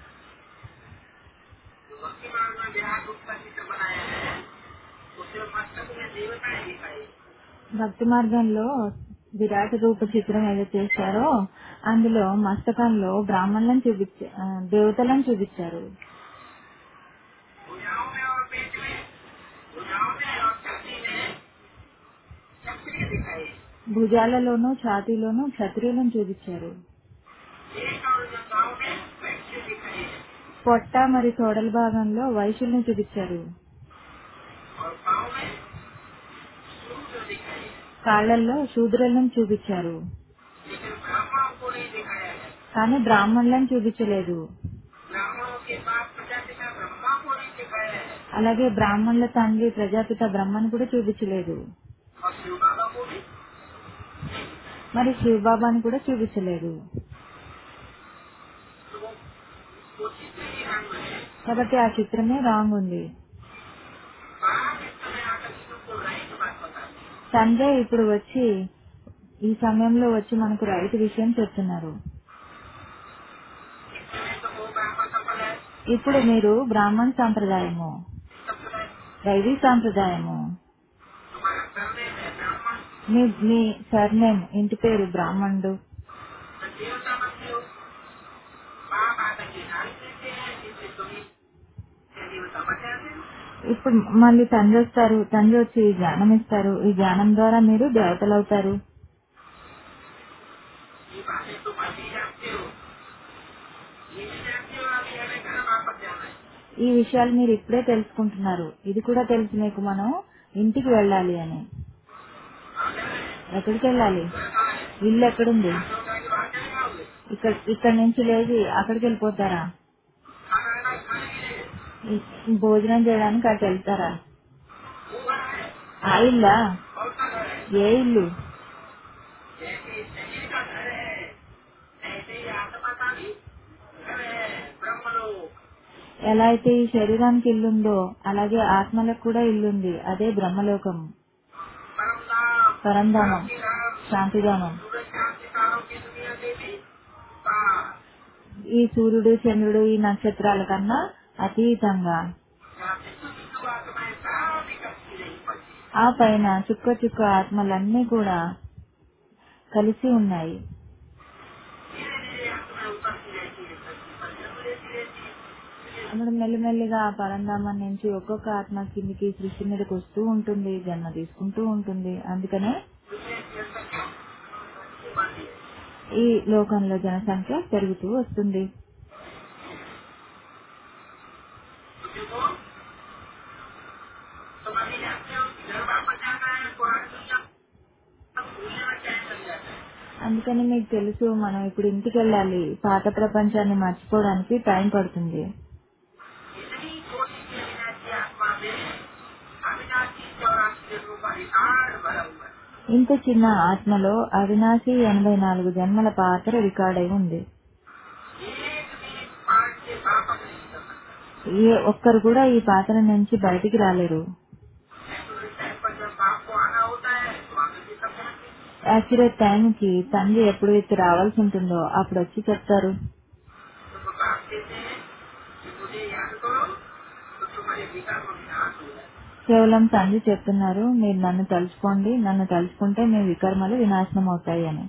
जो भक्ति मार्ग में विराट रूप का चित्र बनाया है उसमें मस्तक में देवताएं दिखाई। భక్తి మార్గంలో విరాట రూప చిత్రం ఏదో చేశారో అందులో మస్తకంలో బ్రాహ్మణులను చూపించ ఆ, దేవతలను చూపించారు. भुजाओं में और पेट में, भुजाओं में और छाती में क्षत्रिय दिखाई। భుజాలలోనూ ఛాతీలోనూ క్షత్రియులను చూపించారు. पेट और जंघाओं में वैश्य दिखाई పొట్ట మరి తోడల భాగంలో వైశ్యులను చూపించారు. और पाँव में शूद्र दिखाई। కాళ్లల్లో శూద్రులను చూపించారు. लेकिन ब्राह्मणों को नहीं दिखाया है। కానీ బ్రాహ్మణులను చూపించలేదు. ब्राह्मणों के बाप प्रजापिता ब्रह्मा को नहीं दिखाया है అలాగే బ్రాహ్మణుల తండ్రి ప్రజాపిత బ్రహ్మను కూడా చూపించలేదు. और शिव बाबा को भी। మరి శివబాబాని కూడా చూపించలేదు. तो वो वो चित्र ही रंग है। కాబట్టి ఆ చిత్రమే రాంగ్ ఉంది. बाहर इस समय आकर शिव को राइट बात बताते हैं। తండ్రి ఇప్పుడు వచ్చి ఈ సమయంలో వచ్చి మనకు రైతు విషయం చెప్తున్నారు. इस समय तो वो ब्राह्मण सफल है, ఇప్పుడు మీరు బ్రాహ్మణ సాంప్రదాయము, सफल है। దైవీ సాంప్రదాయము, तुम्हारा करने में ब्राह्मण మీ మీ సర్నేమ్ ఇంటి పేరు బ్రాహ్మణుడు. तो देवता बनते हो। बाप आकर के ज्ञान देते हैं जिससे तुम देवता बन जाते हो। ఇప్పుడు మళ్ళీ తండ్రి వస్తారు, తండ్రి వచ్చి ఈ జ్ఞానం ఇస్తారు, ఈ జ్ఞానం ద్వారా మీరు దేవతలు అవుతారు. ये बातें तुम अभी जानते हो, ये भी जानते हो अभी हमें घर वापस जाना है। ఈ విషయాలు మీరు ఇప్పుడే తెలుసుకుంటున్నారు. ఇది కూడా తెలుసు మీకు మనం ఇంటికి వెళ్ళాలి అని. ఎక్కడికి వెళ్ళాలి? ఇల్లు ఎక్కడుంది? ఇక్కడ ఇక్కడ నుంచి లేచి అక్కడికి వెళ్ళిపోతారా? భోజనం చేయడానికి అటు వెళ్తారా? ఆ ఇల్లా? ఏ ఇల్లు? ఎలా అయితే ఈ శరీరానికి ఇల్లుందో అలాగే ఆత్మలకు కూడా ఇల్లుంది. అదే బ్రహ్మలోకం, పరంధామం, శాంతిధామం. ఈ సూర్యుడు చంద్రుడు ఈ నక్షత్రాల కన్నా అతీతంగా ఆ పైన చుక్క చుక్క ఆత్మలన్నీ కూడా కలిసి ఉన్నాయి. అప్పుడు మెల్లిమెల్లిగా ఆ పరంధామం నుంచి ఒక్కొక్క ఆత్మ కిందికి సృష్టి మీదకి వస్తూ ఉంటుంది, జన్మ తీసుకుంటూ ఉంటుంది. అందుకనే ఈ లోకంలో జనసంఖ్య పెరుగుతూ వస్తుంది. అందుకని మీకు తెలుసు మనం ఇప్పుడు ఇంటికి వెళ్ళాలి. పాత ప్రపంచాన్ని మర్చిపోవడానికి టైం పడుతుంది. ఇంత చిన్న ఆత్మలో అవినాశి ఎనభై నాలుగు జన్మల పాత్ర రికార్డ్ అయి ఉంది. ఏ ఒక్కరు కూడా ఈ పాత్ర నుంచి బయటికి రాలేరు. యాక్యురేట్ టైం కి తండ్రి ఎప్పుడు ఎత్తి రావాల్సి ఉంటుందో అప్పుడు వచ్చి చెప్తారు. కేవలం తండ్రి చెప్తున్నారు, మీరు నన్ను తలుచుకోండి, నన్ను తలుచుకుంటే మీ వికర్మలు వినాశనం అవుతాయి అని.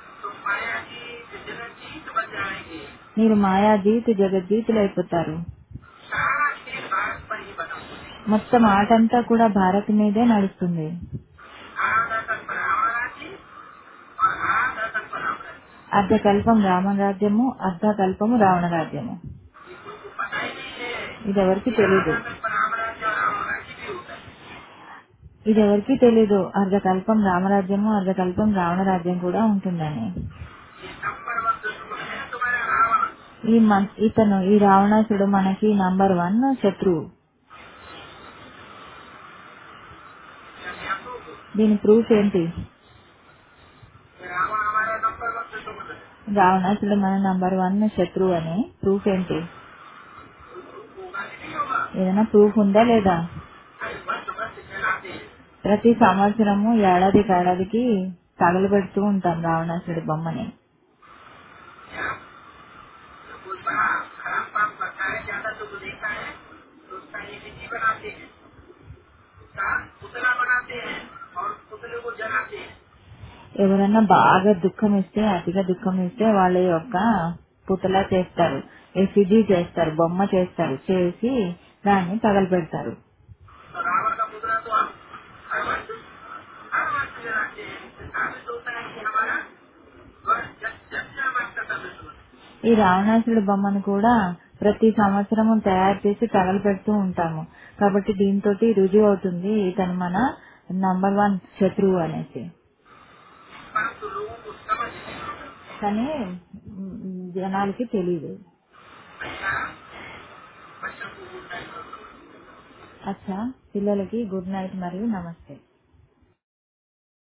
మీరు మాయాజీత్ జగజ్జీతులు అయిపోతారు. మొత్తం ఆటంతా కూడా భారత్ మీదే నడుస్తుంది. అర్ధకల్పం రామరాజ్యము, అర్ధకల్పము రావణ రాజ్యము. ఇదెవరికి తెలీదు. ఇదెవరికి తెలీదు అర్ధకల్పం రామరాజ్యము, అర్ధకల్పం రావణ రాజ్యం కూడా ఉంటుందని. ఈ ఇతను ఈ రావణాసుడు మనకి నంబర్ వన్ శత్రువు. దీని ప్రూఫ్ ఏంటి? రావణాసుడు మన నంబర్ వన్ శత్రువు అని ప్రూఫ్ ఏంటి? ఏదైనా ప్రూఫ్ ఉందా లేదా? ప్రతి సంవత్సరము ఏడాది ఏడాదికి తగలబెడుతూ ఉంటాం రావణాసుడి బొమ్మని. ఎవరన్నా బాగా దుఃఖం ఇస్తే, అతిగా దుఃఖం ఇస్తే వాళ్ళ యొక్క పుతలా చేస్తారు, ఎఫిజీ చేస్తారు, బొమ్మ చేస్తారు, చేసి దాన్ని తగలబెడతారు. ఈ రావణాసుడి బొమ్మను కూడా ప్రతి సంవత్సరము తయారు చేసి తగలబెడుతూ ఉంటాము. కాబట్టి దీంతో రుజువు అవుతుంది ఇతను మన నంబర్ వన్ శత్రువు అనేసి. కానీ జనాలకి తెలీదు. అచ్చా, పిల్లలకి గుడ్ నైట్ మరియు నమస్తే.